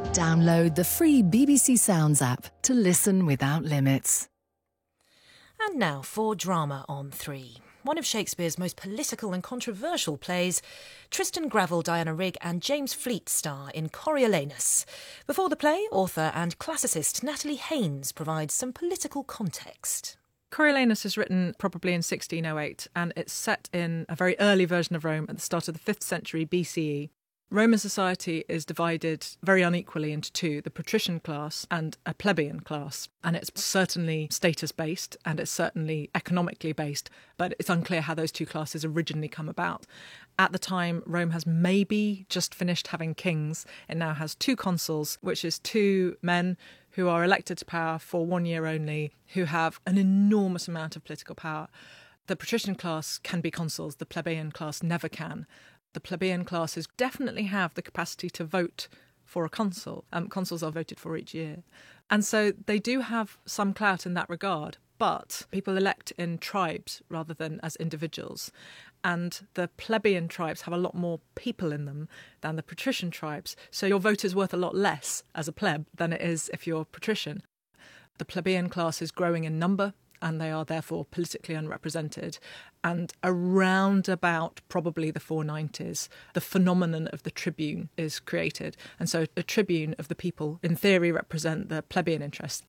Download the free BBC Sounds app to listen without limits. And now for Drama on 3. One of Shakespeare's most political and controversial plays, Tristan Gravel, Diana Rigg and James Fleet star in Coriolanus. Before the play, author and classicist Natalie Haynes provides some political context. Coriolanus is written probably in 1608, and it's set in a very early version of Rome at the start of the 5th century BCE. Roman society is divided very unequally into two, the patrician class and a plebeian class. And it's certainly status-based and it's certainly economically based, but it's unclear how those two classes originally come about. At the time, Rome has maybe just finished having kings. It now has two consuls, which is two men who are elected to power for 1 year only, who have an enormous amount of political power. The patrician class can be consuls, the plebeian class never can. The plebeian classes definitely have the capacity to vote for a consul. Consuls are voted for each year. And so they do have some clout in that regard, but people elect in tribes rather than as individuals. And the plebeian tribes have a lot more people in them than the patrician tribes. So your vote is worth a lot less as a pleb than it is if you're patrician. The plebeian class is growing in number, and they are therefore politically unrepresented. And around about probably the 490s, the phenomenon of the tribune is created. And so a tribune of the people, in theory, represent the plebeian interest.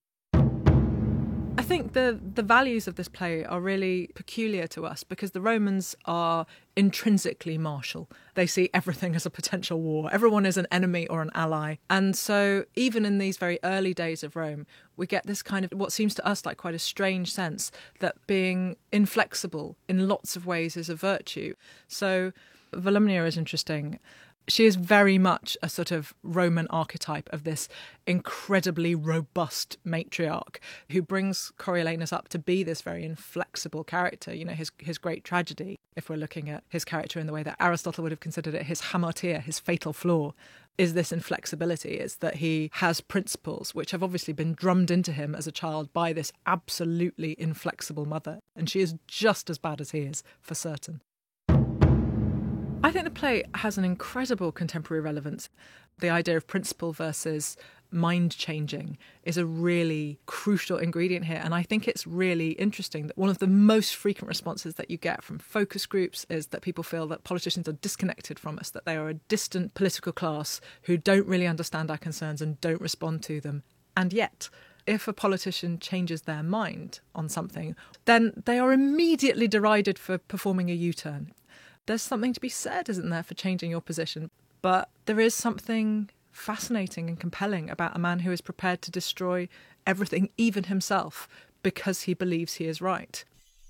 I think the values of this play are really peculiar to us because the Romans are intrinsically martial. They see everything as a potential war. Everyone is an enemy or an ally. And so even in these very early days of Rome, we get this kind of what seems to us like quite a strange sense that being inflexible in lots of ways is a virtue. So Volumnia is interesting. She is very much a sort of Roman archetype of this incredibly robust matriarch who brings Coriolanus up to be this very inflexible character, you know, his great tragedy, if we're looking at his character in the way that Aristotle would have considered it, his hamartia, his fatal flaw, is this inflexibility. It's that he has principles which have obviously been drummed into him as a child by this absolutely inflexible mother. And she is just as bad as he is, for certain. I think the play has an incredible contemporary relevance. The idea of principle versus mind-changing is a really crucial ingredient here. And I think it's really interesting that one of the most frequent responses that you get from focus groups is that people feel that politicians are disconnected from us, that they are a distant political class who don't really understand our concerns and don't respond to them. And yet, if a politician changes their mind on something, then they are immediately derided for performing a U-turn. There's something to be said, isn't there, for changing your position? But there is something fascinating and compelling about a man who is prepared to destroy everything, even himself, because he believes he is right.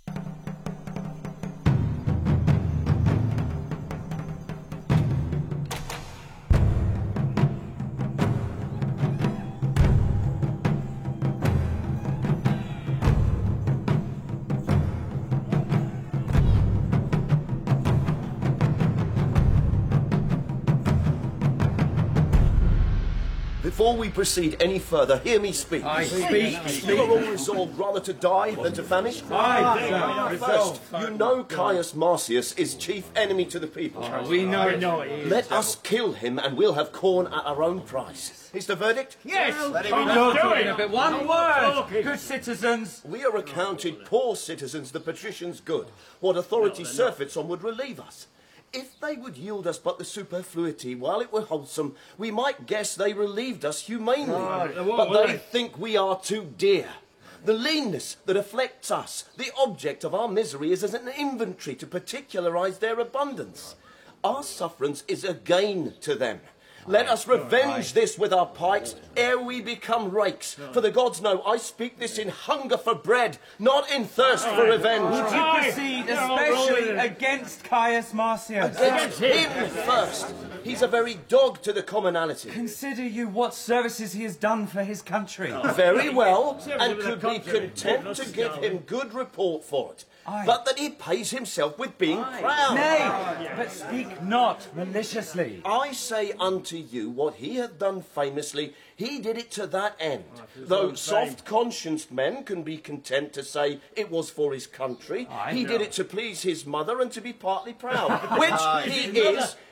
Before we proceed any further, hear me speak. I speak. You are all resolved rather to die than to famish? First, you know Caius Marcius is chief enemy to the people. We know it. Let us kill him and we'll have corn at our own price. Is the verdict? Yes! Let it be done. One word! Good citizens! We are accounted poor citizens, the patricians good. What authority surfeits on would relieve us. If they would yield us but the superfluity while it were wholesome, we might guess they relieved us humanely. But they think we are too dear. The leanness that afflicts us, the object of our misery, is as an inventory to particularise their abundance. Our sufferance is a gain to them. Let us revenge this with our pikes ere we become rakes. For the gods know I speak this in hunger for bread, not in thirst for revenge. Would you proceed especially against Caius Marcius? Against him first. He's a very dog to the commonalty. Consider you what services he has done for his country. Very well, and could be content to give him good report for it. But that he pays himself with being proud. Nay, but speak not maliciously. I say unto you what he hath done famously, he did it to that end. Though soft-conscienced men can be content to say it was for his country, he did it to please his mother and to be partly proud, which he is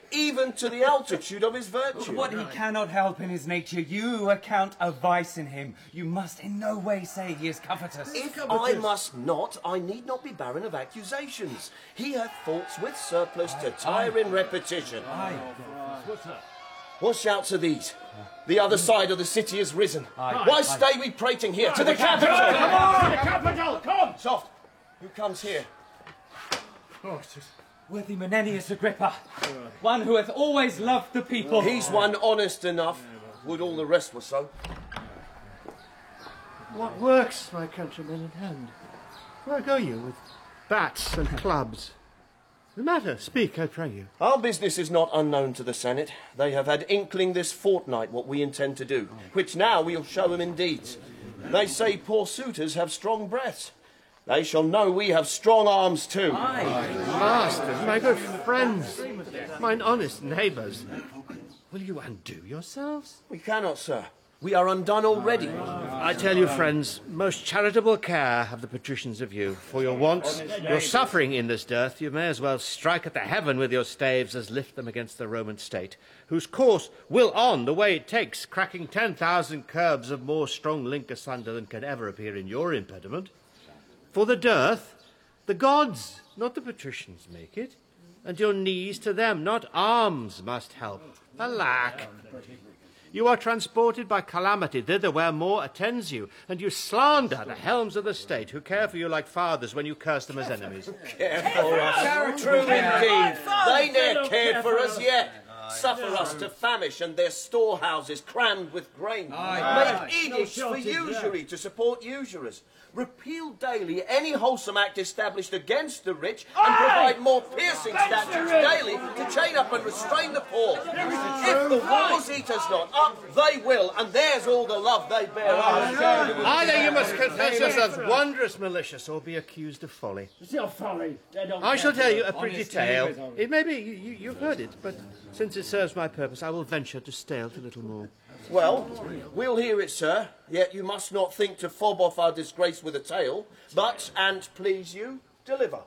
even to the altitude of his virtue. What he cannot help in his nature, you account a vice in him. You must in no way say he is covetous. If I must not, I need not be barren of accusations. He hath faults with surplus to tire in repetition. What shouts are these? The other side of the city has risen. Why stay we prating here? To the capital! Come on! To the capital! Come! Soft! Who comes here? Worthy Menenius Agrippa, one who hath always loved the people. He's one honest enough. Would all the rest were so. What works, my countrymen, in hand? Where go you with bats and clubs? The matter, speak, I pray you. Our business is not unknown to the Senate. They have had inkling this fortnight what we intend to do, which now we'll show them in deeds. They say poor suitors have strong breaths. They shall know we have strong arms too. Masters, my good friends, mine honest neighbours, will you undo yourselves? We cannot, sir. We are undone already. I tell you, friends, most charitable care have the patricians of you. For your wants, your suffering in this dearth, you may as well strike at the heaven with your staves as lift them against the Roman state, whose course will on the way it takes, cracking 10,000 curbs of more strong link asunder than can ever appear in your impediment. For the dearth, the gods, not the patricians, make it, and your knees to them, not arms, must help. Alack! You are transported by calamity thither where more attends you, and you slander the helms of the state, who care for you like fathers when you curse them as enemies. Care for us. True indeed. They ne'er cared for us yet. Suffer us to famish and their storehouses crammed with grain. Make edicts for usury to support usurers. Repeal daily any wholesome act established against the rich and provide more piercing statutes daily to chain up and restrain the poor. If the wars eat us not up, they will, and there's all the love they bear us. Either you must confess yourselves wondrous malicious or be accused of folly. I shall tell you a pretty tale. It may be you've heard it, but since it serves my purpose, I will venture to stale it a little more. Well, we'll hear it, sir. Yet you must not think to fob off our disgrace with a tale, but, and please you, deliver.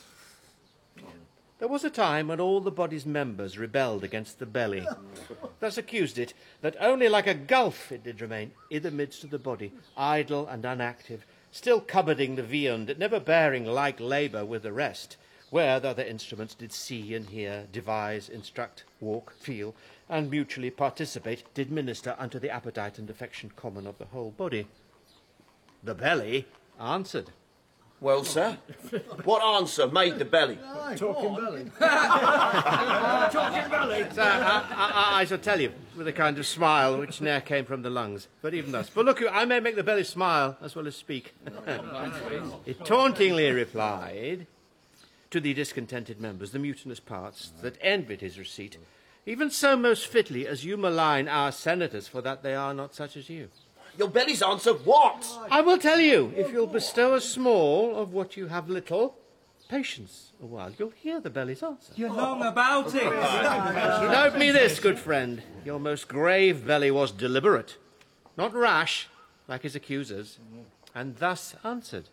There was a time when all the body's members rebelled against the belly. Thus accused it, that only like a gulf it did remain i' the midst of the body, idle and unactive, still cupboarding the viand, never bearing like labour with the rest, where the other instruments did see and hear, devise, instruct, walk, feel, and mutually participate, did minister unto the appetite and affection common of the whole body. The belly answered. Well, sir, what answer made the belly? Talking belly. Sir, I shall tell you, with a kind of smile which ne'er came from the lungs, but even thus. For look you, I may make the belly smile as well as speak. It tauntingly replied to the discontented members, the mutinous parts, that envied his receipt, even so most fitly as you malign our senators for that they are not such as you. Your belly's answered what? I will tell you, if you'll bestow a small of what you have little, patience a while, you'll hear the belly's answer. You're long about it. Note me this, good friend, your most grave belly was deliberate, not rash, like his accusers, and thus answered.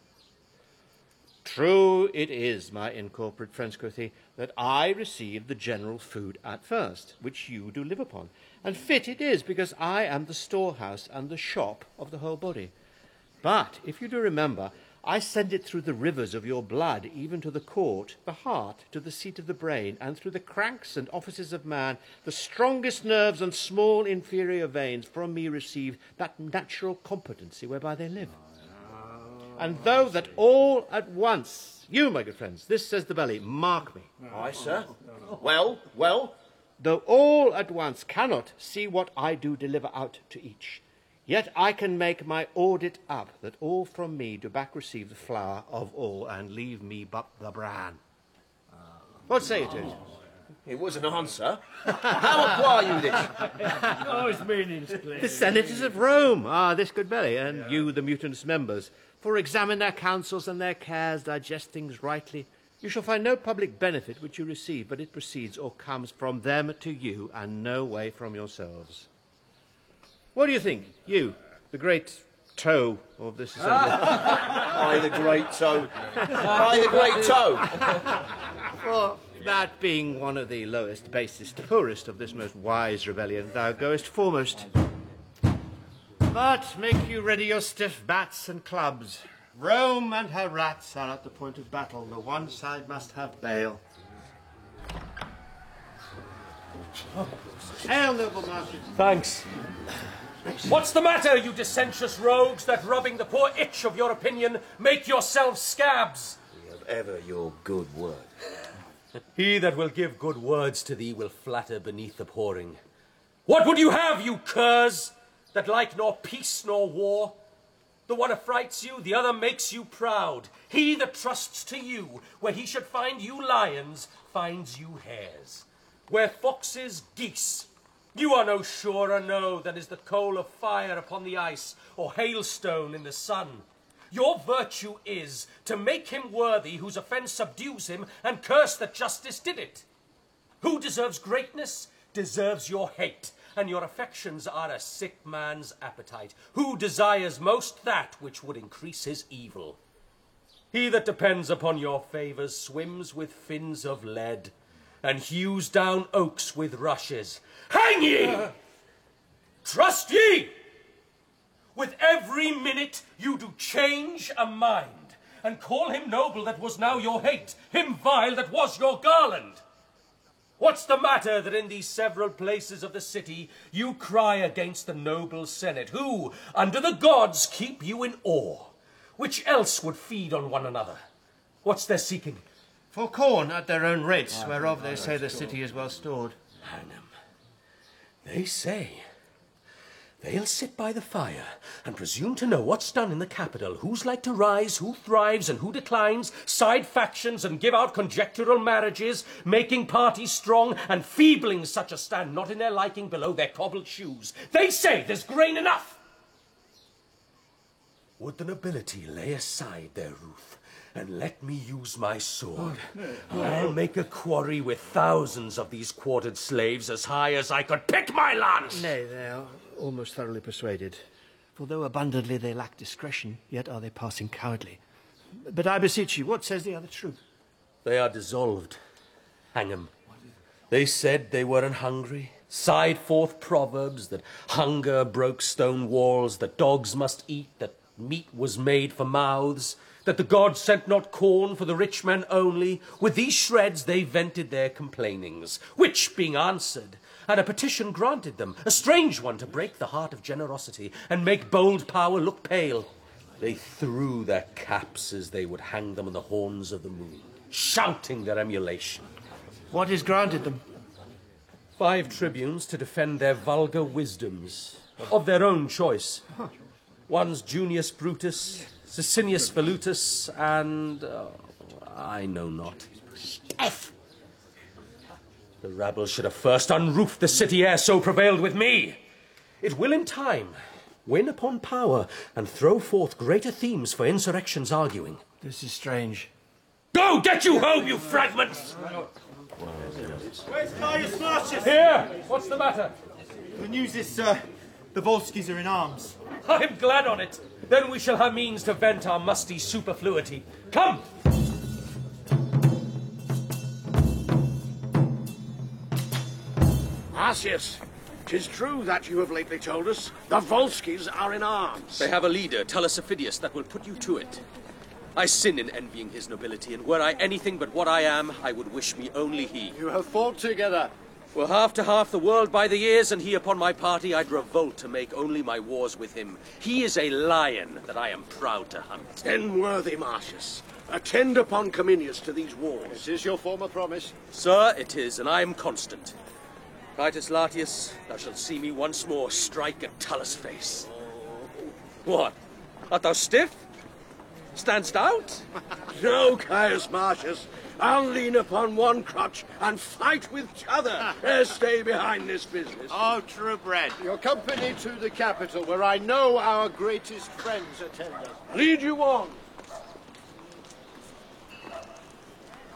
True it is, my incorporate friends, quoth he, that I received the general food at first, which you do live upon. And fit it is, because I am the storehouse and the shop of the whole body. But, if you do remember, I send it through the rivers of your blood, even to the court, the heart, to the seat of the brain, and through the cranks and offices of man, the strongest nerves and small inferior veins from me receive that natural competency whereby they live. And though that all at once, you, my good friends, this says the belly, mark me. Aye, sir. Well. Though all at once cannot see what I do deliver out to each, yet I can make my audit up, that all from me do back receive the flour of all, and leave me but the bran. What say you to it? It was an answer. How acquire you this? His meaning's clear. The senators of Rome, this good belly, and you, the mutinous members, for examine their counsels and their cares, digest things rightly. You shall find no public benefit which you receive, but it proceeds or comes from them to you, and no way from yourselves. What do you think, you, the great toe of this assembly? I, the great toe. I, the great toe. That being one of the lowest, basest, poorest of this most wise rebellion, thou goest foremost. But make you ready your stiff bats and clubs. Rome and her rats are at the point of battle. The one side must have bail. Hail, noble Marshal. Thanks. What's the matter, you dissentious rogues, that rubbing the poor itch of your opinion make yourselves scabs? We have ever your good word. He that will give good words to thee will flatter beneath abhorring. What would you have, you curs, that like nor peace nor war? The one affrights you, the other makes you proud. He that trusts to you, where he should find you lions, finds you hares. Where foxes, geese. You are no surer, no, than is the coal of fire upon the ice, or hailstone in the sun. Your virtue is to make him worthy whose offence subdues him, and curse that justice did it. Who deserves greatness, deserves your hate, and your affections are a sick man's appetite. Who desires most that which would increase his evil? He that depends upon your favours swims with fins of lead, and hews down oaks with rushes. Hang ye! Trust ye! With every minute you do change a mind, and call him noble that was now your hate, him vile that was your garland. What's the matter that in these several places of the city you cry against the noble senate, who, under the gods, keep you in awe? Which else would feed on one another? What's their seeking? For corn at their own rates, whereof they say the city is well stored. Hang 'em. They say they'll sit by the fire and presume to know what's done in the capital, who's like to rise, who thrives and who declines, side factions and give out conjectural marriages, making parties strong and feebling such as stand not in their liking below their cobbled shoes. They say there's grain enough. Would the nobility lay aside their ruth and let me use my sword? I'll make a quarry with thousands of these quartered slaves as high as I could pick my lance. Nay, they are almost thoroughly persuaded. For though abundantly they lack discretion, yet are they passing cowardly. But I beseech you, what says the other troop? They are dissolved. Hang 'em. They said they weren't hungry, sighed forth proverbs that hunger broke stone walls, that dogs must eat, that meat was made for mouths, that the gods sent not corn for the rich men only. With these shreds they vented their complainings, which, being answered, and a petition granted them, a strange one to break the heart of generosity and make bold power look pale, they threw their caps as they would hang them on the horns of the moon, shouting their emulation. What is granted them? 5 tribunes to defend their vulgar wisdoms, of their own choice. One's Junius Brutus, Sicinius Velutus, and I know not. F! The rabble should have first unroofed the city ere so prevailed with me. It will in time win upon power and throw forth greater themes for insurrections arguing. This is strange. Go, get you home, you fragments! Where's Caius Marcius? Here! What's the matter? The news is, sir, the Volskis are in arms. I'm glad on it. Then we shall have means to vent our musty superfluity. Come! Marcius, 'tis true that you have lately told us the Volskis are in arms. They have a leader, Tullus Aufidius, that will put you to it. I sin in envying his nobility, and were I anything but what I am, I would wish me only he. You have fought together. Were half to half the world by the ears, and he upon my party, I'd revolt to make only my wars with him. He is a lion that I am proud to hunt. Then, worthy Marcius, attend upon Cominius to these wars. Is your former promise? Sir, it is, and I am constant. Titus Latius, thou shalt see me once more strike at Tullus' face. What? Art thou stiff? Standst out? No, Caius Marcius. I'll lean upon one crutch and fight with t'other. Stay behind this business. Oh, true bred. Your company to the capital, where I know our greatest friends attend us. Lead you on.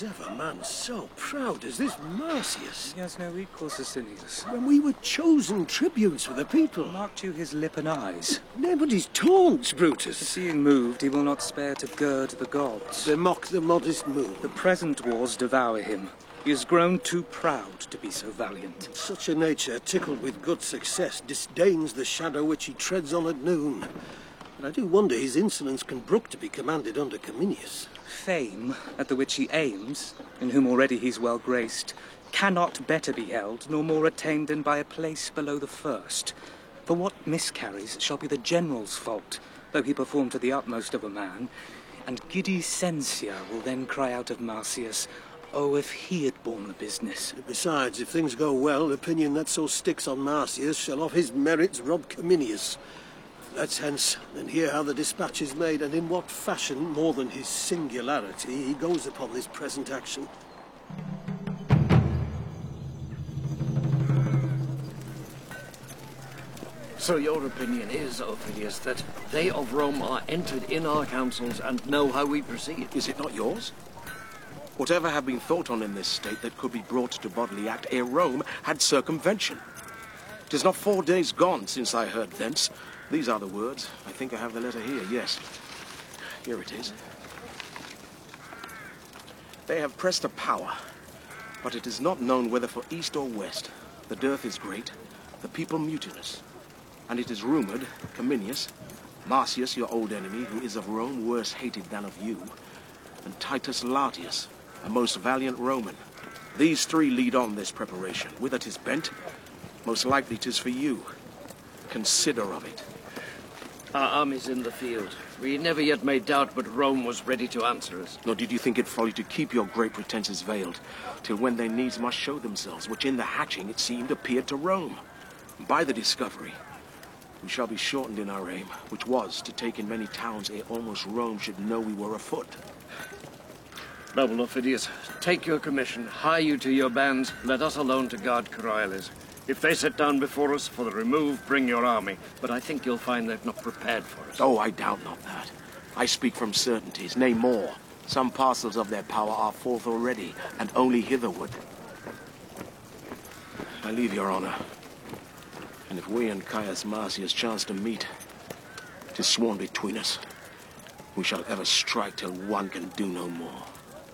was ever man so proud as this Marcius? He has no equal, Sicinius. When we were chosen tributes for the people. Marked you his lip and eyes. Nay, but his taunts, Brutus. Seeing moved, he will not spare to gird the gods. They mock the modest moon. The present wars devour him. He has grown too proud to be so valiant. Such a nature, tickled with good success, disdains the shadow which he treads on at noon. But I do wonder his insolence can brook to be commanded under Cominius. Fame, at the which he aims, in whom already he's well graced, cannot better be held, nor more attained than by a place below the first. For what miscarries shall be the general's fault, though he perform to the utmost of a man, and giddy Sensia will then cry out of Marcius, oh, if he had borne the business. Besides, if things go well, opinion that so sticks on Marcius shall of his merits rob Cominius. Let's hence, and hear how the dispatch is made, and in what fashion, more than his singularity, he goes upon this present action. So your opinion is, Ophidius, that they of Rome are entered in our councils and know how we proceed? Is it not yours? Whatever have been thought on in this state that could be brought to bodily act ere Rome had circumvention. 'Tis not 4 days gone since I heard thence. These are the words. I think I have the letter here, yes. Here it is. They have pressed a power, but it is not known whether for east or west. The dearth is great, the people mutinous. And it is rumoured, Cominius, Marcius, your old enemy, who is of Rome worse hated than of you, and Titus Latius, a most valiant Roman. These three lead on this preparation. Whither 'tis bent, most likely 'tis for you. Consider of it. Our army's in the field. We never yet made doubt but Rome was ready to answer us. Nor did you think it folly to keep your great pretences veiled, till when they needs must show themselves, which in the hatching, it seemed, appeared to Rome. And by the discovery, we shall be shortened in our aim, which was to take in many towns ere almost Rome should know we were afoot. Noble Ophidius, take your commission, hie you to your bands, let us alone to guard Coriolis. If they sit down before us for the remove, bring your army. But I think you'll find they're not prepared for us. Oh, I doubt not that. I speak from certainties, nay more. Some parcels of their power are forth already, and only hitherward. I leave your honor. And if we and Caius Marcius chance to meet, 'tis sworn between us, we shall ever strike till one can do no more.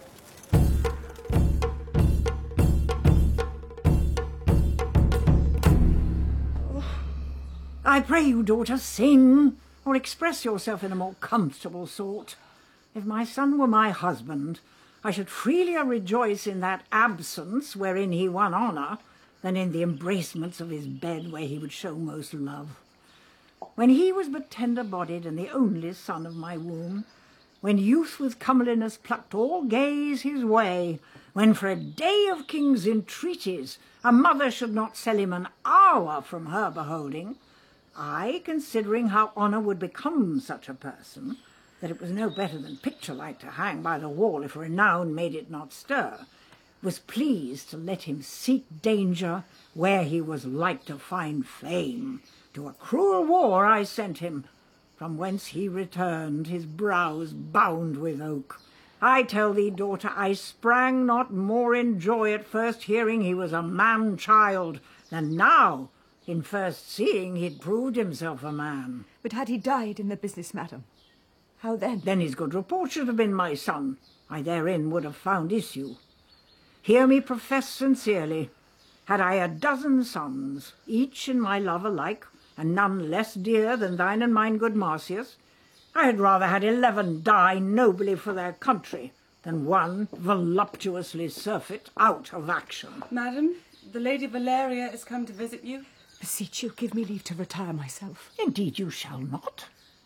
I pray you, daughter, sing, or express yourself in a more comfortable sort. If my son were my husband, I should freelier rejoice in that absence wherein he won honour, than in the embracements of his bed where he would show most love. When he was but tender-bodied and the only son of my womb, when youth with comeliness plucked all gaze his way, when for a day of kings' entreaties a mother should not sell him an hour from her beholding, I, considering how honour would become such a person, that it was no better than picture-like to hang by the wall if renown made it not stir, was pleased to let him seek danger where he was like to find fame. To a cruel war I sent him, from whence he returned, his brows bound with oak. I tell thee, daughter, I sprang not more in joy at first hearing he was a man-child, than now, in first seeing he'd proved himself a man. But had he died in the business, madam? How then? Then his good report should have been my son. I therein would have found issue. Hear me profess sincerely. Had I a dozen sons, each in my love alike, and none less dear than thine and mine good Marcius, I had rather had 11 die nobly for their country, than one voluptuously surfeit out of action. Madam, the Lady Valeria is come to visit you. Beseech you, give me leave to retire myself. Indeed you shall not.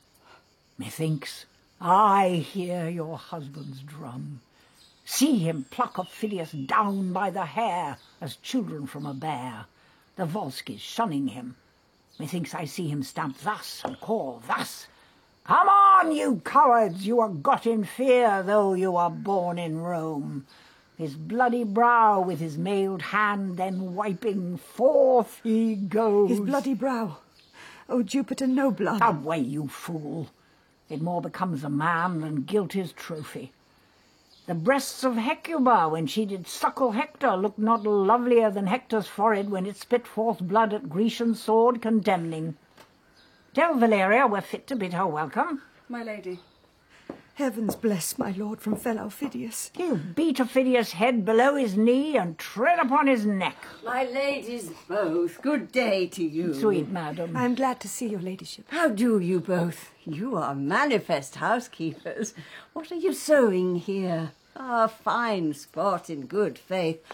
Methinks I hear your husband's drum. See him pluck Ophidius down by the hair, as children from a bear, the Volsces shunning him. Methinks I see him stamp thus, and call thus, "Come on, you cowards, you are got in fear, though you are born in Rome." His bloody brow with his mailed hand then wiping, forth he goes. His bloody brow! O Jupiter, no blood! Away, you fool! It more becomes a man than guilt his trophy. The breasts of Hecuba, when she did suckle Hector, looked not lovelier than Hector's forehead when it spit forth blood at Grecian sword condemning. Tell Valeria we're fit to bid her welcome. My lady. Heavens bless my lord from fellow Phidias. You beat Phidias' head below his knee and tread upon his neck. My ladies both, good day to you. Sweet madam. I am glad to see your ladyship. How do you both? You are manifest housekeepers. What are you sewing here? Ah, fine spot in good faith.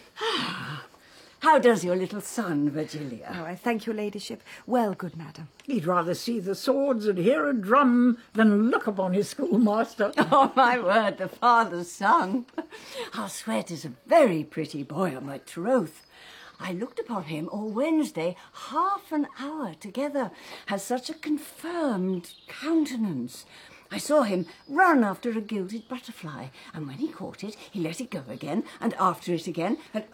How does your little son, Virgilia? Oh, I thank your ladyship. Well, good madam. He'd rather see the swords and hear a drum than look upon his schoolmaster. Oh, my word, the father's son. I'll swear 'tis a very pretty boy on my troth. I looked upon him all Wednesday, half an hour together, has such a confirmed countenance. I saw him run after a gilded butterfly, and when he caught it, he let it go again, and after it again, and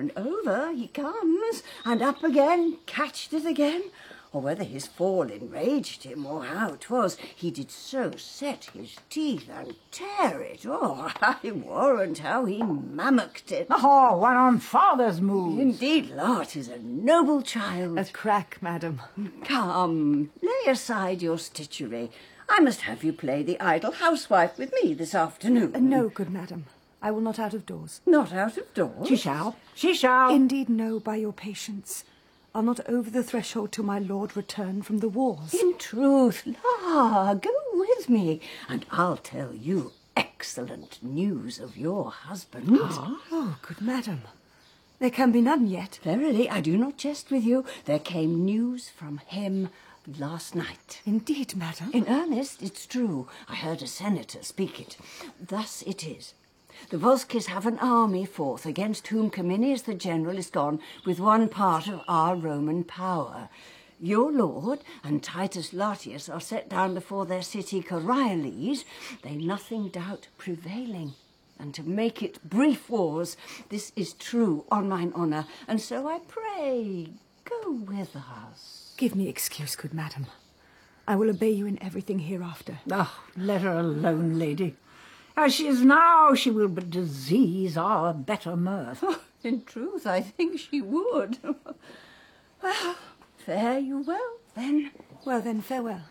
over he comes, and up again, catched it again. Or whether his fall enraged him, or how 'twas, he did so set his teeth and tear it. Oh, I warrant how he mammocked it. Oh, one on father's moves. Indeed, Lot is a noble child. A crack, madam. Come, lay aside your stitchery. I must have you play the idle housewife with me this afternoon. No, good madam. I will not out of doors. Not out of doors? She shall. She shall. Indeed, no, by your patience. I'll not over the threshold till my lord return from the wars. In truth, la, go with me, and I'll tell you excellent news of your husband. Oh, good madam. There can be none yet. Verily, I do not jest with you. There came news from him last night. Indeed, madam? In earnest, it's true. I heard a senator speak it. Thus it is. The Volskis have an army forth, against whom Cominius the general is gone with one part of our Roman power. Your lord and Titus Latius are set down before their city Coriolis, they nothing doubt prevailing. And to make it brief wars, this is true on mine honour, and so I pray, go with us. Give me excuse, good madam. I will obey you in everything hereafter. Oh, let her alone, lady. As she is now, she will but disease our better mirth. Oh, in truth, I think she would. Well, fare you well, then. Well, then, farewell.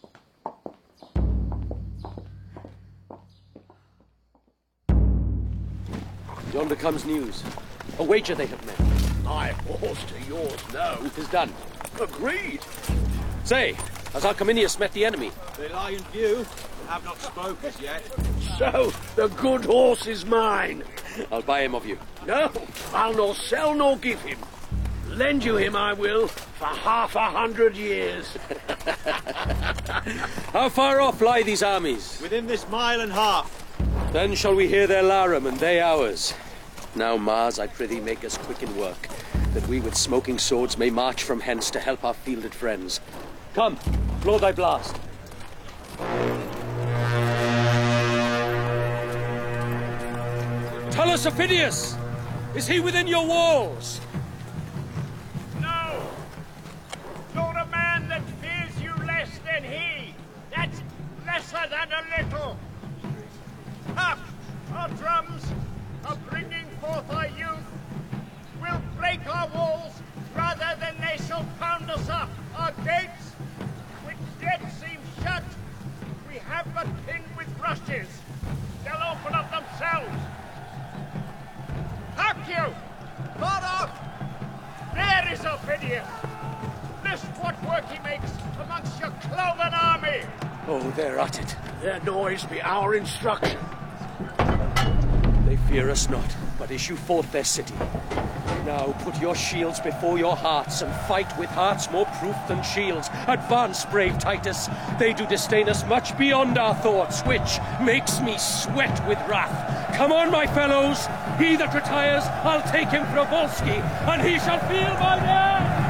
Yonder comes news. A wager they have made. My horse to yours, no. 'Tis done. Agreed. Say, has Archiminius met the enemy? They lie in view, have not spoke as yet. So, the good horse is mine. I'll buy him of you. No, I'll nor sell nor give him. Lend you him I will, for 500 years. How far off lie these armies? Within this mile and half. Then shall we hear their larum, and they ours. Now, Mars, I prithee make us quick in work, that we with smoking swords may march from hence to help our fielded friends. Come, blow thy blast. Tell us, Phidias, is he within your walls? No, nor a man that fears you less than he. That's lesser than a little. Hark, our drums are bringing forth our youth. We'll break our walls rather than they shall pound us up. Our gates, which yet seem shut, we have but pinned with rushes. They'll open up themselves. Hark you! Far off! There is Phidias. List what work he makes amongst your cloven army. Oh, they're at it. Their noise be our instruction. They fear us not, but issue forth their city. Now put your shields before your hearts, and fight with hearts more proof than shields. Advance, brave Titus. They do disdain us much beyond our thoughts, which makes me sweat with wrath. Come on, my fellows. He that retires, I'll take him for a Volsky, and he shall feel my wrath.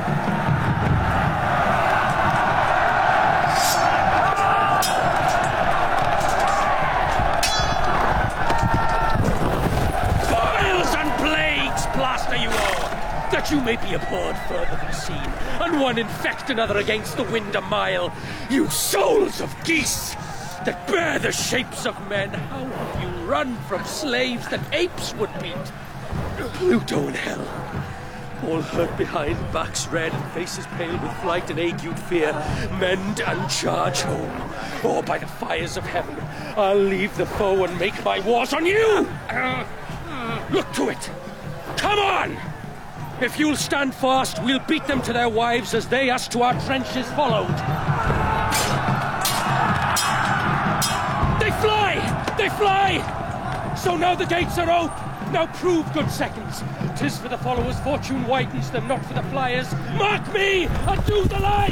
That you may be abhorred further than seen, and one infect another against the wind a mile, you souls of geese! that bear the shapes of men, how have you run from slaves that apes would beat? Pluto in hell, all hurt behind, backs red and faces pale with flight and agued fear, mend and charge home, or by the fires of heaven, I'll leave the foe and make my wars on you! Look to it! Come on! If you'll stand fast, we'll beat them to their wives as they us to our trenches followed. They fly! They fly! So now the gates are ope. Now prove, good seconds. 'Tis for the followers fortune widens them, not for the flyers. Mark me, and do the like!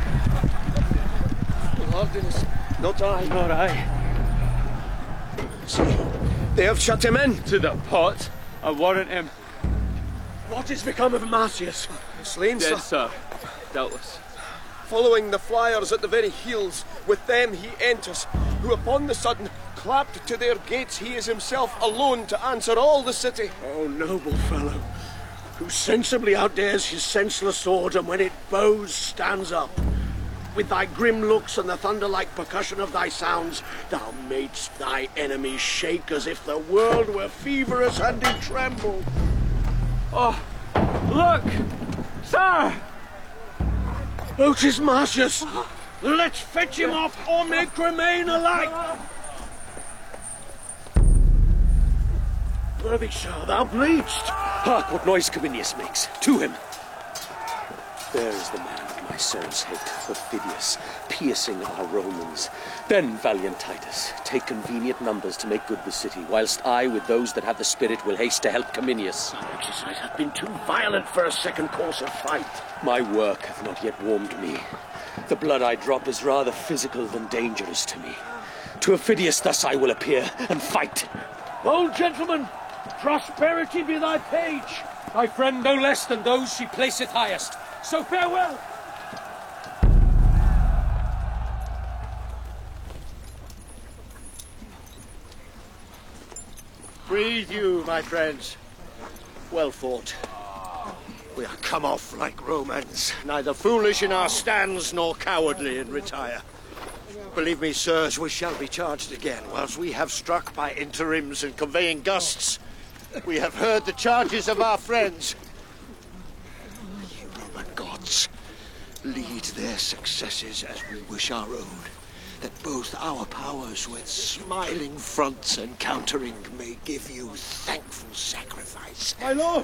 Lordings, not I. Nor I. See, they have shut him in. To the pot. I warrant him. What is become of Marcius? Slain, Dead, sir. Doubtless. Following the flyers at the very heels, with them he enters, who upon the sudden, clapped to their gates, he is himself alone to answer all the city. Oh, noble fellow, who sensibly outdares his senseless sword, and when it bows, stands up. With thy grim looks and the thunder-like percussion of thy sounds, thou madest thy enemies shake as if the world were feverous and did tremble. Oh, look! Sir! Oh, 'tis Marcius! Let's fetch him off or make remain alike! Worthy sir, thou bleedst! Hark what noise Cominius makes. To him! There is the man of my soul's hate, Perfidius, piercing our Romans. Then, valiant Titus, take convenient numbers to make good the city, whilst I, with those that have the spirit, will haste to help Cominius. Our exercise hath been too violent for a second course of fight. My work hath not yet warmed me. The blood I drop is rather physical than dangerous to me. To Aufidius thus I will appear and fight. Old gentleman, prosperity be thy page. Thy friend no less than those she placeth highest. So farewell! Breathe you, my friends. Well fought. We are come off like Romans, neither foolish in our stands nor cowardly in retire. Believe me, sirs, we shall be charged again, whilst we have struck by interims and conveying gusts. We have heard the charges of our friends. Ye Roman gods, lead their successes as we wish our own, that both our powers with smiling fronts encountering may give you thankful sacrifice. My lord!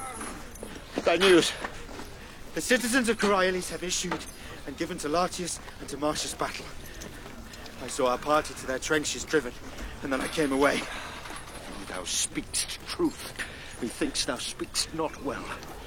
Thy news. The citizens of Coriolis have issued and given to Latius and to Marcius battle. I saw our party to their trenches driven, and then I came away. Thou speakst truth. Methinks thou speakst not well.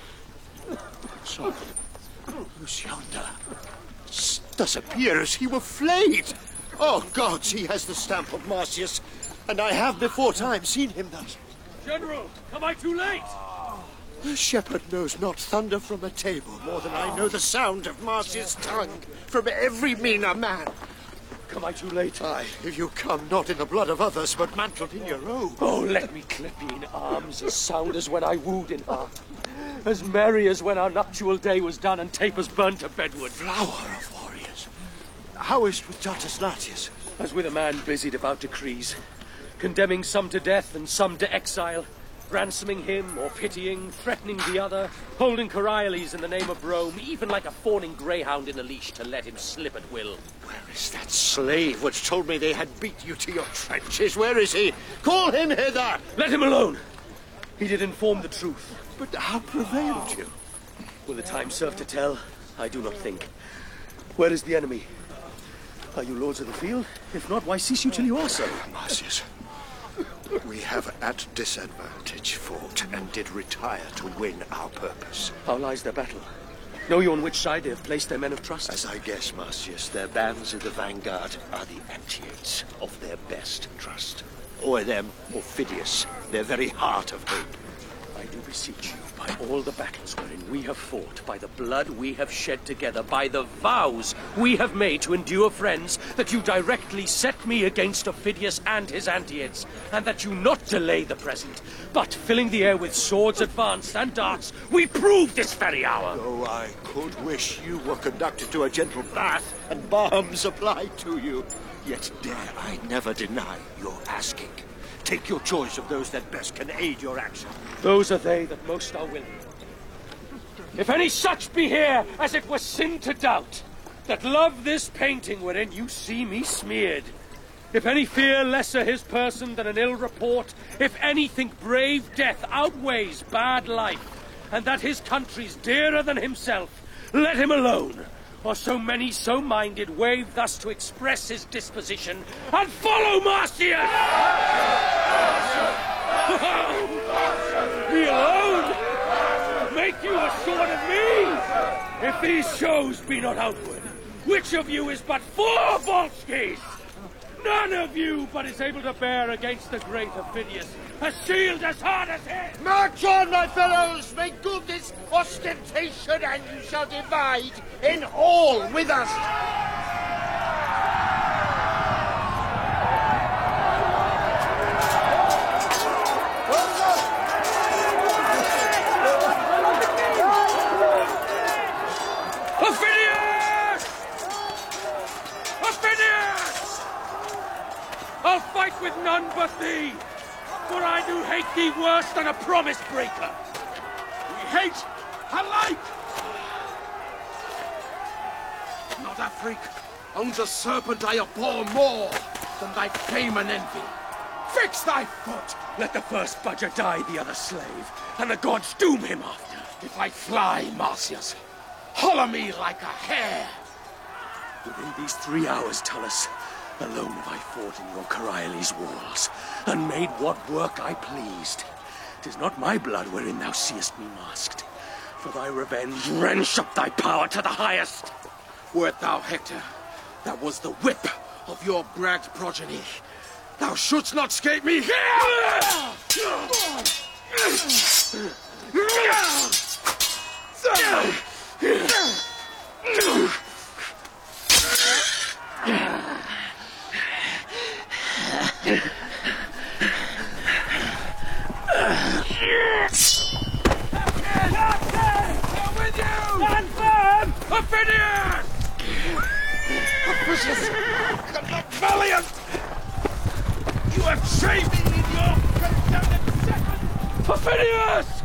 So, who's yonder? Does appear as he were flayed. Oh, gods, he has the stamp of Marcius, and I have before time seen him thus. General, am I too late? The shepherd knows not thunder from a table more than I know the sound of Marcius' tongue from every meaner man. Am I too late? Aye, if you come not in the blood of others, but mantled in your robe. Oh, let me clip ye in arms, as sound as when I wooed in heart, as merry as when our nuptial day was done and tapers burnt to bedward. Flower of warriors, how is't with Titus Latius? As with a man busied about decrees, condemning some to death and some to exile, ransoming him or pitying, threatening the other, holding Coriolis in the name of Rome, even like a fawning greyhound in a leash to let him slip at will. Where is that slave which told me they had beat you to your trenches? Where is he? Call him hither! Let him alone! He did inform the truth. But how prevailed you? Will the time serve to tell? I do not think. Where is the enemy? Are you lords of the field? If not, why cease you till you are so? Marcius, we have at disadvantage fought and did retire to win our purpose. How lies their battle? Know you on which side they have placed their men of trust? As I guess, Marcius, their bands in the vanguard are the Antiotes of their best trust. O'er them, Aufidius, their very heart of hope. I do beseech you, by all the battles wherein we have fought, by the blood we have shed together, by the vows we have made to endure friends, that you directly set me against Ophidius and his Antiochs, and that you not delay the present, but filling the air with swords advanced and darts, we prove this very hour. Though I could wish you were conducted to a gentle bath and balms applied to you, yet dare I never deny your asking. Take your choice of those that best can aid your action. Those are they that most are willing. If any such be here, as it were sin to doubt, that love this painting wherein you see me smeared, if any fear lesser his person than an ill report, if any think brave death outweighs bad life, and that his country's dearer than himself, let him alone. Or so many so minded wave thus to express his disposition, and follow Marcius! Me alone? Make you assured of me? If these shows be not outward, which of you is but 4 Volskis? None of you but is able to bear against the great Ophidius a shield as hard as his! March on, my fellows! Make good this ostentation, and you shall divide in all with us! Ophidius! Ophidius! I'll fight with none but thee! For I do hate thee worse than a promise breaker. We hate alike! Not a freak owns a serpent I abhor more than thy fame and envy. Fix thy foot! Let the first budger die the other slave, and the gods doom him after. If I fly, Marcius, holler me like a hare. Within these 3 hours, Tullus, alone have I fought in your Coriolis' walls, and made what work I pleased. 'Tis not my blood wherein thou seest me masked. For thy revenge, wrench up thy power to the highest. Wert thou Hector, that was the whip of your bragged progeny. Thou shouldst not escape me here! Ophidius! Ophidius! Not valiant! You have saved me in your condemned second! Ophidius!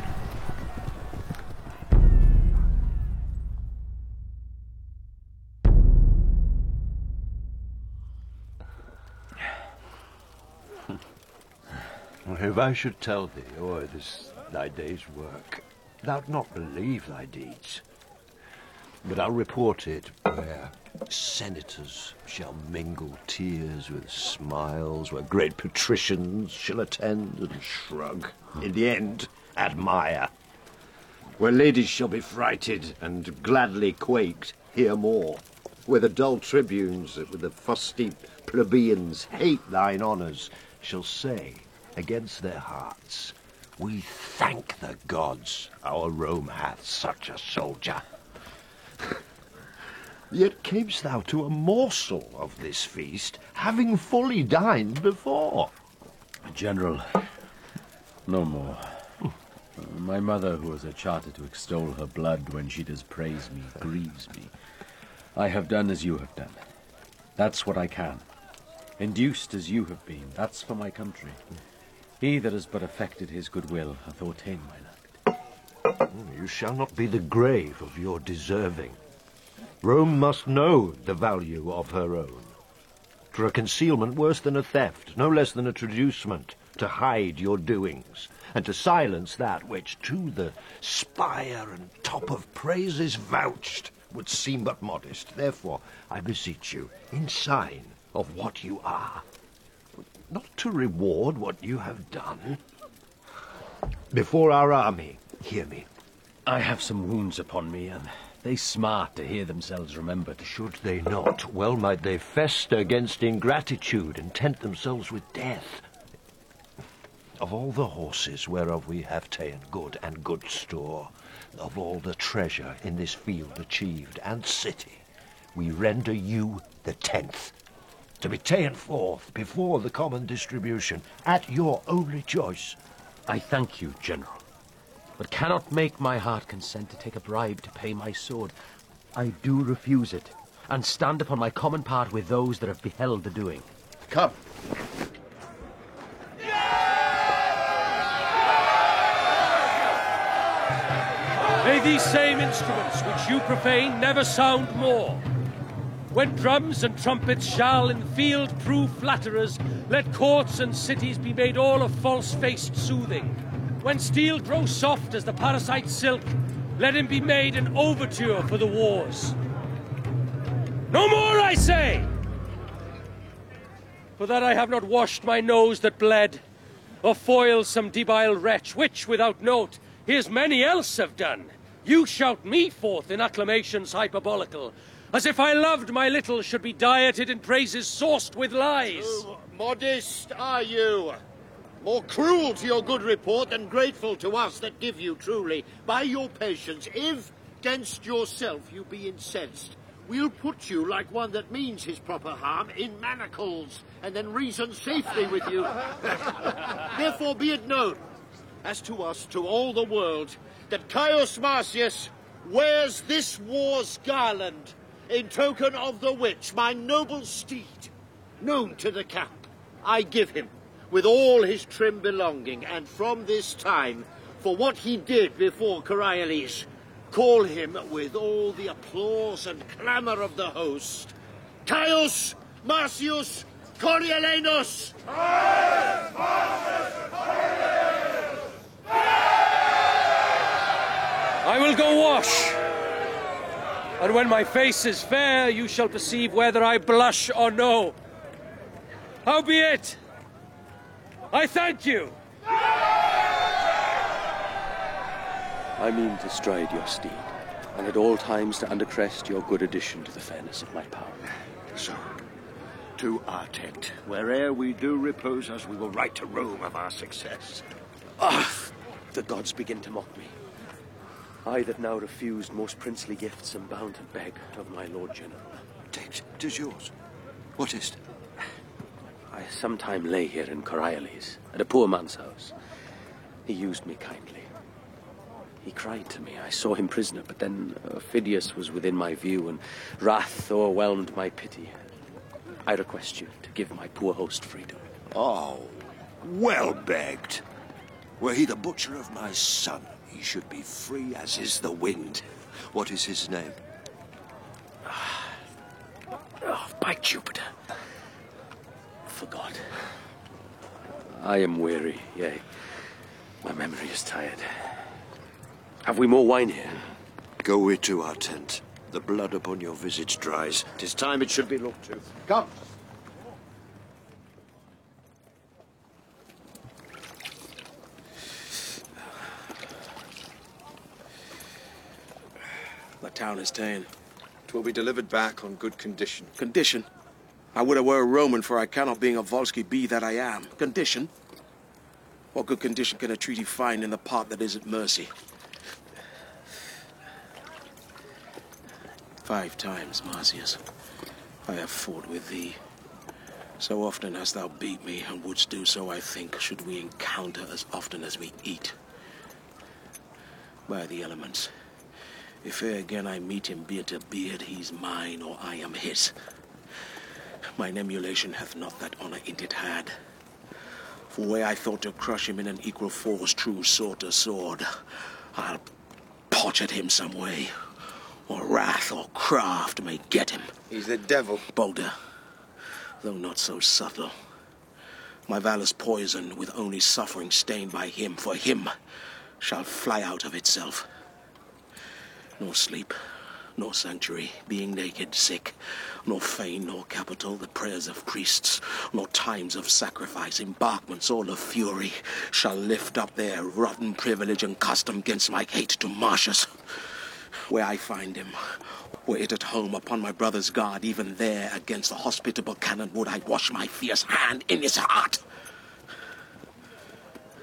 If I should tell thee, this thy day's work, thou'lt not believe thy deeds. But I'll report it where senators shall mingle tears with smiles, where great patricians shall attend and shrug, in the end admire, where ladies shall be frighted and gladly quaked hear more, where the dull tribunes with the fusty plebeians hate thine honours shall say against their hearts, we thank the gods our Rome hath such a soldier. Yet camest thou to a morsel of this feast, having fully dined before? General, no more. My mother, who has a charter to extol her blood when she does praise me, grieves me. I have done as you have done. That's what I can. Induced as you have been, that's for my country. He that has but affected his goodwill hath ordained my act. You shall not be the grave of your deserving. Rome must know the value of her own. 'Twere a concealment worse than a theft, no less than a traducement, to hide your doings, and to silence that which to the spire and top of praise is vouched would seem but modest. Therefore, I beseech you, in sign of what you are, not to reward what you have done, before our army, hear me. I have some wounds upon me, and they smart to hear themselves remembered. Should they not, well might they fester against ingratitude and tempt themselves with death. Of all the horses whereof we have ta'en good and good store, of all the treasure in this field achieved and city, we render you the 10th, to be ta'en forth before the common distribution at your only choice. I thank you, General, but cannot make my heart consent to take a bribe to pay my sword. I do refuse it, and stand upon my common part with those that have beheld the doing. Come. May these same instruments which you profane never sound more. When drums and trumpets shall in field prove flatterers, let courts and cities be made all of false-faced soothing. When steel grows soft as the parasite silk, let him be made an overture for the wars. No more, I say! For that I have not washed my nose that bled, or foiled some debile wretch, which, without note, here's many else have done. You shout me forth in acclamations hyperbolical, as if I loved my little should be dieted in praises sauced with lies. Oh, modest are you, more cruel to your good report than grateful to us that give you truly. By your patience, if 'gainst yourself you be incensed, we'll put you, like one that means his proper harm, in manacles, and then reason safely with you. Therefore be it known, as to us, to all the world, that Caius Marcius wears this war's garland, in token of the which my noble steed, known to the camp, I give him, with all his trim belonging, and from this time, for what he did before Coriolis, call him with all the applause and clamour of the host, Caius Marcius Coriolanus! Caius Marcius Coriolanus! I will go wash, and when my face is fair, you shall perceive whether I blush or no. Howbeit, I thank you. I mean to stride your steed, and at all times to undercrest your good addition to the fairness of my power. So, to our tent, where'er we do repose us, we will write to Rome of our success. Ah, the gods begin to mock me. I that now refused most princely gifts am bound to beg of my Lord General. Take, 'tis yours. What is't? I sometime lay here in Coriolis, at a poor man's house. He used me kindly. He cried to me. I saw him prisoner, but then Phidias was within my view, and wrath o'erwhelmed my pity. I request you to give my poor host freedom. Oh, well begged. Were he the butcher of my son, he should be free as is the wind. What is his name? Oh, by Jupiter. Forgot. I am weary, yea. My memory is tired. Have we more wine here? Go we to our tent. The blood upon your visage dries. 'Tis time it should be looked to. Come. The town is ta'en. 'Twill be delivered back on good condition. Condition? I would I were a Roman, for I cannot, being a Volsci, be that I am. Condition? What good condition can a treaty find in the part that is at mercy? 5 times, Marcius, I have fought with thee. So often hast thou beat me, and wouldst do so, I think, should we encounter as often as we eat. By the elements, if e'er again I meet him beard to beard, he's mine, or I am his. Mine emulation hath not that honour in it had. For where I thought to crush him in an equal force, true sword to sword, I'll potch at him some way, or wrath or craft may get him. He's the devil. Bolder, though not so subtle. My valour's poison, with only suffering stained by him, for him shall fly out of itself. Nor sleep, nor sanctuary, being naked, sick, nor fane, nor capital, the prayers of priests, nor times of sacrifice, embarkments all of fury, shall lift up their rotten privilege and custom against my hate to Marcius. Where I find him, were it at home upon my brother's guard, even there against the hospitable cannon would I wash my fierce hand in his heart.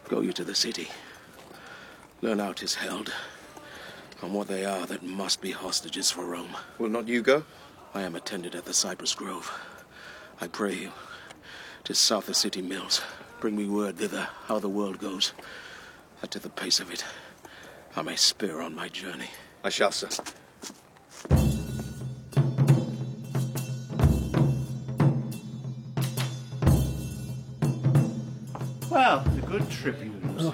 Go you to the city. Learn how 'tis held, and what they are that must be hostages for Rome. Will not you go? I am attended at the Cypress Grove. I pray you, 'tis south of City Mills. Bring me word thither how the world goes, that to the pace of it I may spur on my journey. I shall, sir. Well, the good tribunes.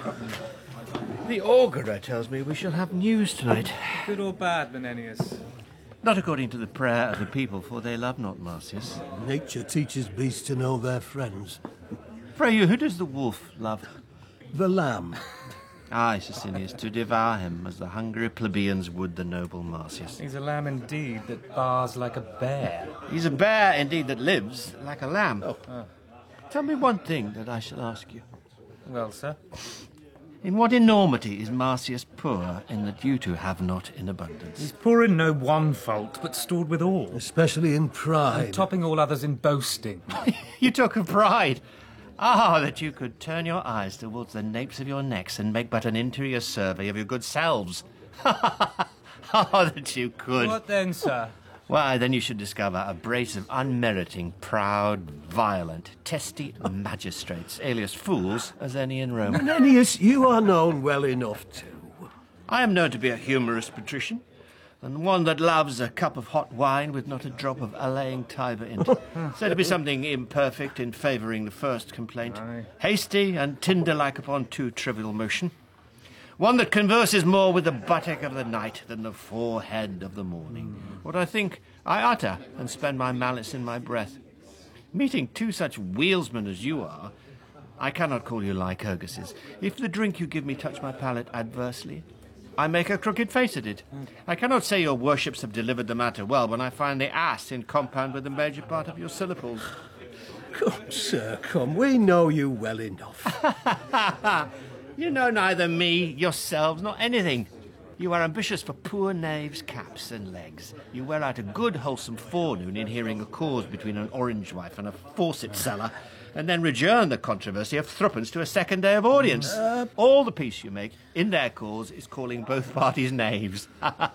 The augurer tells me we shall have news tonight. Good or bad, Menenius? Not according to the prayer of the people, for they love not Marcius. Nature teaches beasts to know their friends. Pray you, who does the wolf love? The lamb. Aye, Sicinius, to devour him as the hungry plebeians would the noble Marcius. He's a lamb indeed that bars like a bear. He's a bear indeed that lives like a lamb. Tell me one thing that I shall ask you. Well, sir? In what enormity is Marcius poor in that you two have not in abundance? He's poor in no one fault, but stored with all. Especially in pride. And topping all others in boasting. You talk of pride. Ah, that you could turn your eyes towards the napes of your necks and make but an interior survey of your good selves. Ah, that you could. What then, sir? Why, then you should discover a brace of unmeriting, proud, violent, testy magistrates, alias fools, as any in Rome. Menenius, you are known well enough too. I am known to be a humorous patrician, and one that loves a cup of hot wine with not a drop of allaying Tiber in it. Said to be something imperfect in favouring the first complaint, hasty and Tinder-like upon too trivial motion. One that converses more with the buttock of the night than the forehead of the morning. What I think, I utter, and spend my malice in my breath. Meeting two such wheelsmen as you are, I cannot call you Lycurguses. If the drink you give me touch my palate adversely, I make a crooked face at it. I cannot say your worships have delivered the matter well when I find the ass in compound with the major part of your syllables. Come, sir, come. We know you well enough. You know neither me, yourselves, nor anything. You are ambitious for poor knaves' caps and legs. You wear out a good wholesome forenoon in hearing a cause between an orange wife and a faucet seller, and then rejourn the controversy of threepence to a second day of audience. All the peace you make in their cause is calling both parties knaves.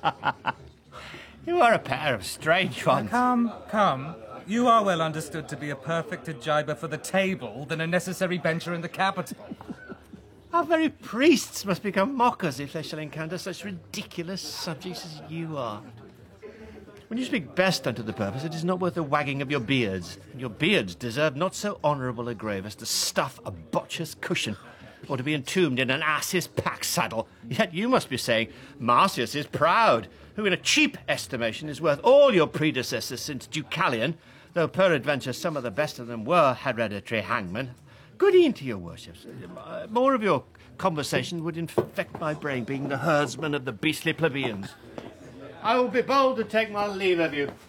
You are a pair of strange ones. Come. You are well understood to be a perfecter jiber for the table than a necessary bencher in the capital. Our very priests must become mockers if they shall encounter such ridiculous subjects as you are. When you speak best unto the purpose, it is not worth the wagging of your beards. And your beards deserve not so honourable a grave as to stuff a botcher's cushion, or to be entombed in an ass's pack saddle. Yet you must be saying, Marcius is proud, who in a cheap estimation is worth all your predecessors since Deucalion, though peradventure some of the best of them were hereditary hangmen. Good e'en to your worships. More of your conversation would infect my brain, being the herdsman of the beastly plebeians. I will be bold to take my leave of you.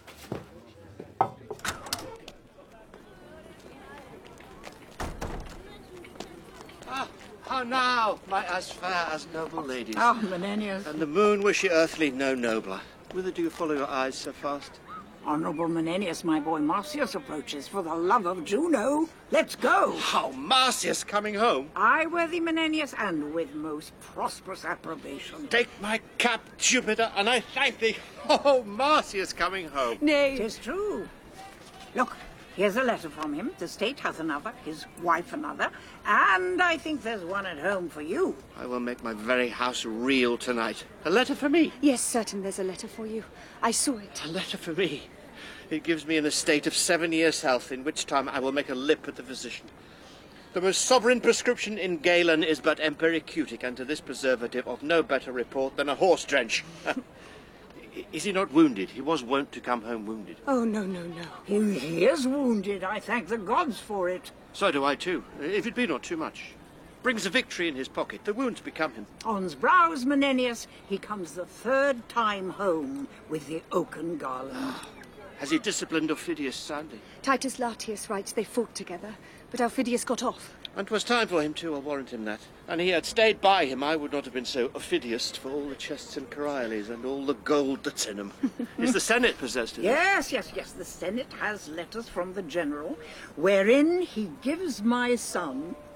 How now, my as fair as noble ladies. Ah, Menenius. And the moon, were she earthly, no nobler. Whither do you follow your eyes so fast? Honourable Menenius, my boy Marcius approaches. For the love of Juno, let's go. How, Marcius coming home? Aye, worthy Menenius, and with most prosperous approbation. Take my cap, Jupiter, and I thank thee. Oh, Marcius coming home. Nay, 'tis true. Look, here's a letter from him. The state hath another, his wife another, and I think there's one at home for you. I will make my very house reel tonight. A letter for me? Yes, certain there's a letter for you. I saw it. A letter for me? It gives me an estate of 7 years' health, in which time I will make a lip at the physician. The most sovereign prescription in Galen is but empiriceutic, and to this preservative of no better report than a horse drench. Is he not wounded? He was wont to come home wounded. Oh, no, no, no. He is wounded. I thank the gods for it. So do I too, if it be not too much. Brings a victory in his pocket. The wounds become him. On's brows, Menenius, he comes the 3rd time home with the oaken garland. Has he disciplined Aufidius soundly? Titus Latius writes they fought together, but Aufidius got off. And 'twas time for him too, I'll warrant him that. And he had stayed by him, I would not have been so Aufidius for all the chests in Coriolis and all the gold that's in them. Is the Senate possessed of it? Yes. The Senate has letters from the general, wherein he gives my son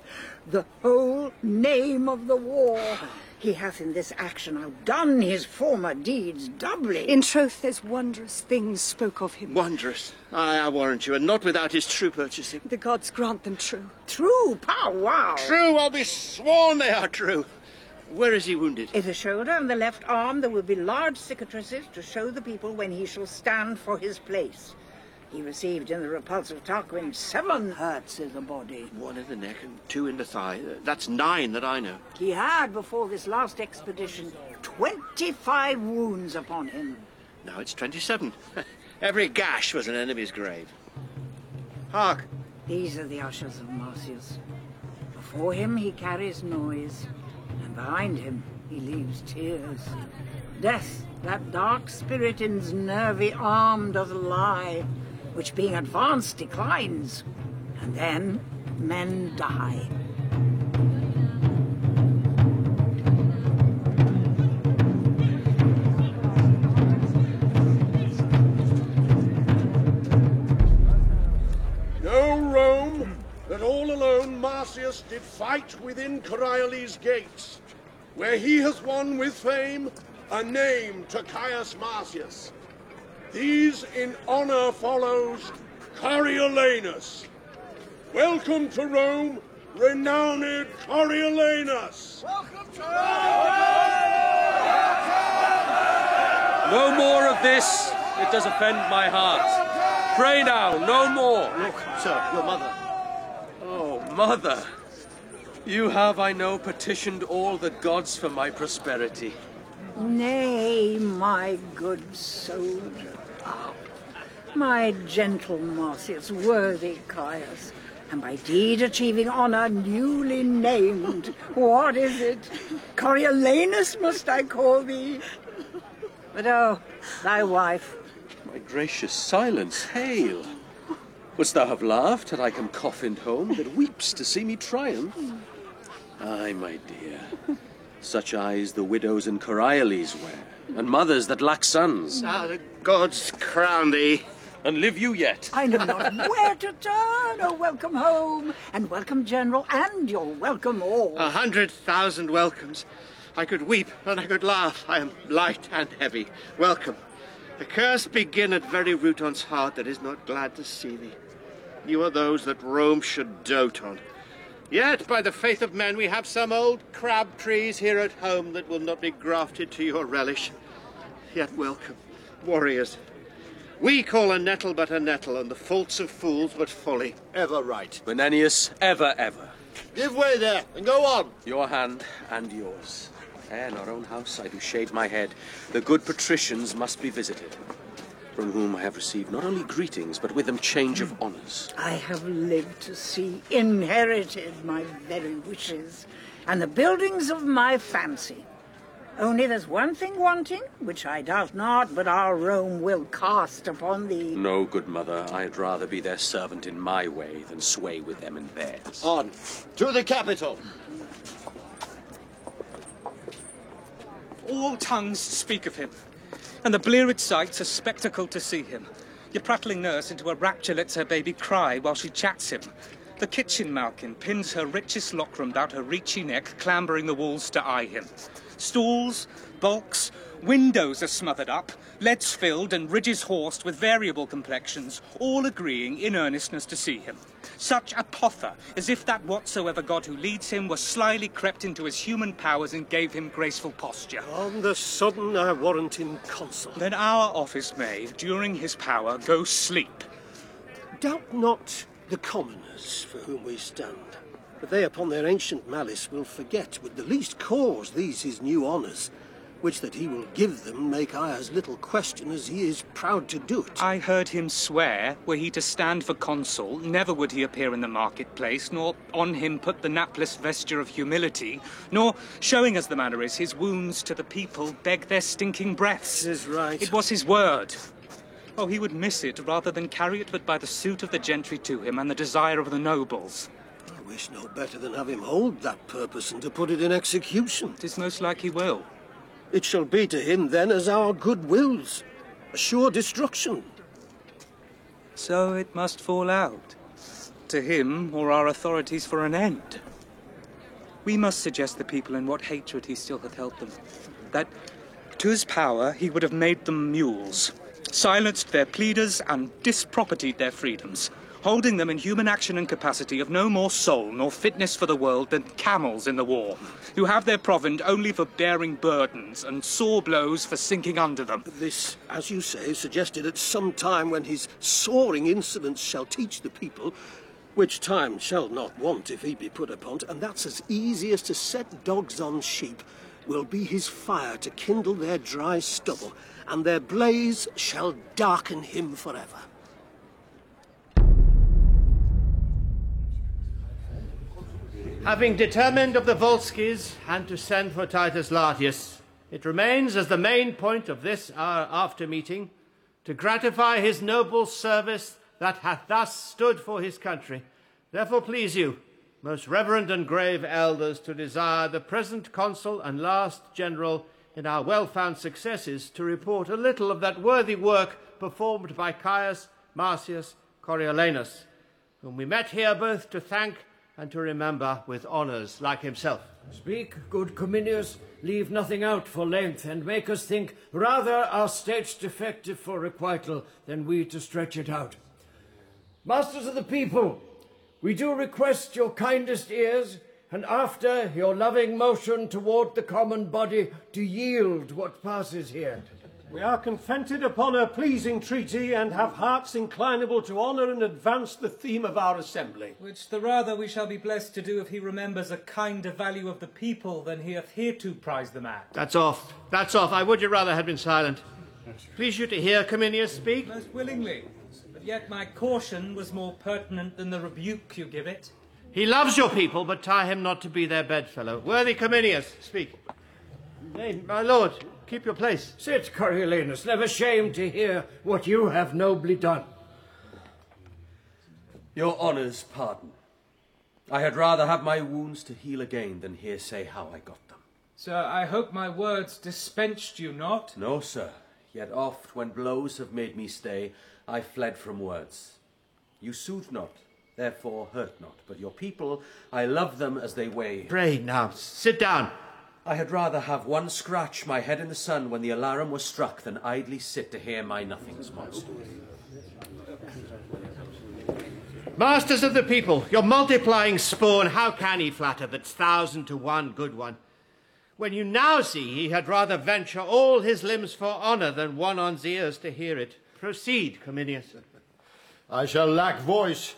The whole name of the war. He hath in this action outdone his former deeds doubly. In troth, there's wondrous things spoke of him. Wondrous, I warrant you, and not without his true purchasing. The gods grant them true. True, pow wow. True, I'll be sworn they are true. Where is he wounded? In the shoulder and the left arm there will be large cicatrices to show the people when he shall stand for his place. He received in the repulse of Tarquin 7 hurts in the body. 1 in the neck and 2 in the thigh. That's 9 that I know. He had, before this last expedition, 25 wounds upon him. Now it's 27. Every gash was an enemy's grave. Hark! These are the ushers of Marsyas. Before him he carries noise, and behind him he leaves tears. Death, that dark spirit in's nervy arm doth lie, which being advanced declines, and then men die. Know, Rome, that all alone Marsyas did fight within Coriolis' gates, where he has won with fame a name to Caius Marsyas. These in honour follows Coriolanus. Welcome to Rome, renowned Coriolanus. Welcome to No more of this. It does offend my heart. Pray now, no more. Look, sir, your mother. Oh, mother. You have, I know, petitioned all the gods for my prosperity. Nay, my good soldier. My gentle Marsyas, worthy Caius, and by deed achieving honour newly named. What is it? Coriolanus must I call thee? But oh, thy wife. My gracious silence, hail. Wouldst thou have laughed had I come coffined home that weeps to see me triumph? Ay, my dear, such eyes the widows in Coriolis wear, and mothers that lack sons. Ah, the gods crown thee. And live you yet? I know not where to turn. Oh, welcome home, and welcome, General, and you're welcome all. 100,000 welcomes. I could weep and I could laugh. I am light and heavy. Welcome. The curse begin at very Ruton's heart that is not glad to see thee. You are those that Rome should dote on. Yet, by the faith of men, we have some old crab trees here at home that will not be grafted to your relish. Yet welcome, warriors. We call a nettle but a nettle, and the faults of fools but folly. Ever right. Menenius, ever, ever. Give way there, and go on. Your hand and yours. Ere in our own house I do shade my head. The good patricians must be visited, from whom I have received not only greetings, but with them change of honours. I have lived to see, inherited my very wishes, and the buildings of my fancy. Only there's one thing wanting, which I doubt not, but our Rome will cast upon thee. No, good mother, I'd rather be their servant in my way than sway with them in theirs. On, to the capital. All tongues speak of him, and the bleared sight's a spectacle to see him. Your prattling nurse into a rapture lets her baby cry while she chats him. The kitchen malkin pins her richest lockram about her reachy neck, clambering the walls to eye him. Stalls, bulks, windows are smothered up, leads filled and ridges horsed with variable complexions, all agreeing in earnestness to see him. Such a pother, as if that whatsoever god who leads him was slyly crept into his human powers and gave him graceful posture. On the sudden I warrant him consul. Then our office may, during his power, go sleep. Doubt not the commoners for whom we stand, but they upon their ancient malice will forget with the least cause these his new honours, which that he will give them make I as little question as he is proud to do it. I heard him swear, were he to stand for consul, never would he appear in the marketplace, nor on him put the napless vesture of humility, nor, showing as the manner is, his wounds to the people, beg their stinking breaths. 'Tis right. It was his word. Oh, he would miss it rather than carry it but by the suit of the gentry to him and the desire of the nobles. I wish no better than have him hold that purpose and to put it in execution. 'Tis most like he will. It shall be to him then as our good wills, a sure destruction. So it must fall out. To him or our authorities for an end. We must suggest the people in what hatred he still hath held them. That to his power he would have made them mules, silenced their pleaders and dispropertied their freedoms, holding them in human action and capacity of no more soul nor fitness for the world than camels in the war, who have their provend only for bearing burdens and sore blows for sinking under them. This, as you say, suggested at some time when his soaring insolence shall teach the people, which time shall not want if he be put upon, and that's as easy as to set dogs on sheep, will be his fire to kindle their dry stubble, and their blaze shall darken him forever. Having determined of the Volskis and to send for Titus Latius, it remains as the main point of this our after-meeting to gratify his noble service that hath thus stood for his country. Therefore please you, most reverend and grave elders, to desire the present consul and last general in our well-found successes to report a little of that worthy work performed by Caius Marcius Coriolanus, whom we met here both to thank and to remember with honours like himself. Speak, good Cominius, leave nothing out for length, and make us think rather our state's defective for requital than we to stretch it out. Masters of the people, we do request your kindest ears, and after your loving motion toward the common body, to yield what passes here. We are consented upon a pleasing treaty, and have hearts inclinable to honour and advance the theme of our assembly. Which the rather we shall be blessed to do if he remembers a kinder value of the people than he hath hereto prized them at. That's off. That's off. I would you rather had been silent. Please you to hear Cominius speak. Most willingly. But yet my caution was more pertinent than the rebuke you give it. He loves your people, but tie him not to be their bedfellow. Worthy Cominius, speak. Nay, my lord, keep your place. Sit, Coriolanus, never shame to hear what you have nobly done. Your honour's pardon. I had rather have my wounds to heal again than hear say how I got them. Sir, I hope my words dispensed you not. No, sir. Yet oft, when blows have made me stay, I fled from words. You soothe not, therefore hurt not. But your people, I love them as they weigh. Pray now, sit down. I had rather have one scratch my head in the sun when the alarum was struck than idly sit to hear my nothings monster. Masters of the people, your multiplying spawn, how can he flatter that's 1,000 to 1 good one? When you now see he had rather venture all his limbs for honour than one on's ears to hear it. Proceed, Cominius. I shall lack voice.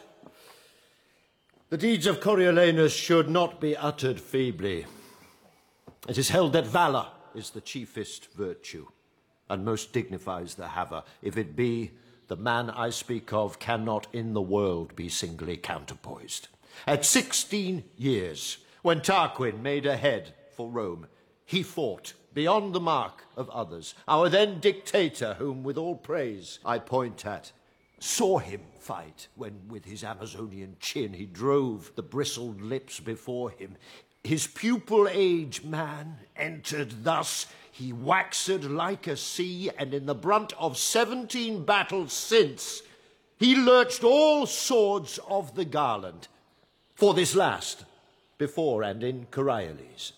The deeds of Coriolanus should not be uttered feebly. It is held that valour is the chiefest virtue, and most dignifies the haver. If it be, the man I speak of cannot in the world be singly counterpoised. At 16 years, when Tarquin made a head for Rome, he fought beyond the mark of others. Our then dictator, whom with all praise I point at, saw him fight when with his Amazonian chin he drove the bristled lips before him. His pupil age man entered thus, he waxed like a sea, and in the brunt of 17 battles since, he lurched all swords of the garland. For this last, before and in Coriolis.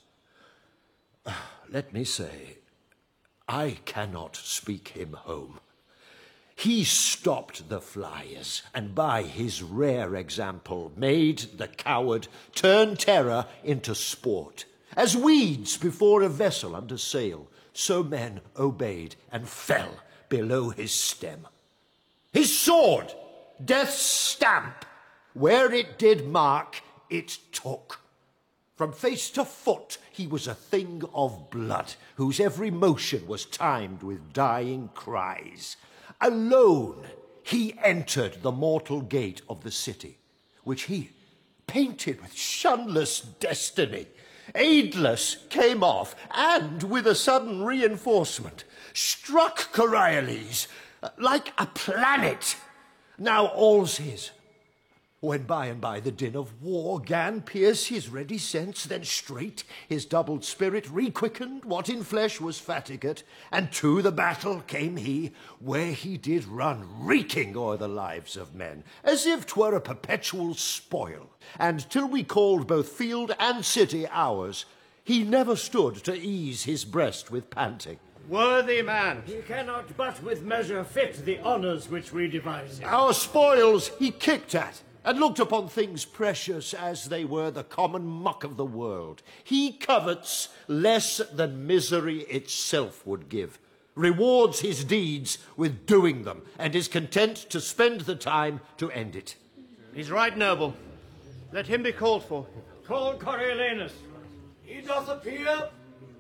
Let me say, I cannot speak him home. He stopped the flyers, and by his rare example made the coward turn terror into sport. As weeds before a vessel under sail, so men obeyed and fell below his stem. His sword, death's stamp, where it did mark, it took. From face to foot he was a thing of blood, whose every motion was timed with dying cries. Alone he entered the mortal gate of the city, which he painted with shunless destiny. Aidless came off, and with a sudden reinforcement struck Coriolis like a planet. Now all's his. When by and by the din of war gan pierce his ready sense, then straight his doubled spirit requickened what in flesh was fatigate, and to the battle came he, where he did run reeking o'er the lives of men, as if 'twere a perpetual spoil, and till we called both field and city ours, he never stood to ease his breast with panting. Worthy man, he cannot but with measure fit the honours which we devise him. Our spoils he kicked at, and looked upon things precious as they were the common muck of the world. He covets less than misery itself would give, rewards his deeds with doing them, and is content to spend the time to end it. He's right, noble. Let him be called for. Call Coriolanus. He doth appear.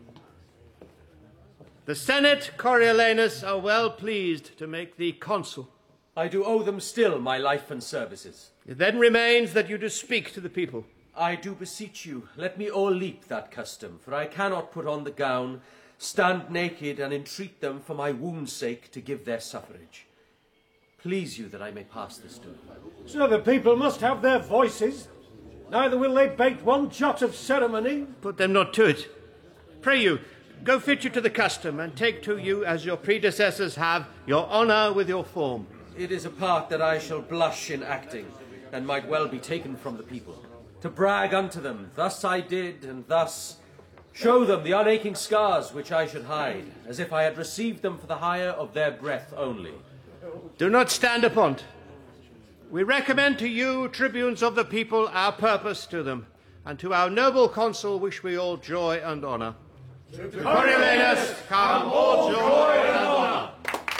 The Senate, Coriolanus, are well pleased to make thee consul. I do owe them still my life and services. It then remains that you do speak to the people. I do beseech you, let me o'erleap that custom, for I cannot put on the gown, stand naked, and entreat them for my wound's sake to give their suffrage. Please you that I may pass this to them. So the people must have their voices. Neither will they bate one jot of ceremony. Put them not to it. Pray you, go fit you to the custom, and take to you, as your predecessors have, your honour with your form. It is a part that I shall blush in acting, and might well be taken from the people. To brag unto them, thus I did, and thus show them the unaching scars which I should hide, as if I had received them for the hire of their breath only. Do not stand upon't. We recommend to you, tribunes of the people, our purpose to them, and to our noble consul wish we all joy and honour. To Coriolanus come all joy and honour.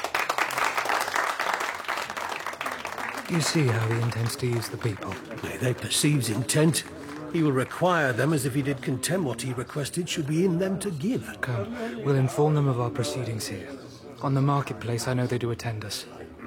You see how he intends to use the people. They perceives intent. He will require them as if he did contemn what he requested should be in them to give. Come, we'll inform them of our proceedings here. On the marketplace, I know they do attend us.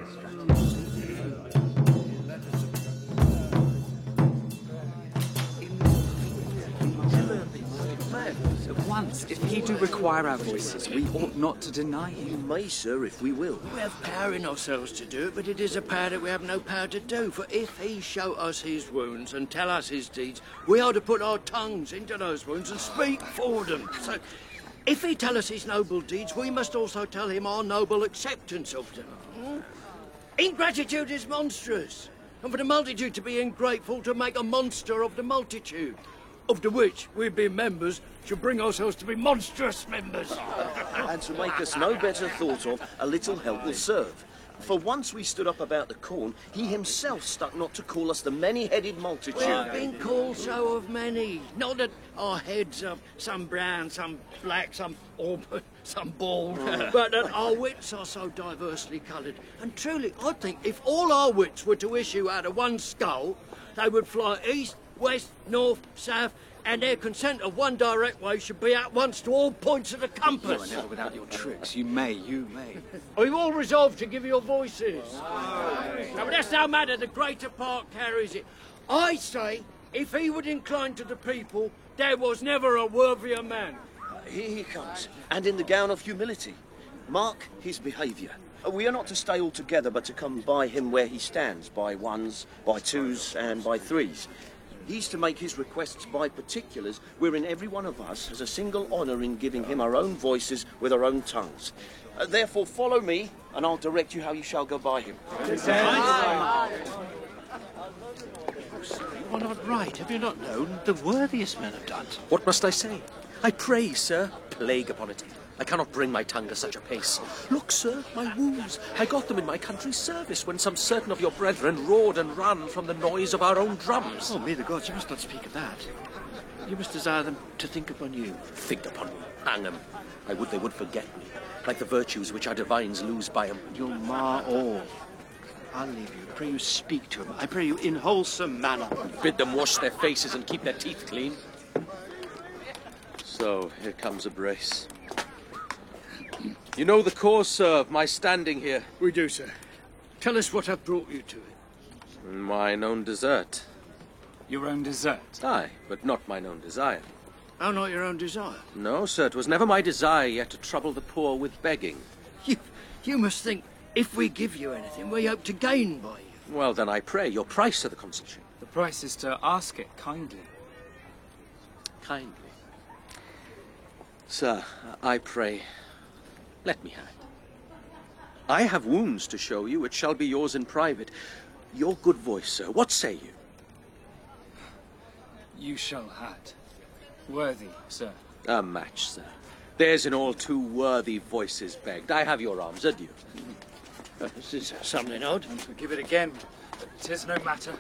Once, if he do require our voices, we ought not to deny him. You may, sir, if we will. We have power in ourselves to do it, but it is a power that we have no power to do. For if he show us his wounds and tell us his deeds, we are to put our tongues into those wounds and speak for them. So, if he tell us his noble deeds, we must also tell him our noble acceptance of them. Ingratitude is monstrous, and for the multitude to be ungrateful to make a monster of the multitude, of the which we being members should bring ourselves to be monstrous members. And to make us no better thought of, a little help will serve. For once we stood up about the corn, he himself stuck not to call us the many-headed multitude. We have been called so of many. Not that our heads are some brown, some black, some auburn, some bald, but that our wits are so diversely coloured. And truly, I think if all our wits were to issue out of one skull, they would fly east, west, north, south, and their consent of one direct way should be at once to all points of the compass. You are never without your tricks. You may. Are you all resolved to give your voices? No, but that's no matter. The greater part carries it. I say, if he would incline to the people, there was never a worthier man. Here he comes, and in the gown of humility. Mark his behaviour. We are not to stay all together, but to come by him where he stands, by ones, by twos, and by threes. He's to make his requests by particulars, wherein every one of us has a single honour in giving him our own voices with our own tongues. Therefore, follow me, and I'll direct you how you shall go by him. You are not right. Have you not known the worthiest men have done? What must I say? I pray, sir, plague upon it. I cannot bring my tongue to such a pace. Look, sir, my wounds. I got them in my country's service when some certain of your brethren roared and ran from the noise of our own drums. Oh, may the gods, you must not speak of that. You must desire them to think upon you. Think upon me. Hang them. I would they would forget me, like the virtues which our divines lose by them. You'll mar all. I'll leave you. Pray you speak to them. I pray you in wholesome manner. Bid them wash their faces and keep their teeth clean. So, here comes a brace. You know the cause, sir, of my standing here? We do, sir. Tell us what hath brought you to it. Mine own desert. Your own desert? Aye, but not mine own desire. How not your own desire? No, sir, 'twas never my desire yet to trouble the poor with begging. You must think, if we give you anything, we hope to gain by you. Well, then I pray your price of the consulship. The price is to ask it kindly. Kindly. Sir, I pray, let me have it. I have wounds to show you, it shall be yours in private. Your good voice, sir, what say you? You shall have it. Worthy, sir. A match, sir. There's in all 2 worthy voices begged. I have your arms, adieu. This is something odd. We'll give it again, but 'tis no matter.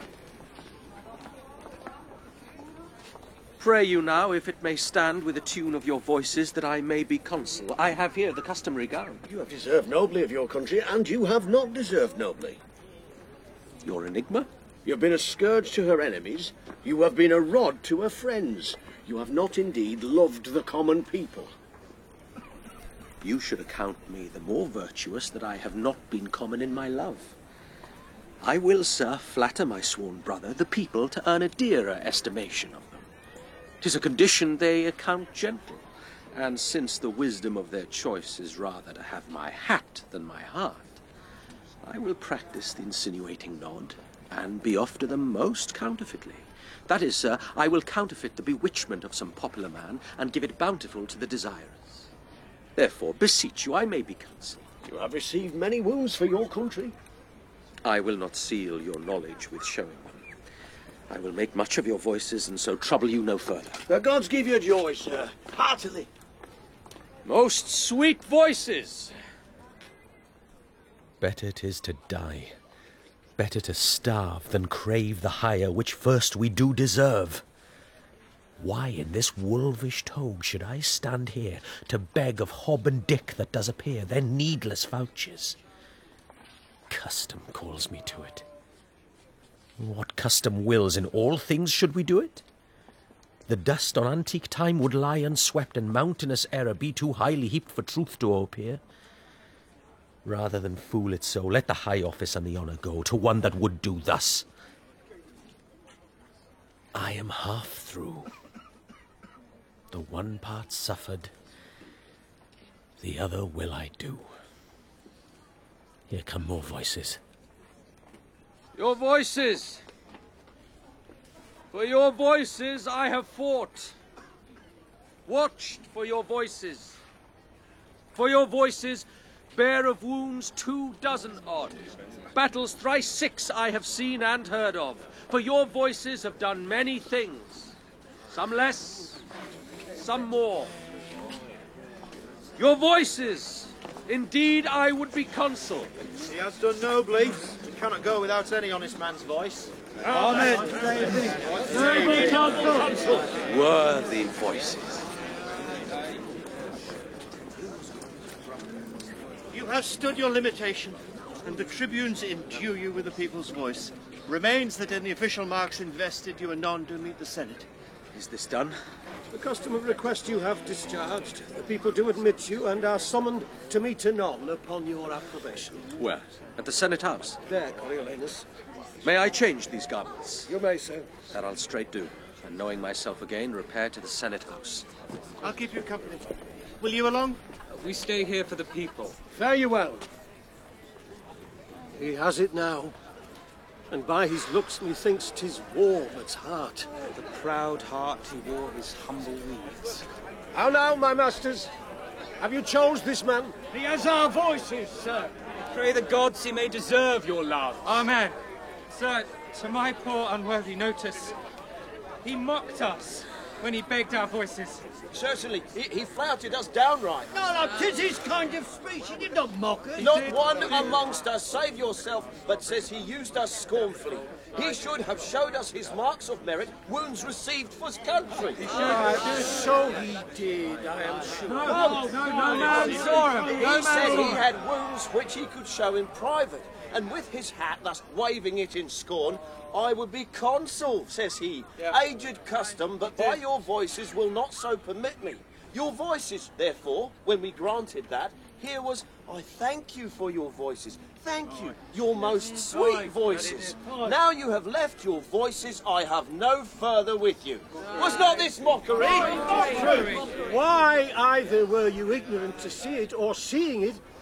Pray you now, if it may stand with the tune of your voices, that I may be consul. I have here the customary gown. You have deserved nobly of your country, and you have not deserved nobly. Your enigma? You have been a scourge to her enemies. You have been a rod to her friends. You have not indeed loved the common people. You should account me the more virtuous that I have not been common in my love. I will, sir, flatter my sworn brother, the people, to earn a dearer estimation of them. 'Tis a condition they account gentle, and since the wisdom of their choice is rather to have my hat than my heart, I will practice the insinuating nod, and be off to them most counterfeitly. That is, sir, I will counterfeit the bewitchment of some popular man, and give it bountiful to the desirous. Therefore, beseech you, I may be consul. You have received many wounds for your country. I will not seal your knowledge with showing them. I will make much of your voices, and so trouble you no further. The gods give you joy, sir, heartily. Most sweet voices! Better 'tis to die, better to starve than crave the hire which first we do deserve. Why in this wolvish togue should I stand here to beg of Hob and Dick that does appear, their needless vouchers? Custom calls me to it. What custom wills in all things should we do it? The dust on antique time would lie unswept, and mountainous error be too highly heaped for truth to appear. Rather than fool it so, let the high office and the honour go to one that would do thus. I am half through. The one part suffered, the other will I do. Here come more voices. Your voices! For your voices I have fought. Watched for your voices. For your voices, bare of wounds 24 odd. Battles thrice 6 I have seen and heard of. For your voices have done many things. Some less, some more. Your voices! Indeed, I would be consul. He has done nobly. We cannot go without any honest man's voice. Amen. Worthy voices. You have stood your limitation, and the tribunes endue you with the people's voice. Remains that in the official marks invested, you anon do meet the Senate. Is this done? The custom of request you have discharged. The people do admit you and are summoned to meet anon upon your approbation. Where? At the Senate House? There, Coriolanus. May I change these garments? You may, sir. That I'll straight do, and knowing myself again, repair to the Senate House. I'll keep you company. Will you along? We stay here for the people. Fare you well. He has it now, and by his looks methinks 'tis warm at heart. With a proud heart he wore his humble weeds. How now, my masters? Have you chose this man? He has our voices, sir. Pray the gods he may deserve your love. Amen. Sir, to my poor unworthy notice, he mocked us when he begged our voices. Certainly, he flouted us downright. No, 'tis his kind of speech. He did not mock us. Not one amongst us, save yourself, but says he used us scornfully. He should have showed us his marks of merit, wounds received for his country. So he did, I am sure. No man saw him. He said he had wounds which he could show in private, and with his hat thus waving it in scorn, I would be consul, says he. Aged custom, but by your voices will not so permit me. Your voices, therefore, when we granted that, here was, I thank you for your voices. Thank you, your most sweet voices. Now you have left your voices, I have no further with you. Was not this mockery? Why either were you ignorant to see it, or seeing it,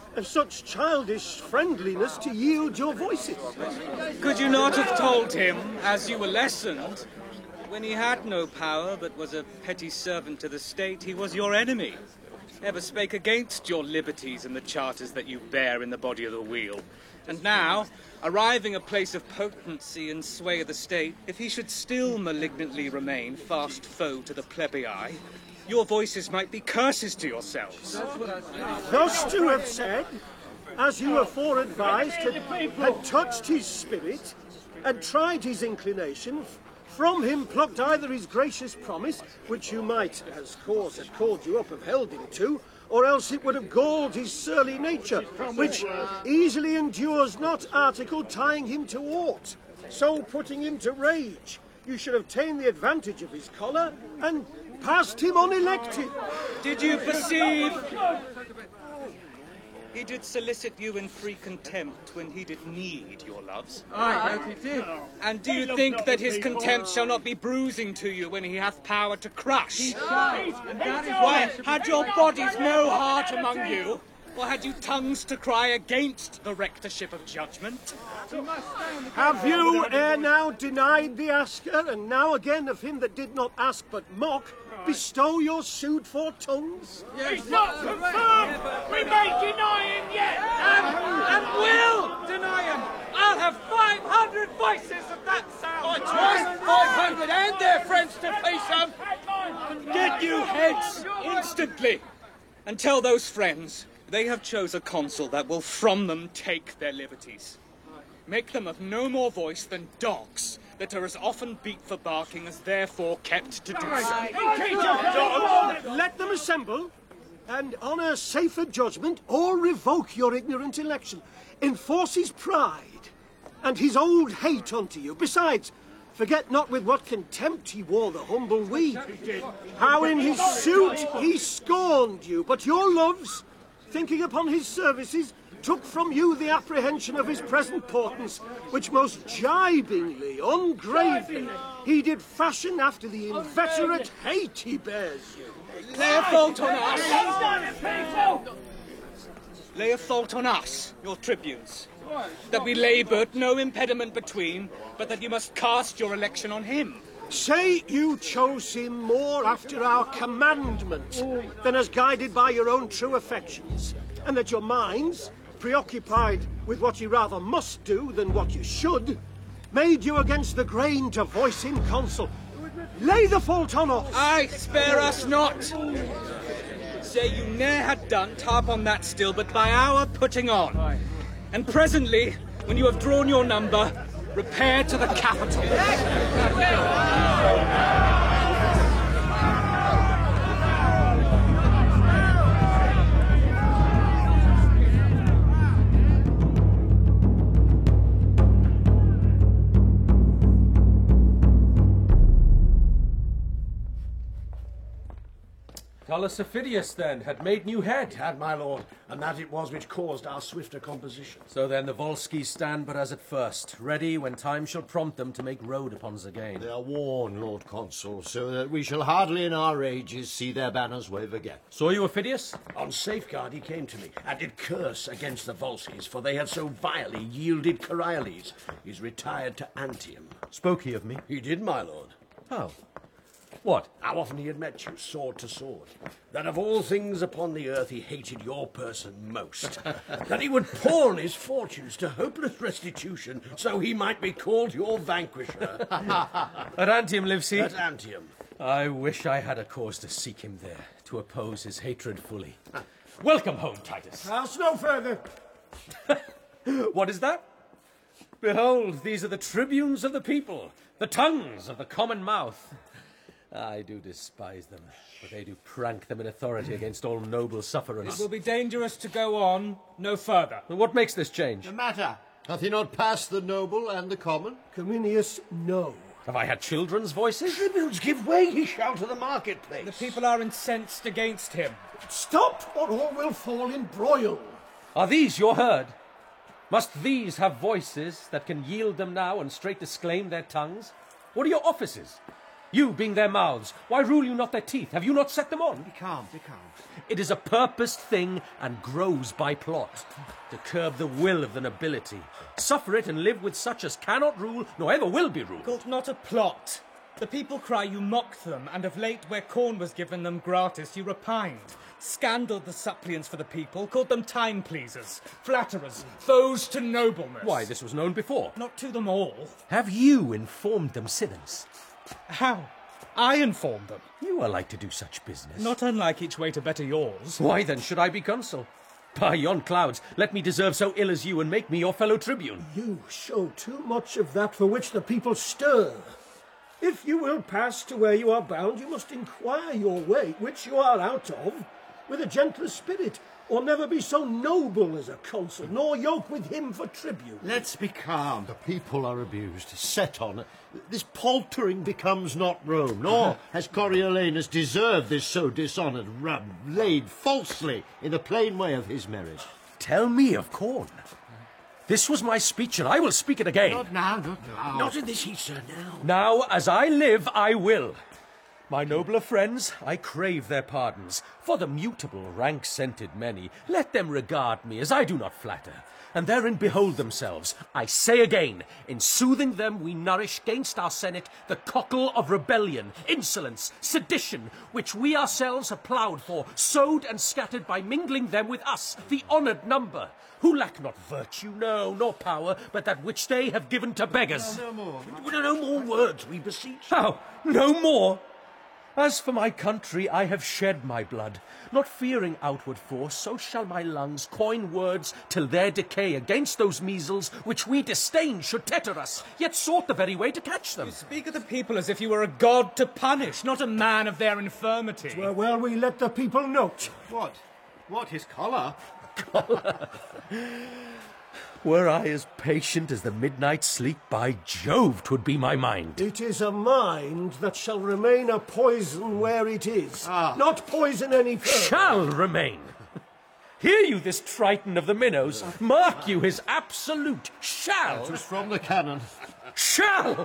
of such childish friendliness to yield your voices? Could you not have told him, as you were lessoned, when he had no power but was a petty servant to the state, he was your enemy, ever spake against your liberties and the charters that you bear in the body of the wheel? And now, arriving a place of potency and sway of the state, if he should still malignantly remain fast foe to the plebei, your voices might be curses to yourselves. Thus to have said, as you afore advised, had touched his spirit, and tried his inclination, from him plucked either his gracious promise, which you might, as cause had called you up, have held him to, or else it would have galled his surly nature, which easily endures not article tying him to aught. So putting him to rage, you should have ta'en the advantage of his collar, and passed him unelected. Did you perceive? He did solicit you in free contempt when he did need your loves. Aye, that he did. And do you think that his contempt shall not be bruising to you when he hath power to crush? Why, had your bodies no heart among you? Or had you tongues to cry against the rectorship of judgment? Have you ere now denied the asker, and now again of him that did not ask but mock, bestow your sued for tongues? It's not confirmed! We may deny him yet! And will deny him! I'll have 500 voices of that sound! Twice 500 and their friends to face them! Get you heads instantly! And tell those friends they have chose a consul that will from them take their liberties. Make them of no more voice than dogs, that are as often beat for barking as therefore kept to do so. Let them assemble, and on a safer judgment, or revoke your ignorant election. Enforce his pride, and his old hate unto you. Besides, forget not with what contempt he wore the humble weed. How in his suit he scorned you, but your loves, thinking upon his services, took from you the apprehension of his present portents, which most gibingly, ungravely, he did fashion after the inveterate hate he bears you. Lay a fault on us! Lay a fault on us, your tribunes, that we laboured no impediment between, but that you must cast your election on him. Say you chose him more after our commandment than as guided by your own true affections, and that your minds, preoccupied with what you rather must do than what you should, made you against the grain to voice in consul. Lay the fault on us! Aye, spare us not! Say you ne'er had done, harp on that still, but by our putting on. And presently, when you have drawn your number, repair to the capital. Tullus Aufidius, then, had made new head. Had, my lord, and that it was which caused our swifter composition. So then the Volsci stand but as at first, ready when time shall prompt them to make road upon Zagain. They are worn, Lord Consul, so that we shall hardly in our ages see their banners wave again. Saw you Aufidius? On safeguard he came to me, and did curse against the Volsces, for they had so vilely yielded Coriolis. He's retired to Antium. Spoke he of me? He did, my lord. How? What? How often he had met you, sword to sword. That of all things upon the earth he hated your person most. That he would pawn his fortunes to hopeless restitution so he might be called your vanquisher. At Antium lives he? At Antium. I wish I had a cause to seek him there, to oppose his hatred fully. Welcome home, Titus. Ask no further. What is that? Behold, these are the tribunes of the people, the tongues of the common mouth. I do despise them, but they do prank them in authority against all noble sufferers. It will be dangerous to go on no further. But what makes this change? The matter? Hath he not passed the noble and the common? Cominius, no. Have I had children's voices? Tribunes, give way, he shall to the marketplace. The people are incensed against him. Stop, or all will fall in broil. Are these your herd? Must these have voices that can yield them now and straight disclaim their tongues? What are your offices? You being their mouths, why rule you not their teeth? Have you not set them on? Be calm, be calm. It is a purposed thing and grows by plot, to curb the will of the nobility. Suffer it and live with such as cannot rule, nor ever will be ruled. Called not a plot. The people cry you mock them, and of late where corn was given them gratis you repined. Scandaled the suppliants for the people, called them time-pleasers, flatterers, foes to nobleness. Why, this was known before. Not to them all. Have you informed them since? How? I informed them. You are like to do such business. Not unlike each way to better yours. Why then should I be consul? By yon clouds, let me deserve so ill as you, and make me your fellow tribune. You show too much of that for which the people stir. If you will pass to where you are bound, you must inquire your way, which you are out of, with a gentler spirit, or never be so noble as a consul, nor yoke with him for tribune. Let's be calm. The people are abused, set on. This paltering becomes not Rome, nor has Coriolanus deserved this so dishonoured rub, laid falsely in the plain way of his merit. Tell me of corn. This was my speech, and I will speak it again. Not now, not now. Not in this heat, sir, now. Now, as I live, I will. My nobler friends, I crave their pardons. For the mutable, rank-scented many, let them regard me as I do not flatter, and therein behold themselves. I say again, in soothing them we nourish gainst our senate the cockle of rebellion, insolence, sedition, which we ourselves have ploughed for, sowed and scattered by mingling them with us, the honoured number, who lack not virtue, no, nor power, but that which they have given to beggars. No more. No more words, we beseech. How? No more? As for my country, I have shed my blood. Not fearing outward force, so shall my lungs coin words till their decay against those measles which we disdain should tetter us, yet sought the very way to catch them. You speak of the people as if you were a god to punish, not a man of their infirmity. Well, we let the people note. What? What, his collar? Were I as patient as the midnight sleep, by Jove, 'twould be my mind. It is a mind that shall remain a poison where it is, not poison any further. Shall remain. Hear you this Triton of the minnows? Mark you his absolute shall. It was from the cannon. Shall!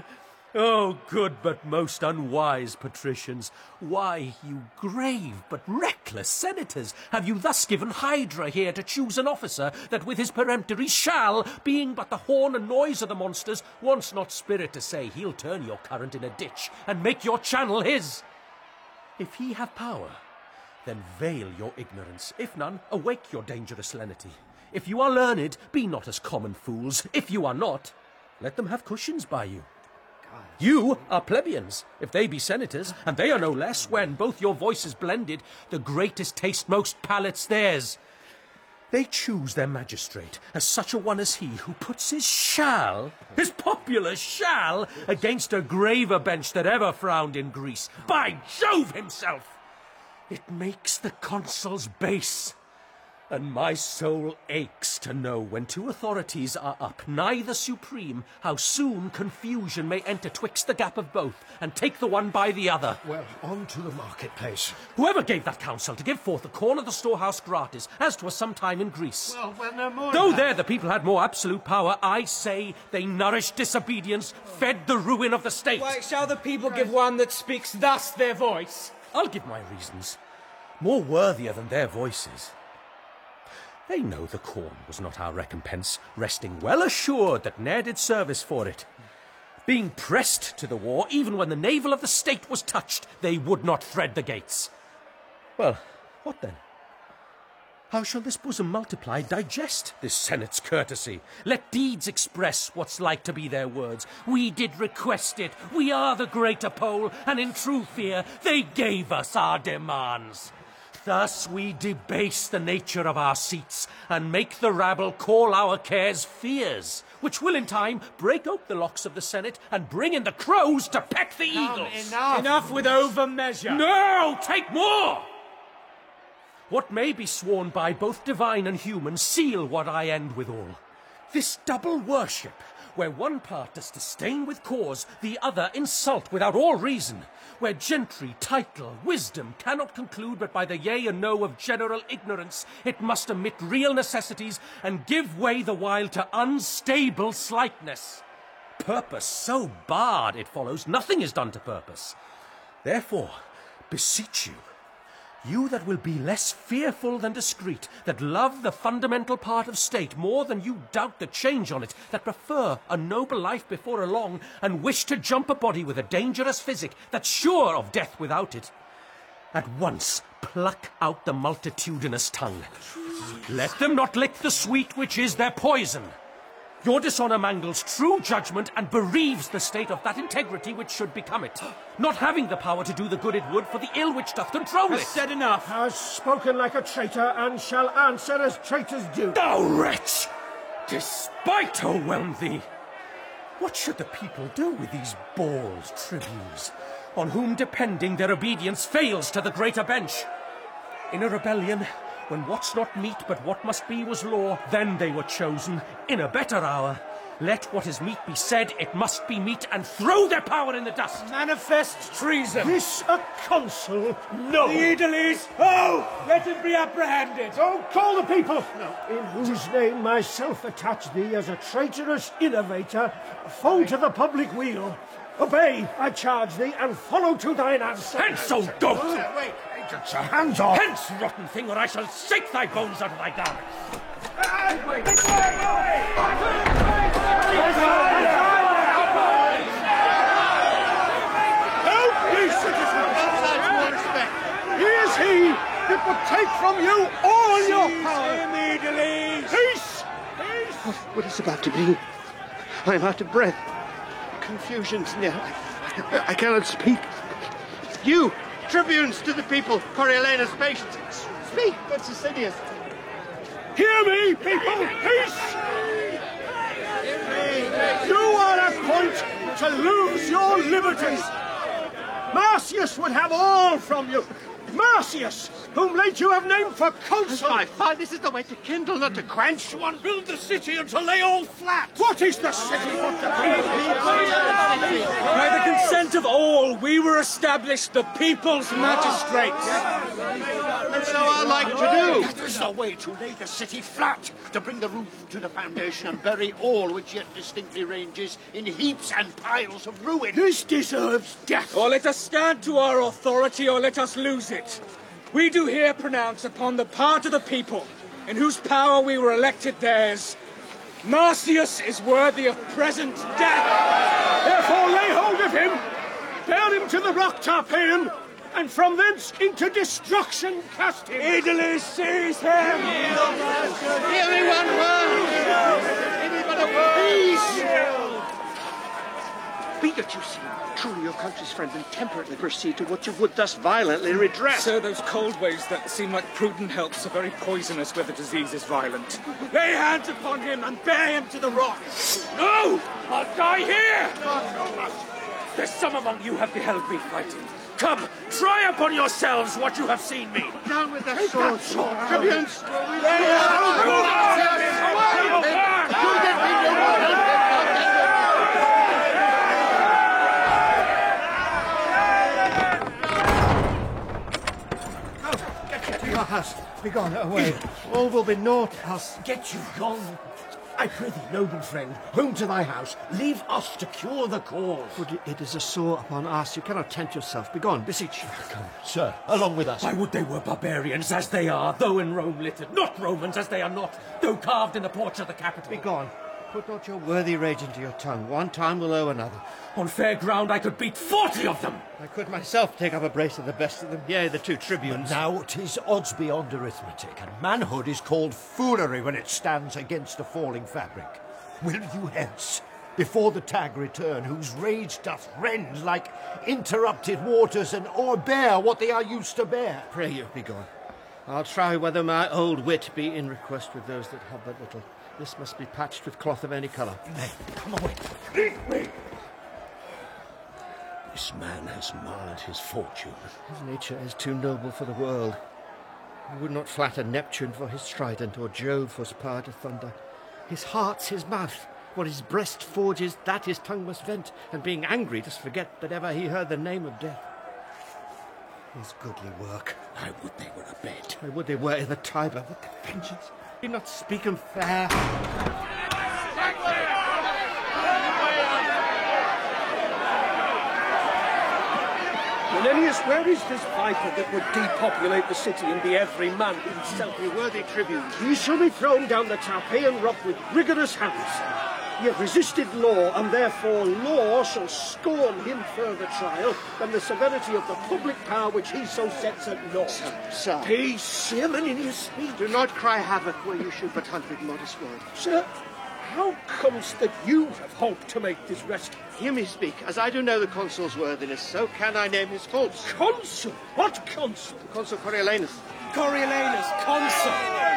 Oh, good but most unwise patricians, why, you grave but reckless senators, have you thus given Hydra here to choose an officer that with his peremptory shall, being but the horn and noise of the monsters, wants not spirit to say he'll turn your current in a ditch and make your channel his? If he have power, then veil your ignorance. If none, awake your dangerous lenity. If you are learned, be not as common fools. If you are not, let them have cushions by you. You are plebeians, if they be senators, and they are no less, when, both your voices blended, the greatest taste most palates theirs. They choose their magistrate as such a one as he who puts his shall, his popular shall, against a graver bench that ever frowned in Greece. By Jove himself! It makes the consuls base. And my soul aches to know when two authorities are up, neither supreme, how soon confusion may enter twixt the gap of both, and take the one by the other. Well, on to the marketplace. Whoever gave that counsel to give forth the corn of the storehouse gratis, as 'twas some time in Greece? Well, no more. Though there the people had more absolute power, I say they nourished disobedience, fed the ruin of the state. Why, shall the people give one that speaks thus their voice? I'll give my reasons, more worthier than their voices. They know the corn was not our recompense, resting well assured that ne'er did service for it. Being pressed to the war, even when the navel of the state was touched, they would not thread the gates. Well, what then? How shall this bosom multiplied digest this senate's courtesy? Let deeds express what's like to be their words. We did request it, we are the greater pole, and in true fear they gave us our demands. Thus we debase the nature of our seats, and make the rabble call our cares fears, which will in time break ope the locks of the Senate, and bring in the crows to peck the eagles. Enough with over measure. No, take more! What may be sworn by both divine and human, seal what I end withal. This double worship, where one part does disdain with cause, the other insult without all reason, where gentry, title, wisdom cannot conclude but by the yea and no of general ignorance, it must omit real necessities and give way the while to unstable slightness. purpose so barred, it follows, nothing is done to purpose. Therefore, beseech you, you that will be less fearful than discreet, that love the fundamental part of state more than you doubt the change on it, that prefer a noble life before a long, and wish to jump a body with a dangerous physic, that's sure of death without it, at once pluck out the multitudinous tongue. Let them not lick the sweet which is their poison. Your dishonour mangles true judgment and bereaves the state of that integrity which should become it, not having the power to do the good it would for the ill which doth control it. Has said enough. Has spoken like a traitor, and shall answer as traitors do. Thou wretch! Despite overwhelm thee! What should the people do with these bald tribunes, on whom depending their obedience fails to the greater bench? In a rebellion, when what's not meet but what must be was law, then they were chosen, in a better hour. Let what is meet be said, it must be meet, and throw their power in the dust. Manifest treason. This a consul? No. The Aediles, let him be apprehended. Don't call the people. No. In whose name myself attach thee as a traitorous innovator, foe to the public weal. Obey, I charge thee, and follow to thine answer. Hence, O goat! Wait, hands off! Hence, rotten thing, or I shall shake thy bones out of thy garments. Help me, citizens! More respect. He is he that would take from you all your power. Peace! Peace! What is about to be? I am out of breath. Confusion's near. I cannot speak. You, tribunes to the people, Coriolanus' patience. Speak, good Sicinius. Hear me, people! Peace! You are at point to lose your liberties. Marcius would have all from you. Marcius, whom late you have named for consul. My father, this is the way to kindle, not to quench. To unbuild the city and to lay all flat. What is the city but the people? By the consent of all, we were established the people's magistrates. And so I like to do. That is the way to lay the city flat, to bring the roof to the foundation and bury all which yet distinctly ranges in heaps and piles of ruin. This deserves death. Or let us stand to our authority, or let us lose it. We do here pronounce upon the part of the people, in whose power we were elected theirs. Marcius is worthy of present death. Therefore lay hold of him, bear him to the rock Tarpeian, and from thence into destruction cast him. Aediles, seize him! Hear me one word! Any but a word! Peace! Be that you seem truly your country's friend, and temperately proceed to what you would thus violently redress. Sir, those cold ways that seem like prudent helps are very poisonous where the disease is violent. Lay hands upon him and bear him to the rock. No! I'll die here! There's some among you have beheld me fighting. Come, try upon yourselves what you have seen me. Down with that sword! Tribunes! Your house, be gone, away. All will be naught else. Get you gone. I pray thee, noble friend, home to thy house. Leave us to cure the cause. But it is a sore upon us. You cannot tempt yourself. Be gone, beseech you. Come, sir, along with us. I would they were barbarians as they are, though in Rome littered, not Romans as they are not, though carved in the porch of the Capitol. Be gone. Put not your worthy rage into your tongue. One time will owe another. On fair ground I could beat 40 of them. I could myself take up a brace of the best of them. Yea, the two tribunes. But now 'tis odds beyond arithmetic, and manhood is called foolery when it stands against a falling fabric. Will you hence, before the tag return, whose rage doth rend like interrupted waters, and o'erbear what they are used to bear? Pray you, be gone. I'll try whether my old wit be in request with those that have but little. This must be patched with cloth of any colour. Nay, come away. Leave me. This man has marred his fortune. His nature is too noble for the world. He would not flatter Neptune for his trident, or Jove for his power to thunder. His heart's his mouth. What his breast forges, that his tongue must vent, and being angry does forget that ever he heard the name of death. His goodly work. I would they were abed. I would they were in the Tiber. What the vengeance! Do not speak him fair. Marcius, where is this viper that would depopulate the city and be every man himself? Your worthy tribune. He shall be thrown down the Tarpeian rock with rigorous hands. He hath resisted law, and therefore law shall scorn him further trial than the severity of the public power which he so sets at naught. Sir. Peace, him in his speech. Do not cry havoc where you should but hunt with modest word. Sir, how comes that you have hoped to make this rescue? Hear me speak. As I do know the consul's worthiness, so can I name his faults. Consul? What consul? The consul Coriolanus. Coriolanus, consul!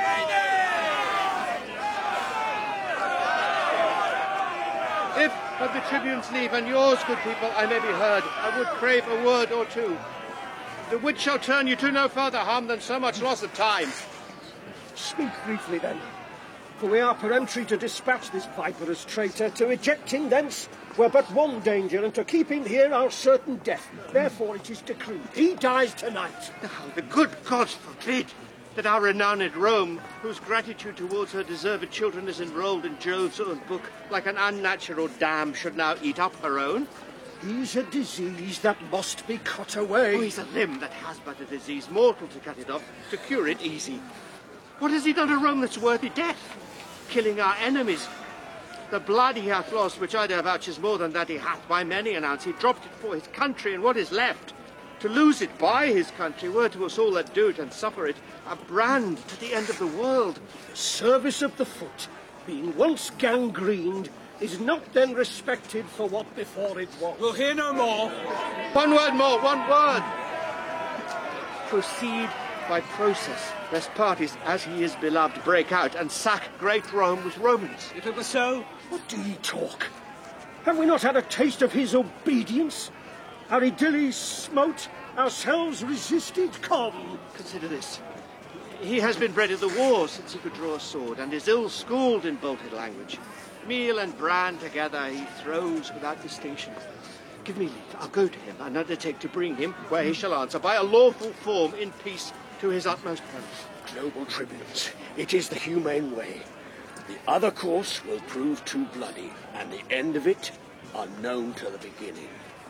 If, of the tribune's leave and yours, good people, I may be heard, I would crave a word or two. The which shall turn you to no further harm than so much loss of time. Speak briefly, then. For we are peremptory to dispatch this viperous traitor. To eject him thence were but one danger, and to keep him here our certain death. Therefore it is decreed. He dies tonight. Oh, the good gods forbid that our renowned Rome, whose gratitude towards her deserved children is enrolled in Jove's own book, like an unnatural dam, should now eat up her own. He's a disease that must be cut away. Oh, he's a limb that has but a disease, mortal to cut it off, to cure it easy. What has he done to Rome that's worthy death? Killing our enemies. The blood he hath lost, which I dare vouch is more than that he hath by many an ounce. He dropped it for his country, and what is left? To lose it by his country were to us all that do it and suffer it a brand to the end of the world. The service of the foot, being once gangrened, is not then respected for what before it was. We'll hear no more. One word more, one word. Proceed by process, lest parties, as he is beloved, break out and sack great Rome with Romans. If it were so, what do ye talk? Have we not had a taste of his obedience? Our Idyllis smote, ourselves resisted. Come. Consider this. He has been bred in the war since he could draw a sword, and is ill-schooled in bolted language. Meal and bran together he throws without distinction. Give me leave. I'll go to him and undertake to bring him where he shall answer by a lawful form in peace to his utmost perils. Noble tribunes, it is the humane way. The other course will prove too bloody, and the end of it unknown to the beginning.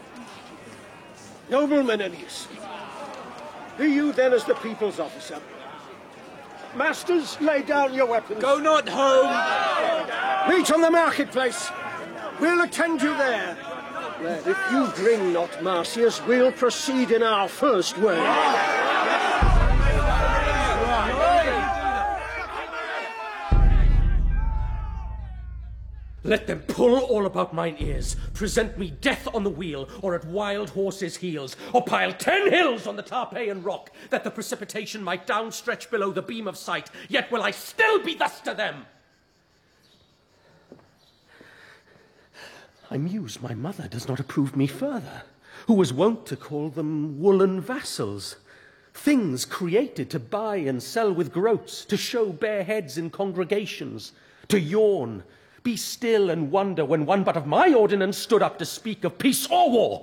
Noble Menenius, be you then as the people's officer. Masters, lay down your weapons. Go not home. Meet on the marketplace. We'll attend you there. Where if you bring not Marcius, we'll proceed in our first way. Let them pull all about mine ears, present me death on the wheel, or at wild horses' heels, or pile 10 hills on the Tarpeian rock, that the precipitation might downstretch below the beam of sight, yet will I still be thus to them. I muse my mother does not approve me further, who was wont to call them woolen vassals, things created to buy and sell with groats, to show bare heads in congregations, to yawn, be still and wonder when one but of my ordinance stood up to speak of peace or war.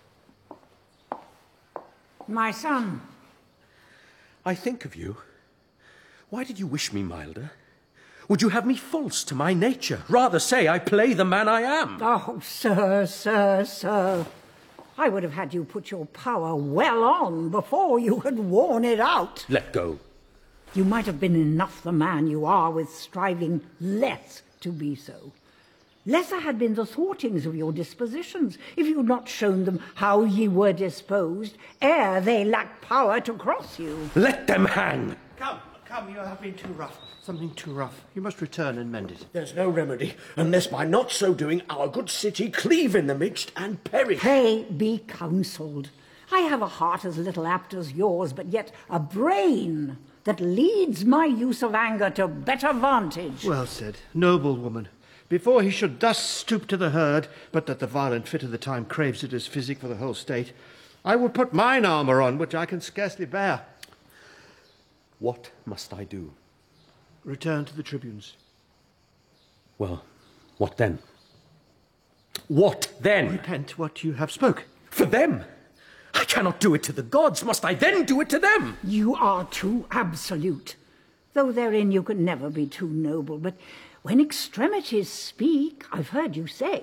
My son. I think of you. Why did you wish me milder? Would you have me false to my nature? Rather say I play the man I am. Oh, sir, sir, sir. I would have had you put your power well on before you had worn it out. Let go. You might have been enough the man you are with striving less to be so. Lesser had been the thwartings of your dispositions, if you had not shown them how ye were disposed, ere they lacked power to cross you. Let them hang! Come, you have been too rough. Something too rough. You must return and mend it. There's no remedy, unless by not so doing our good city cleave in the midst and perish. Pray be counselled. I have a heart as little apt as yours, but yet a brain that leads my use of anger to better vantage. Well said, noble woman. Before he should thus stoop to the herd, but that the violent fit of the time craves it as physic for the whole state, I will put mine armour on, which I can scarcely bear. What must I do? Return to the tribunes. Well, what then? What then? Repent what you have spoke. For them? I cannot do it to the gods. Must I then do it to them? You are too absolute. Though therein you can never be too noble. But when extremities speak, I've heard you say,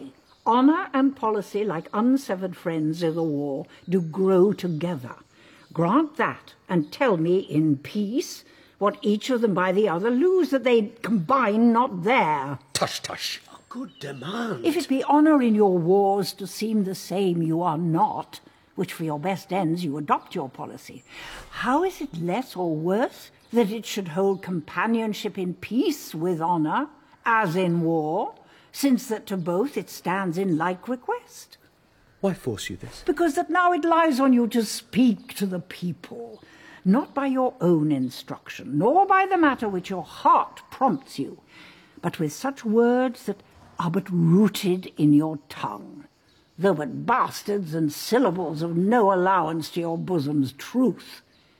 honour and policy, like unsevered friends in the war, do grow together. Grant that, and tell me in peace what each of them by the other lose, that they combine not there. Tush, tush. A good demand. If it be honour in your wars to seem the same you are not, which for your best ends you adopt your policy, how is it less or worse that it should hold companionship in peace with honour, as in war, since that to both it stands in like request? Why force you this? Because that now it lies on you to speak to the people, not by your own instruction, nor by the matter which your heart prompts you, but with such words that are but rooted in your tongue, though but bastards and syllables of no allowance to your bosom's truth.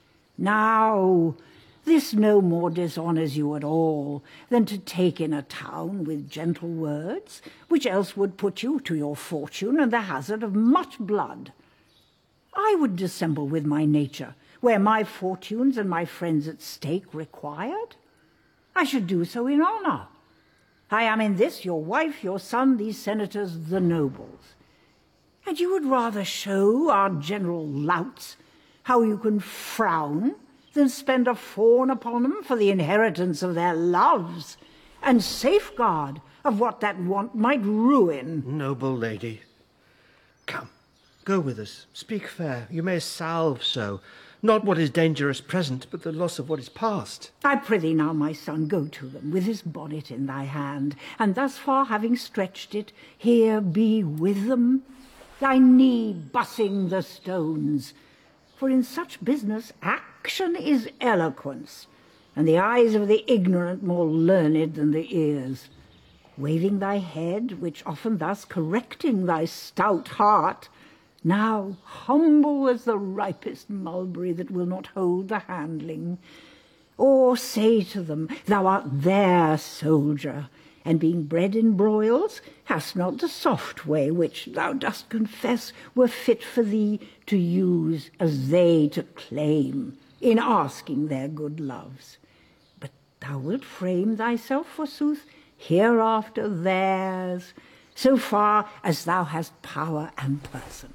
Now, this no more dishonours you at all than to take in a town with gentle words, which else would put you to your fortune and the hazard of much blood. I would dissemble with my nature, where my fortunes and my friends at stake required. I should do so in honour. I am in this your wife, your son, these senators, the nobles. And you would rather show our general louts how you can frown than spend a fawn upon them for the inheritance of their loves, and safeguard of what that want might ruin. Noble lady, come, go with us. Speak fair. You may salve so. Not what is dangerous present, but the loss of what is past. I prithee now, my son, go to them, with this bonnet in thy hand, and thus far having stretched it, here be with them, thy knee bussing the stones. For in such business action is eloquence, and the eyes of the ignorant more learned than the ears. Waving thy head, which often thus correcting thy stout heart, now humble as the ripest mulberry that will not hold the handling, or say to them, thou art their soldier, and being bred in broils, hast not the soft way which thou dost confess were fit for thee to use as they to claim in asking their good loves. But thou wilt frame thyself, forsooth, hereafter theirs, so far as thou hast power and person.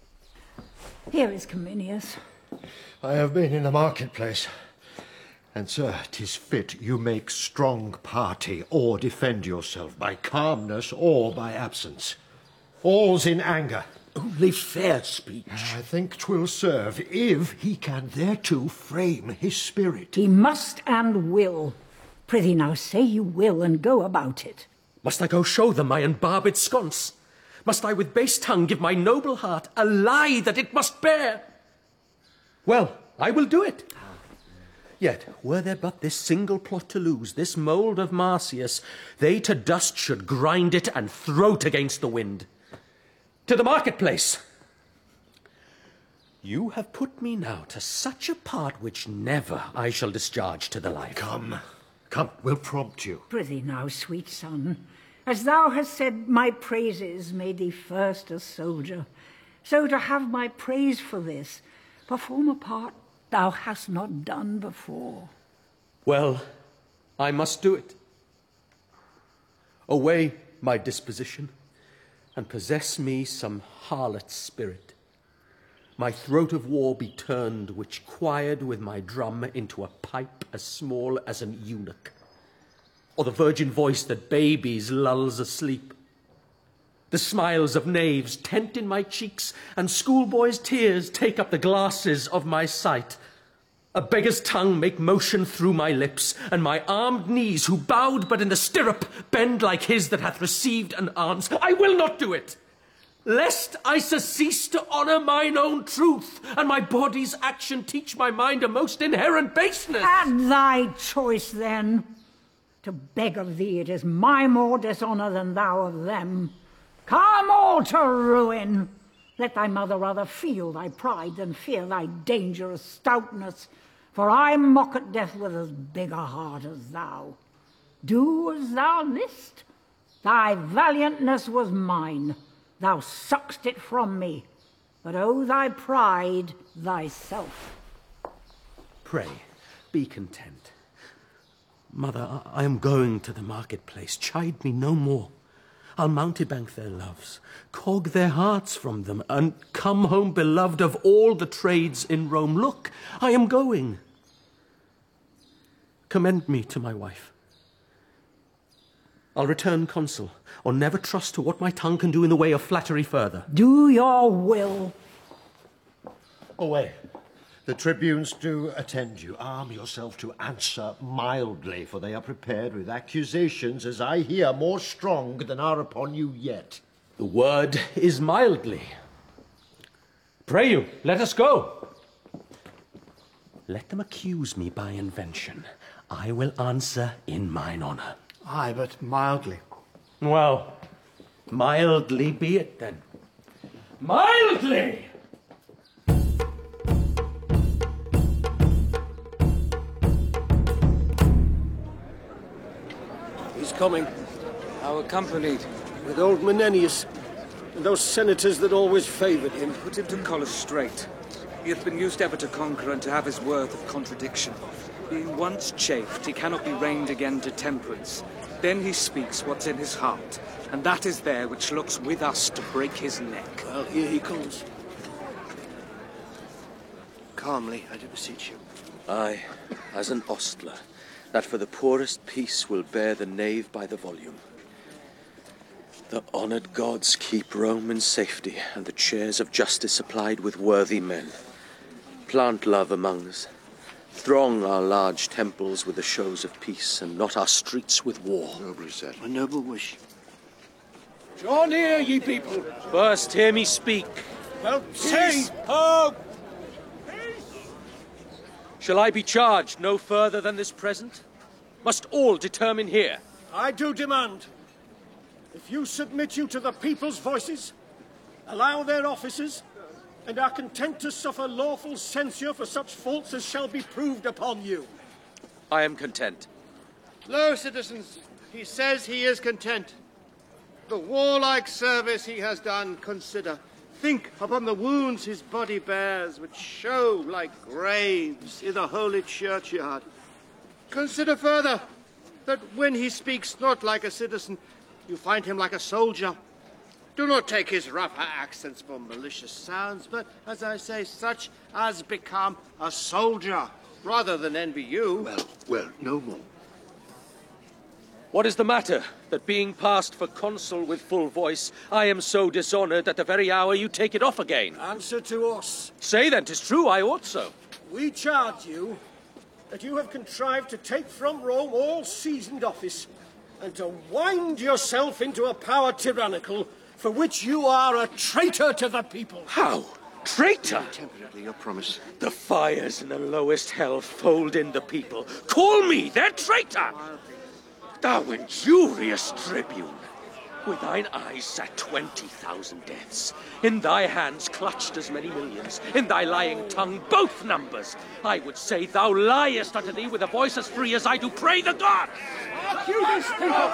Here is Cominius. I have been in the marketplace. And, sir, 'tis fit you make strong party, or defend yourself by calmness or by absence. All's in anger. Only fair speech. I think 'twill serve, if he can thereto frame his spirit. He must and will. Prithee now, say you will, and go about it. Must I go show them my embarbed sconce? Must I with base tongue give my noble heart a lie that it must bear? Well, I will do it. Yet, were there but this single plot to lose, this mould of Marcius, they to dust should grind it and throw it against the wind. To the marketplace! You have put me now to such a part which never I shall discharge to the life. Come, come, we'll prompt you. Prithee now, sweet son, as thou hast said, my praises made thee first a soldier, so to have my praise for this, perform a part thou hast not done before. Well, I must do it. Away my disposition, and possess me some harlot spirit. My throat of war be turned, which quired with my drum into a pipe as small as an eunuch, or the virgin voice that babies lulls asleep. The smiles of knaves tent in my cheeks, and schoolboys' tears take up the glasses of my sight. A beggar's tongue make motion through my lips, and my armed knees, who bowed but in the stirrup, bend like his that hath received an alms. I will not do it, lest I surcease to honour mine own truth, and my body's action teach my mind a most inherent baseness. At thy choice, then. To beg of thee, it is my more dishonour than thou of them. Come all to ruin! Let thy mother rather feel thy pride than fear thy dangerous stoutness, for I mock at death with as big a heart as thou. Do as thou list. Thy valiantness was mine. Thou suck'st it from me, but owe thy pride thyself. Pray, be content. Mother, I am going to the marketplace. Chide me no more. I'll mountebank their loves, cog their hearts from them, and come home beloved of all the trades in Rome. Look, I am going. Commend me to my wife. I'll return consul, or never trust to what my tongue can do in the way of flattery further. Do your will. Away. The tribunes do attend you. Arm yourself to answer mildly, for they are prepared with accusations, as I hear, more strong than are upon you yet. The word is mildly. Pray you, let us go. Let them accuse me by invention. I will answer in mine honour. Aye, but mildly. Well, mildly be it then. Mildly! He's coming. How accompanied? With old Menenius and those senators that always favoured him. Put him to collar straight. He hath been used ever to conquer and to have his worth of contradiction. Being once chafed, he cannot be reined again to temperance. Then he speaks what's in his heart, and that is there which looks with us to break his neck. Well, here he comes. Calmly, I do beseech you. I, as an ostler, that for the poorest piece will bear the knave by the volume. The honoured gods keep Rome in safety, and the chairs of justice supplied with worthy men. Plant love among us. Throng our large temples with the shows of peace, and not our streets with war. Nobly said. A noble wish. Draw near, ye people. First hear me speak. Well, say, Shall I be charged no further than this present? Must all determine here? I do demand. If you submit you to the people's voices, allow their officers, and are content to suffer lawful censure for such faults as shall be proved upon you. I am content. Lo, citizens, he says he is content. The warlike service he has done, consider. Think upon the wounds his body bears, which show like graves in the holy churchyard. Consider further that when he speaks not like a citizen, you find him like a soldier. Do not take his rougher accents for malicious sounds, but, as I say, such as become a soldier, rather than envy you. Well, no more. What is the matter, that being passed for consul with full voice, I am so dishonoured at the very hour you take it off again? Answer to us. Say then, 'tis true, I ought so. We charge you that you have contrived to take from Rome all seasoned office, and to wind yourself into a power tyrannical, for which you are a traitor to the people. How? Traitor? Temperately, your promise. The fires in the lowest hell fold in the people. Call me their traitor! Thou injurious tribune! With thine eyes sat 20,000 deaths. In thy hands clutched as many millions. In thy lying tongue both numbers. I would say thou liest unto thee with a voice as free as I do pray the gods! You these people!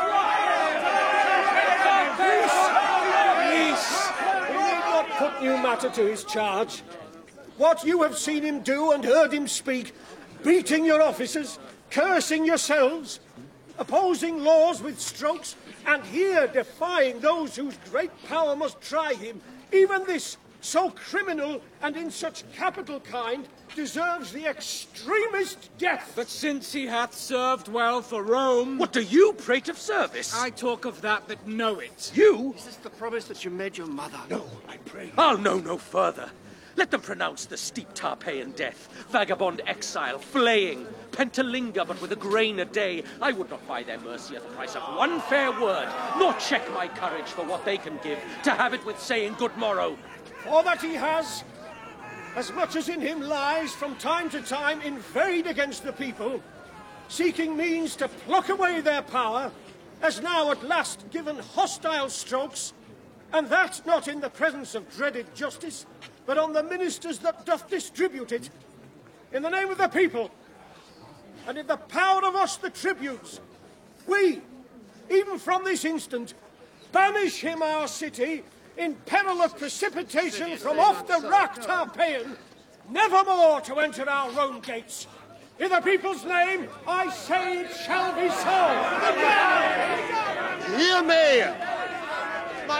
Peace! We need not put new matter to his charge. What you have seen him do and heard him speak, beating your officers, cursing yourselves, opposing laws with strokes, and here defying those whose great power must try him, even this, so criminal and in such capital kind, deserves the extremest death. But since he hath served well for Rome... What do you prate of service? I talk of that know it. You? Is this the promise that you made your mother? No, I pray. I'll know no further. Let them pronounce the steep Tarpeian death, vagabond exile, flaying, Pentalinga but with a grain a day. I would not buy their mercy at the price of one fair word, nor check my courage for what they can give, to have it with saying good morrow. For that he has, as much as in him lies, from time to time inveighed against the people, seeking means to pluck away their power, has now at last given hostile strokes, and that not in the presence of dreaded justice, but on the ministers that doth distribute it, in the name of the people, and in the power of us the tribunes, we, even from this instant, banish him our city, in peril of precipitation from off the rock Tarpeian, never more to enter our Rome gates. In the people's name, I say it shall be so. Hear me!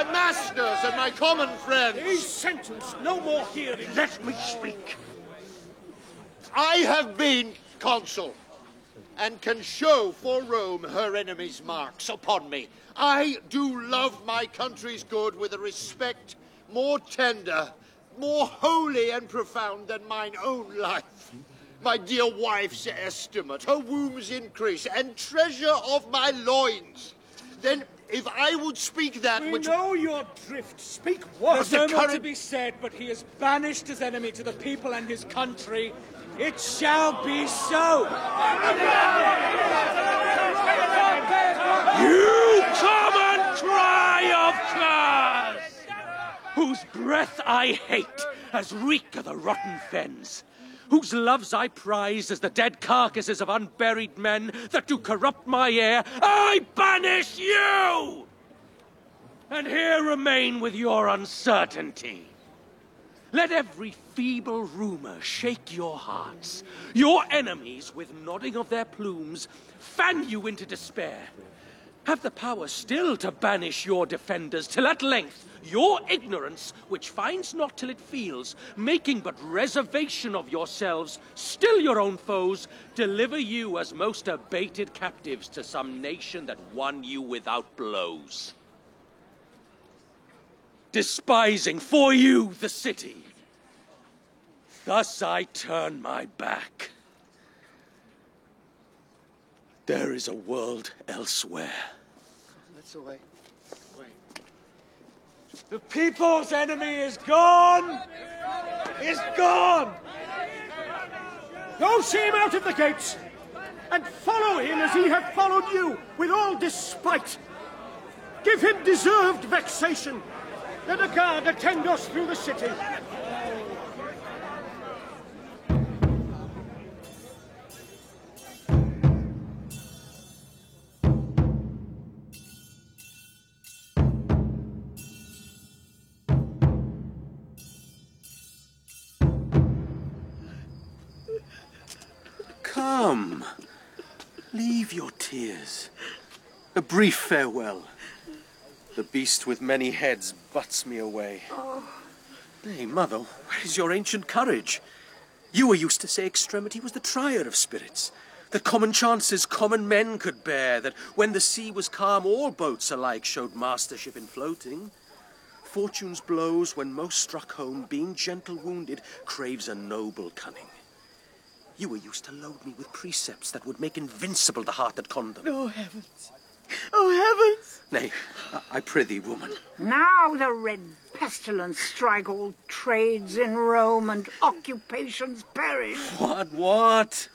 my masters and my common friends. He's sentenced. No more hearing. Let me speak. I have been consul, and can show for Rome her enemies' marks upon me. I do love my country's good with a respect more tender, more holy and profound than mine own life. My dear wife's estimate, her womb's increase, and treasure of my loins. Then, if I would speak that we which... know your drift. Speak what? There's no more to be said, but he has banished his enemy to the people and his country. It shall be so. You common cry of curse, whose breath I hate as reek of the rotten fens, whose loves I prize as the dead carcasses of unburied men that do corrupt my air, I banish you! And here remain with your uncertainty. Let every feeble rumour shake your hearts. Your enemies, with nodding of their plumes, fan you into despair. Have the power still to banish your defenders, till at length your ignorance, which finds not till it feels, making but reservation of yourselves, still your own foes, deliver you as most abated captives to some nation that won you without blows. Despising for you the city. Thus I turn my back. There is a world elsewhere. Let's away. The people's enemy is gone! Is gone! Go see him out of the gates, and follow him as he hath followed you, with all despite. Give him deserved vexation. Let a guard attend us through the city. Come, leave your tears. A brief farewell. The beast with many heads butts me away. Nay, mother, where is your ancient courage? You were used to say extremity was the trier of spirits, that common chances common men could bear, that when the sea was calm all boats alike showed mastership in floating. Fortune's blows, when most struck home, being gentle wounded, craves a noble cunning. You were used to load me with precepts that would make invincible the heart that conned them. Oh, heavens! Oh, heavens! Nay, I prithee, woman. Now the red pestilence strike all trades in Rome, and occupations perish. What?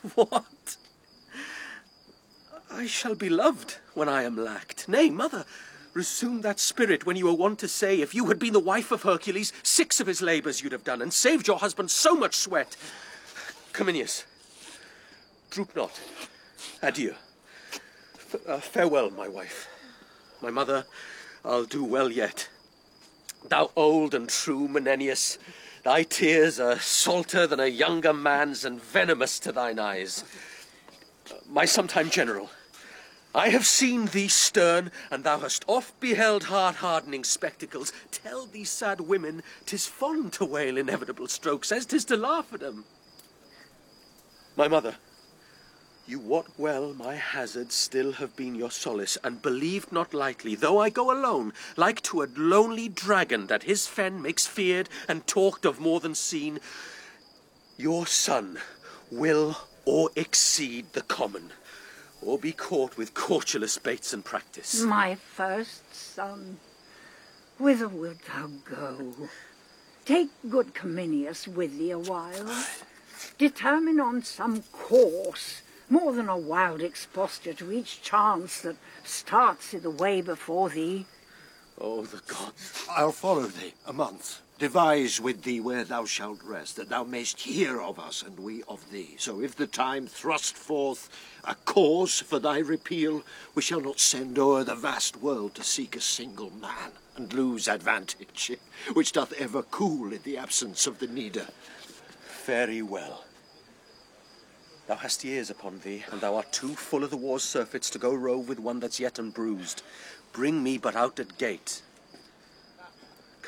I shall be loved when I am lacked. Nay, mother, resume that spirit when you were wont to say, if you had been the wife of Hercules, 6 of his labours you'd have done, and saved your husband so much sweat. Cominius, droop not. Adieu. Farewell, my wife. My mother, I'll do well yet. Thou old and true Menenius, thy tears are salter than a younger man's and venomous to thine eyes. My sometime general, I have seen thee stern, and thou hast oft beheld heart-hardening spectacles. Tell these sad women 'tis fond to wail inevitable strokes, as 'tis to laugh at 'em. My mother, you wot well my hazards still have been your solace, and believed not lightly, though I go alone, like to a lonely dragon that his fen makes feared and talked of more than seen, your son will or exceed the common, or be caught with tortuous baits and practice. My first son, whither wilt thou go? Take good Cominius with thee a while. Determine on some course, more than a wild exposture to each chance that starts i' the way before thee. Oh, the gods! I'll follow thee a month. Devise with thee where thou shalt rest, that thou mayst hear of us and we of thee. So if the time thrust forth a cause for thy repeal, we shall not send o'er the vast world to seek a single man, and lose advantage, which doth ever cool in the absence of the needer. Very well. Thou hast years upon thee, and thou art too full of the war's surfeits to go rove with one that's yet unbruised. Bring me but out at gate.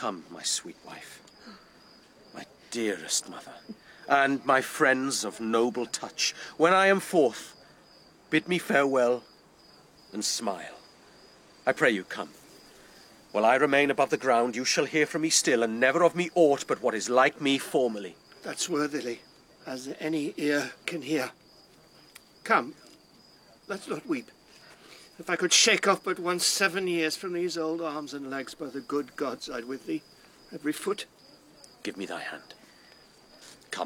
Come, my sweet wife, my dearest mother, and my friends of noble touch, when I am forth, bid me farewell and smile. I pray you come. While I remain above the ground, you shall hear from me still, and never of me aught but what is like me formerly. That's worthily, as any ear can hear. Come, let's not weep. If I could shake off but once 7 years from these old arms and legs, by the good gods, I'd with thee, every foot. Give me thy hand. Come.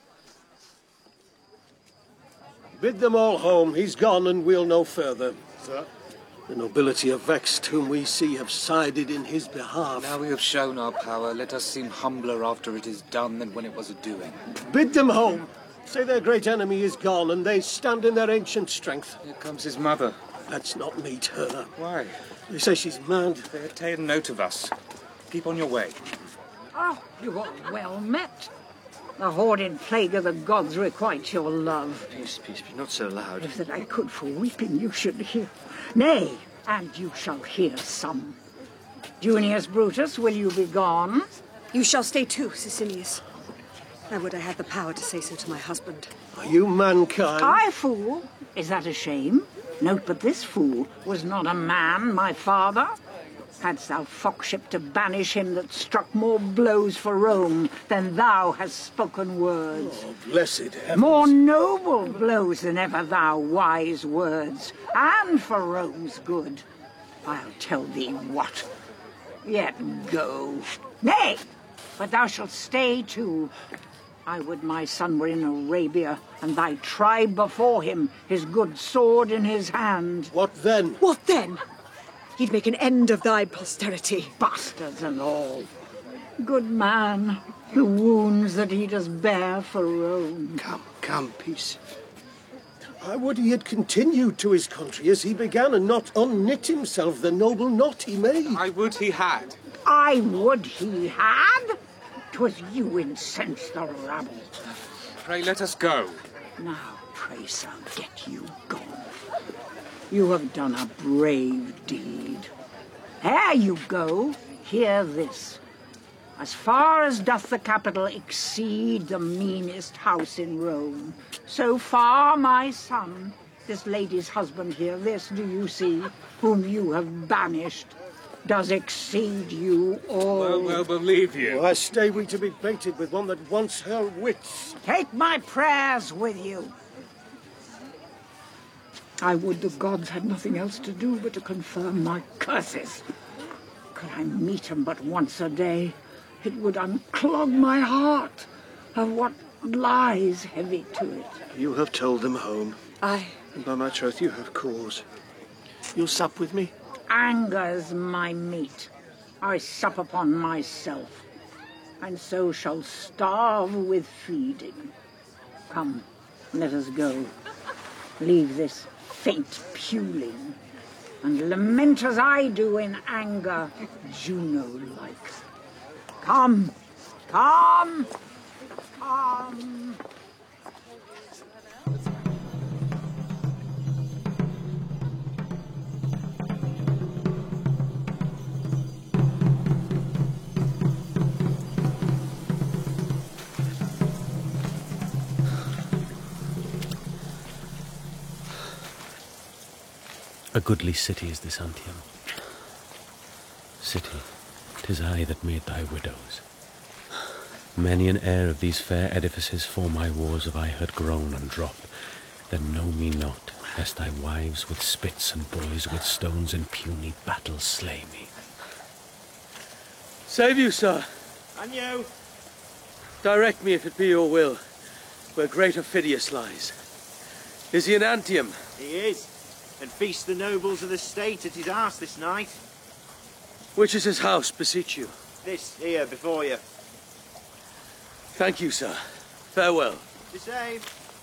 Bid them all home. He's gone, and we'll no further. Sir? The nobility are vexed, whom we see have sided in his behalf. Now we have shown our power, let us seem humbler after it is done than when it was a-doing. Bid them home. Say their great enemy is gone, and they stand in their ancient strength. Here comes his mother. Let's not meet her. Why? They say she's mad. They had taken note of us. Keep on your way. Oh, you are well met. The hoarded plague of the gods requites your love. Peace, peace, be not so loud. If that I could for weeping you should hear. Nay, and you shall hear some. Junius Brutus, will you be gone? You shall stay too, Sicinius. I would I had the power to say so to my husband. Are you mankind? I, fool? Is that a shame? Note, but this fool was not a man, my father. Hadst thou foxship to banish him that struck more blows for Rome than thou hast spoken words. Oh, blessed heavens. More noble blows than ever thou wise words, and for Rome's good. I'll tell thee what. Yet go. Nay, but thou shalt stay too. I would my son were in Arabia, and thy tribe before him, his good sword in his hand. What then? What then? He'd make an end of thy posterity. Bastards and all. Good man, the wounds that he does bear for Rome. Come, peace. I would he had continued to his country as he began, and not unknit himself the noble knot he made. I would he had. I would he had. 'Twas you incensed the rabble. Pray let us go. Now, pray, sir, get you gone. You have done a brave deed. Ere you go, hear this. As far as doth the capital exceed the meanest house in Rome, so far, my son, this lady's husband here, this, do you see, whom you have banished, does exceed you all. Well, believe you. Why stay we to be baited with one that wants her wits? Take my prayers with you. I would the gods had nothing else to do but to confirm my curses. Could I meet 'em but once a day, it would unclog my heart of what lies heavy to it. You have told them home. Aye. And by my troth, you have cause. You'll sup with me? Anger's my meat. I sup upon myself, and so shall starve with feeding. Come, let us go. Leave this faint puling, and lament as I do in anger, Juno-like. Come, come, come. A goodly city is this Antium. City, 'tis I that made thy widows. Many an heir of these fair edifices for my wars have I heard groan and drop, then know me not, lest thy wives with spits and boys with stones in puny battle slay me. Save you, sir. And you? Direct me, if it be your will, where great Aufidius lies. Is he in Antium? He is. And feast the nobles of the state at his house this night. Which is his house, beseech you? This here before you. Thank you, sir. Farewell. The same.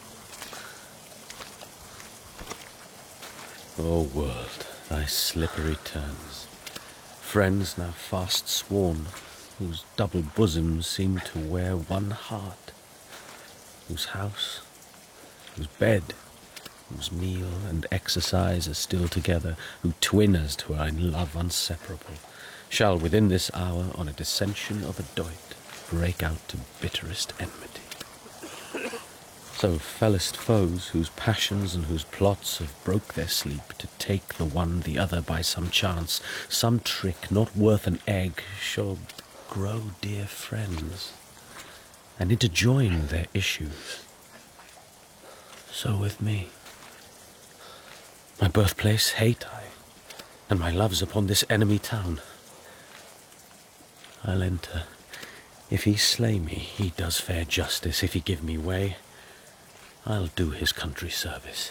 O world, thy slippery turns. Friends now fast sworn, whose double bosoms seem to wear one heart, whose house, whose bed, whose meal and exercise are still together, who twin as 'twere in love inseparable, shall within this hour on a dissension of a doit break out to bitterest enmity. So fellest foes, whose passions and whose plots have broke their sleep, to take the one the other by some chance, some trick not worth an egg, shall grow dear friends, and interjoin their issues. So with me. My birthplace hate I, and my love's upon this enemy town. I'll enter. If he slay me, he does fair justice. If he give me way, I'll do his country service.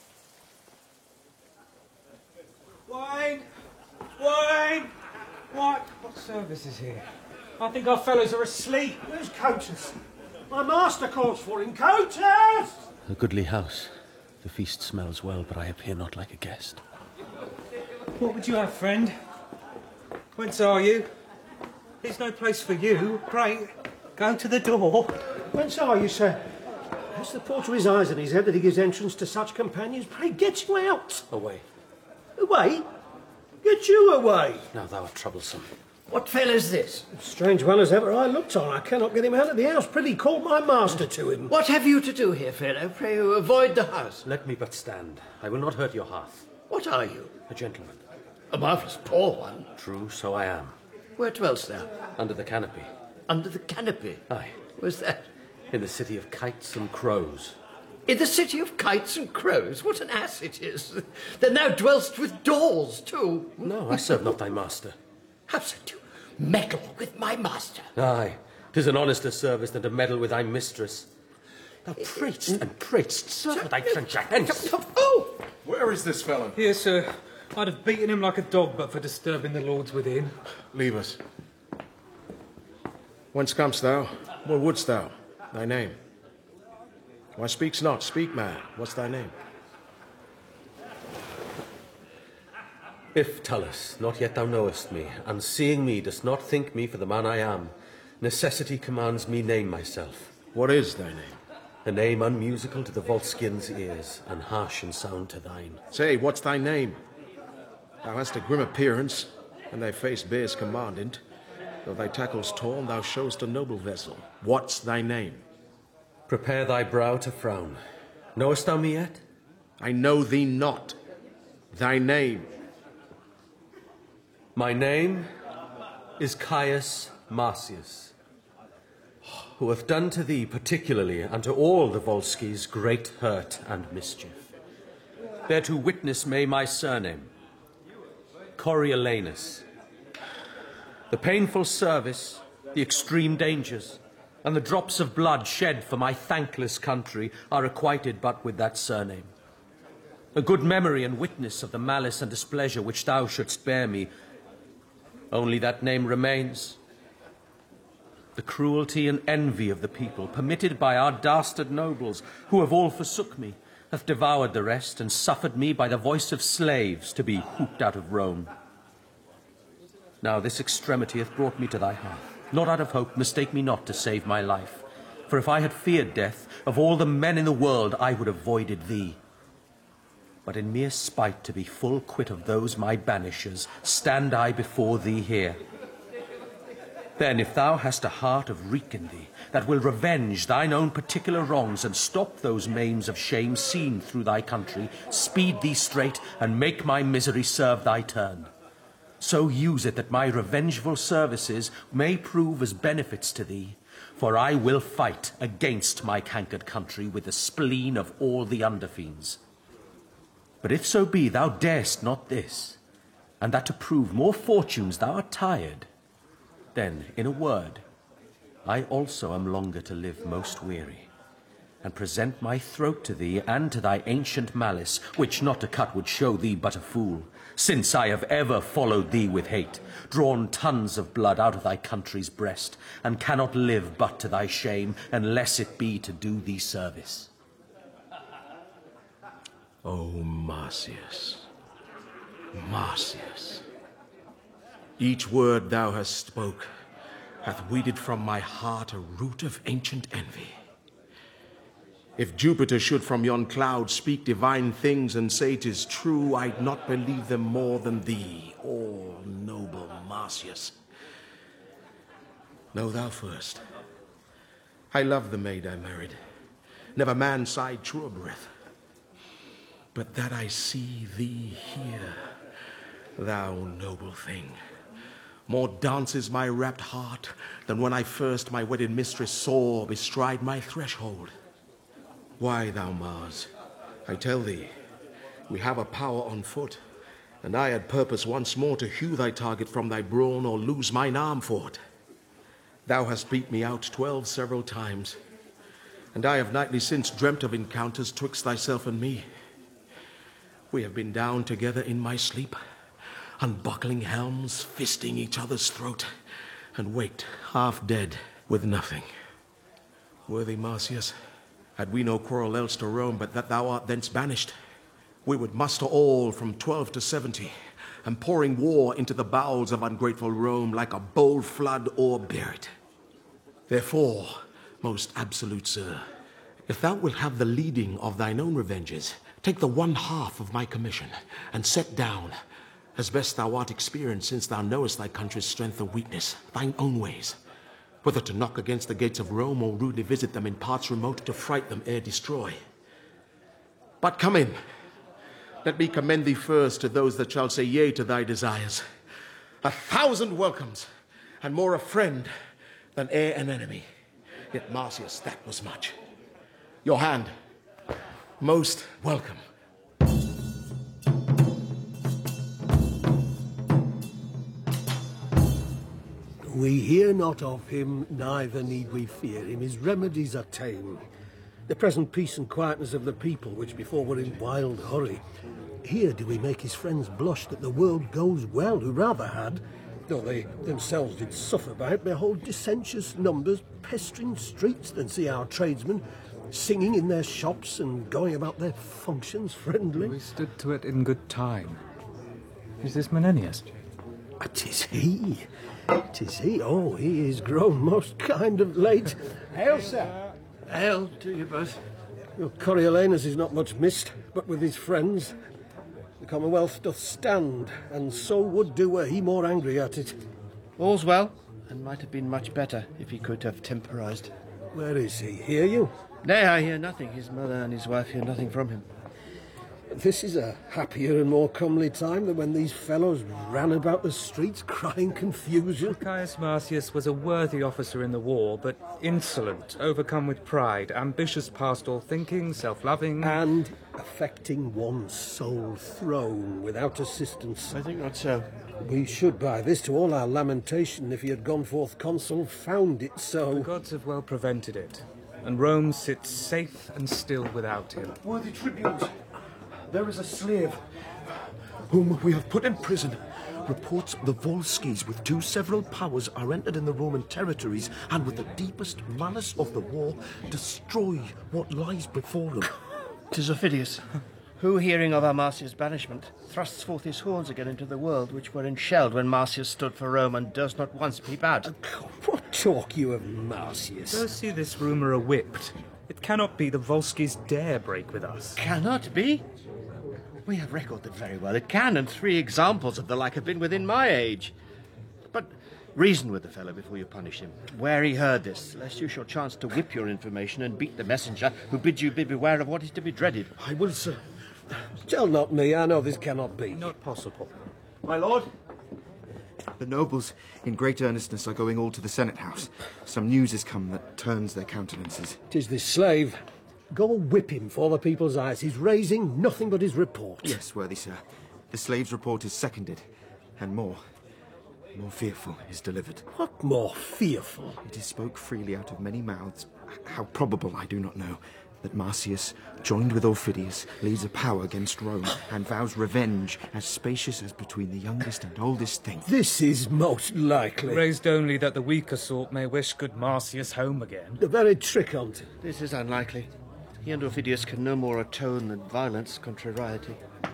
Wayne! Wayne! What service is here? I think our fellows are asleep. Where's Coates? My master calls for him. Coates! A goodly house. The feast smells well, but I appear not like a guest. What would you have, friend? Whence are you? There's no place for you. Pray, go to the door. Whence are you, sir? Has the porter his eyes in his head that he gives entrance to such companions? Pray, get you out. Away. Away? Get you away. Now thou art troublesome. What fellow's this? Strange one as ever I looked on. I cannot get him out of the house. Prithee, call my master to him. What have you to do here, fellow? Pray you avoid the house. Let me but stand. I will not hurt your hearth. What are you? A gentleman. A marvellous poor one. True, so I am. Where dwellst thou? Under the canopy. Under the canopy? Aye. Where's that? In the city of kites and crows. In the city of kites and crows? What an ass it is. Then thou dwellst with daws, too. No, I serve not thy master. How said you? Meddle with my master. Aye, 'tis an honester service than to meddle with thy mistress. Thou pratest and pratest, serve thy trencher hence. Oh! Where is this fellow? Here, sir. I'd have beaten him like a dog but for disturbing the lords within. Leave us. Whence comest thou? Where wouldst thou? Thy name? Why speaks not? Speak, man. What's thy name? If, Tullus, not yet thou knowest me, and seeing me dost not think me for the man I am, necessity commands me name myself. What is thy name? A name unmusical to the Volscians' ears, and harsh in sound to thine. Say, what's thy name? Thou hast a grim appearance, and thy face bears commandant. Though thy tackle's torn, thou show'st a noble vessel. What's thy name? Prepare thy brow to frown. Knowest thou me yet? I know thee not. Thy name? My name is Caius Marcius, who hath done to thee particularly and to all the Volsces great hurt and mischief. Thereto witness may my surname, Coriolanus. The painful service, the extreme dangers, and the drops of blood shed for my thankless country are requited but with that surname. A good memory and witness of the malice and displeasure which thou shouldst bear me, only that name remains. The cruelty and envy of the people, permitted by our dastard nobles, who have all forsook me, hath devoured the rest, and suffered me by the voice of slaves to be hooped out of Rome. Now this extremity hath brought me to thy hearth, not out of hope, mistake me not, to save my life. For if I had feared death, of all the men in the world I would have avoided thee. But in mere spite to be full quit of those my banishers, stand I before thee here. Then, if thou hast a heart of wreak in thee, that will revenge thine own particular wrongs, and stop those maims of shame seen through thy country, speed thee straight, and make my misery serve thy turn. So use it that my revengeful services may prove as benefits to thee, for I will fight against my cankered country with the spleen of all the underfiends. But if so be thou darest not this, and that to prove more fortunes thou art tired, then, in a word, I also am longer to live most weary, and present my throat to thee and to thy ancient malice, which not to cut would show thee but a fool, since I have ever followed thee with hate, drawn tons of blood out of thy country's breast, and cannot live but to thy shame, unless it be to do thee service. O Marcius, Marcius, each word thou hast spoke hath weeded from my heart a root of ancient envy. If Jupiter should from yon cloud speak divine things and say 'tis true, I'd not believe them more than thee, all noble Marcius. Know thou first, I love the maid I married. Never man sighed truer breath. But that I see thee here, thou noble thing, more dances my rapt heart than when I first my wedded mistress saw bestride my threshold. Why, thou Mars, I tell thee, we have a power on foot, and I had purpose once more to hew thy target from thy brawn or lose mine arm for't. Thou hast beat me out 12 several times, and I have nightly since dreamt of encounters twixt thyself and me. We have been down together in my sleep, unbuckling helms, fisting each other's throat, and waked half dead with nothing. Worthy Marcius, had we no quarrel else to Rome but that thou art thence banished, we would muster all from 12 to 70, and pouring war into the bowels of ungrateful Rome like a bold flood o'erbear it. Therefore, most absolute sir, if thou wilt have the leading of thine own revenges, take the 1/2 of my commission, and set down, as best thou art experienced since thou knowest thy country's strength and weakness, thine own ways, whether to knock against the gates of Rome or rudely visit them in parts remote to fright them ere destroy. But come in. Let me commend thee first to those that shall say yea to thy desires. 1,000 welcomes, and more a friend than e'er an enemy. Yet, Marcius, that was much. Your hand, most welcome. We hear not of him, neither need we fear him. His remedies are tame. The present peace and quietness of the people, which before were in wild hurry. Here do we make his friends blush that the world goes well, who rather had, though they themselves did suffer by it, behold dissentious numbers pestering streets than see our tradesmen singing in their shops and going about their functions friendly. We stood to it in good time. Is this Menenius? 'Tis he. 'Tis he. Oh, he is grown most kind of late. Hail, sir. Hail to you both. Your Coriolanus is not much missed, but with his friends. The Commonwealth doth stand, and so would do were he more angry at it. All's well, and might have been much better if he could have temporized. Where is he? Hear you? Nay, I hear nothing. His mother and his wife hear nothing from him. This is a happier and more comely time than when these fellows ran about the streets crying confusion. Caius Marcius was a worthy officer in the war, but insolent, overcome with pride, ambitious past all thinking, self-loving... And affecting one's sole throne without assistance. I think not so. We should, by this, to all our lamentation, if he had gone forth consul, found it so. The gods have well prevented it, and Rome sits safe and still without him. Worthy tribunes, there is a slave whom we have put in prison. Reports the Volscis with 2 several powers are entered in the Roman territories and with the deepest malice of the war destroy what lies before them. 'Tis Aufidius, who, hearing of our Marcius' banishment, thrusts forth his horns again into the world, which were enshelled when Marcius stood for Rome and durst not once peep out. What talk you of Marcius? So see this rumour a-whipped. It cannot be the Volscis dare break with us. Cannot be? We have recorded very well it can, and 3 examples of the like have been within my age. But reason with the fellow before you punish him, where he heard this, lest you shall chance to whip your information and beat the messenger who bids you be beware of what is to be dreaded. I will, sir. Tell not me, I know this cannot be. Not possible. My lord? The nobles, in great earnestness, are going all to the Senate House. Some news has come that turns their countenances. 'Tis this slave. Go whip him for the people's eyes. He's raising nothing but his report. Yes, worthy sir. The slave's report is seconded, and more fearful is delivered. What more fearful? It is spoke freely out of many mouths, how probable I do not know, that Marcius, joined with Aufidius, leads a power against Rome, and vows revenge as spacious as between the youngest and oldest thing. This is most likely. Raised only that the weaker sort may wish good Marcius home again. The very trick on't. This is unlikely. He and Aufidius can no more atone than violence contrariety.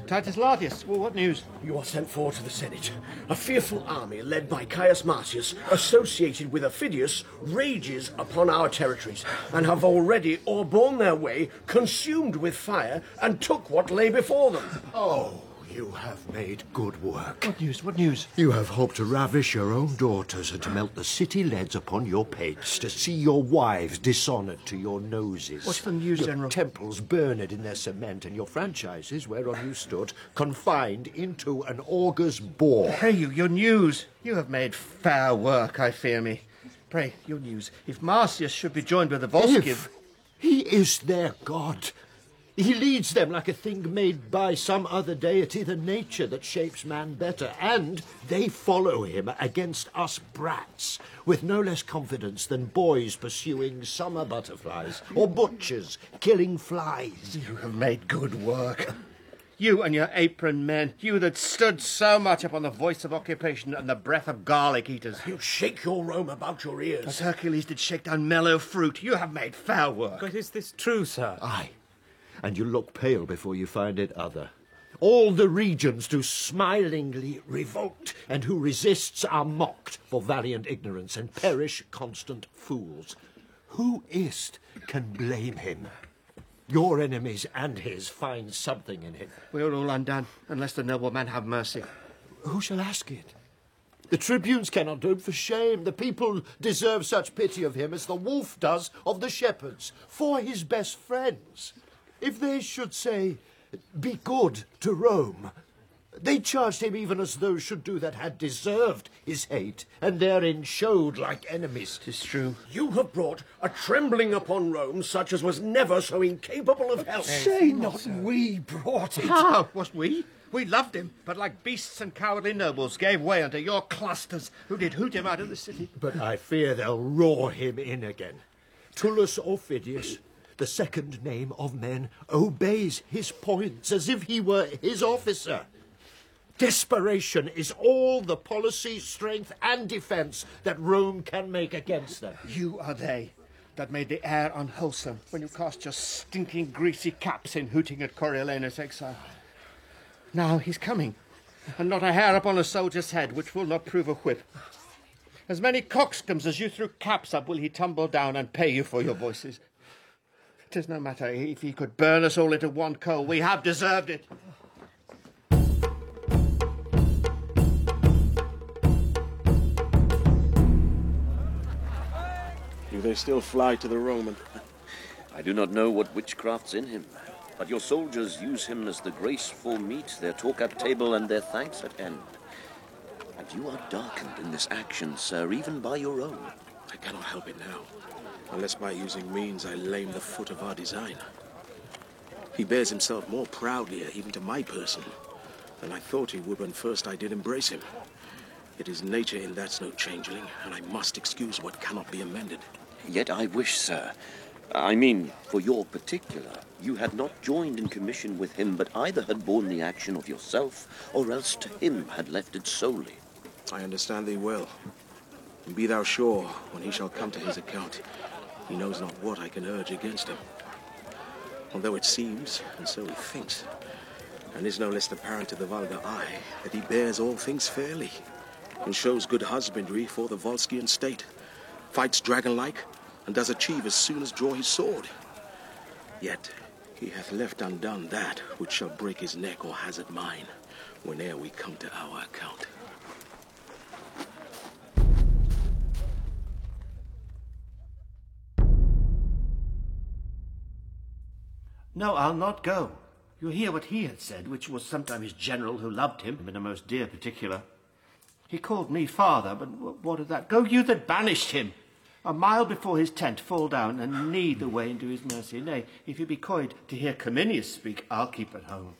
Titus Lartius, well, what news? You are sent for to the Senate. A fearful army led by Caius Marcius, associated with Aufidius, rages upon our territories, and have already or borne their way, consumed with fire, and took what lay before them. Oh, you have made good work. What news? What news? You have hoped to ravish your own daughters and to melt the city leads upon your pates, to see your wives dishonoured to your noses. What's the news, your General? temples burned in their cement, and your franchises, whereon you stood, confined into an augur's bore. Pray you, your news. You have made fair work, I fear me. Pray, your news. If Marcius should be joined with the Volscians... If he is their god, he leads them like a thing made by some other deity than nature that shapes man better, and they follow him against us brats with no less confidence than boys pursuing summer butterflies or butchers killing flies. You have made good work. You and your apron men, you that stood so much upon the voice of occupation and the breath of garlic eaters. You shake your Rome about your ears. As Hercules did shake down mellow fruit, you have made fair work. But is this true, sir? Aye. And you look pale before you find it other. All the regions do smilingly revolt, and who resists are mocked for valiant ignorance and perish constant fools. Who is't can blame him? Your enemies and his find something in him. We are all undone, unless the nobleman have mercy. Who shall ask it? The tribunes cannot do it for shame. The people deserve such pity of him as the wolf does of the shepherds, for his best friends. If they should say, be good to Rome, they charged him even as those should do that had deserved his hate, and therein showed like enemies. 'Tis true. You have brought a trembling upon Rome such as was never so incapable of help. Say not we brought it. How? Was we? We loved him, but like beasts and cowardly nobles gave way unto your clusters, who did hoot him out of the city. But I fear they'll roar him in again. Tullus Aufidius, the second name of men, obeys his points as if he were his officer. Desperation is all the policy, strength, and defence that Rome can make against them. You are they that made the air unwholesome when you cast your stinking greasy caps in hooting at Coriolanus' exile. Now he's coming, and not a hair upon a soldier's head which will not prove a whip. As many coxcombs as you threw caps up will he tumble down and pay you for your voices. 'Tis no matter if he could burn us all into one coal. We have deserved it. Do they still fly to the Roman? I do not know what witchcraft's in him, but your soldiers use him as the graceful meat, their talk at table and their thanks at end. And you are darkened in this action, sir, even by your own. I cannot help it now, unless by using means I lame the foot of our designer. He bears himself more proudly, even to my person, than I thought he would when first I did embrace him. It is nature in that's no changeling, and I must excuse what cannot be amended. Yet I wish, sir, I mean, for your particular, you had not joined in commission with him, but either had borne the action of yourself, or else to him had left it solely. I understand thee well. And be thou sure, when he shall come to his account, he knows not what I can urge against him. Although it seems, and so he thinks, and is no less apparent to the vulgar eye, that he bears all things fairly, and shows good husbandry for the Volscian state, fights dragon-like, and does achieve as soon as draw his sword. Yet he hath left undone that which shall break his neck or hazard mine, whene'er we come to our account. No, I'll not go. You hear what he had said, which was sometime his general who loved him in a most dear particular. He called me father, but what of that? Go you that banished him. A mile before his tent fall down and knead the way into his mercy. Nay, if you be coyed to hear Cominius speak, I'll keep at home.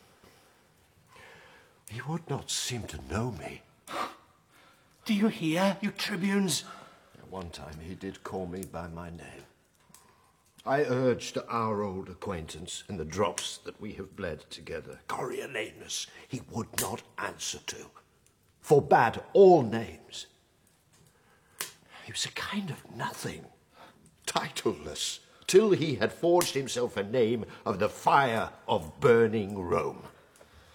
He would not seem to know me. Do you hear, you tribunes? At one time he did call me by my name. I urged our old acquaintance in the drops that we have bled together. Coriolanus he would not answer to. Forbade all names. He was a kind of nothing, titleless, till he had forged himself a name of the fire of burning Rome.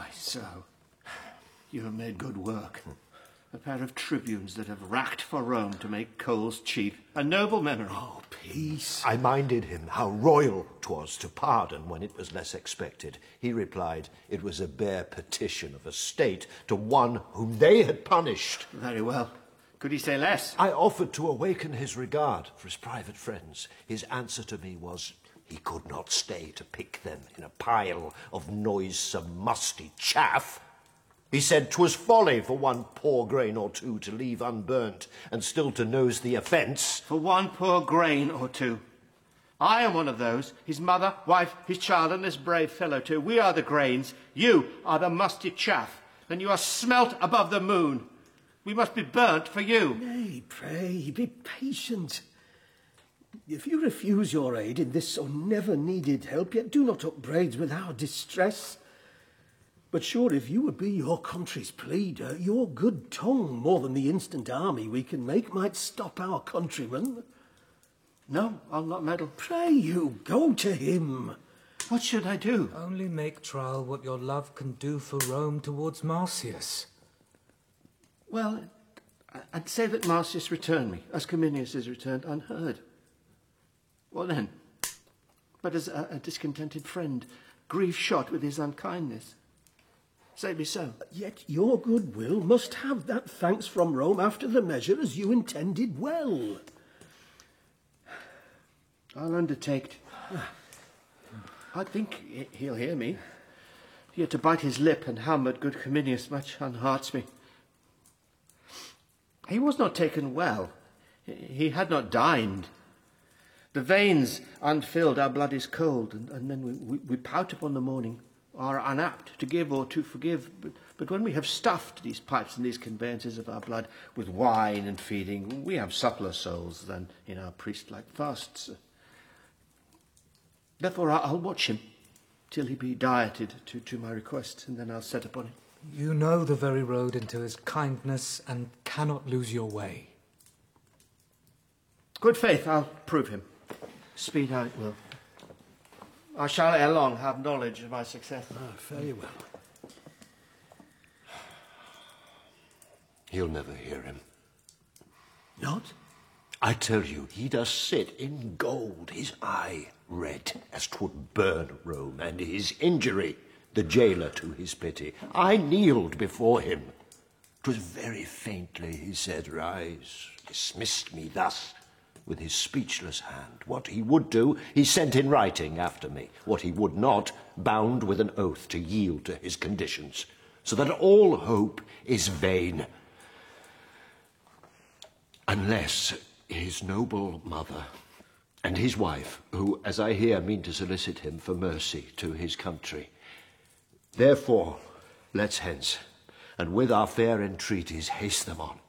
So, you have made good work. A pair of tribunes that have racked for Rome to make coals cheap. A noble memory. Oh, peace. I minded him how royal 'twas to pardon when it was less expected. He replied it was a bare petition of a state to one whom they had punished. Very well. Could he say less? I offered to awaken his regard for his private friends. His answer to me was he could not stay to pick them in a pile of noisome, musty chaff. He said 'twas folly for one poor grain or two to leave unburnt, and still to nose the offence. For one poor grain or two. I am one of those. His mother, wife, his child, and this brave fellow too. We are the grains. You are the musty chaff. Then you are smelt above the moon. We must be burnt for you. Nay, pray, be patient. If you refuse your aid in this so never-needed help, yet do not upbraid with our distress. But sure, if you would be your country's pleader, your good tongue, more than the instant army we can make, might stop our countrymen. No, I'll not meddle. Pray you, go to him. What should I do? Only make trial what your love can do for Rome towards Marcius. Well, I'd say that Marcius returned me, as Cominius is returned unheard. What then? But as a discontented friend, grief shot with his unkindness. Say me so. Yet your goodwill must have that thanks from Rome after the measure as you intended well. I'll undertake. I think he'll hear me. Yet to bite his lip and hum at good Cominius much unhearts me. He was not taken well. He had not dined. The veins unfilled, our blood is cold, and then we pout upon the morning, are unapt to give or to forgive. But when we have stuffed these pipes and these conveyances of our blood with wine and feeding, we have suppler souls than in our priest-like fasts. Therefore I'll watch him till he be dieted to my request, and then I'll set upon him. You know the very road into his kindness and cannot lose your way. Good faith, I'll prove him. Speed how it will. I shall ere long have knowledge of my success. Very well. He'll never hear him. Not? I tell you, he does sit in gold, his eye red, as 'twould burn Rome, and his injury the jailer to his pity. I kneeled before him. 'Twas very faintly he said, "Rise," dismissed me thus, with his speechless hand. What he would do, he sent in writing after me. What he would not, bound with an oath to yield to his conditions, so that all hope is vain. Unless his noble mother and his wife, who, as I hear, mean to solicit him for mercy to his country. Therefore, let's hence, and with our fair entreaties haste them on.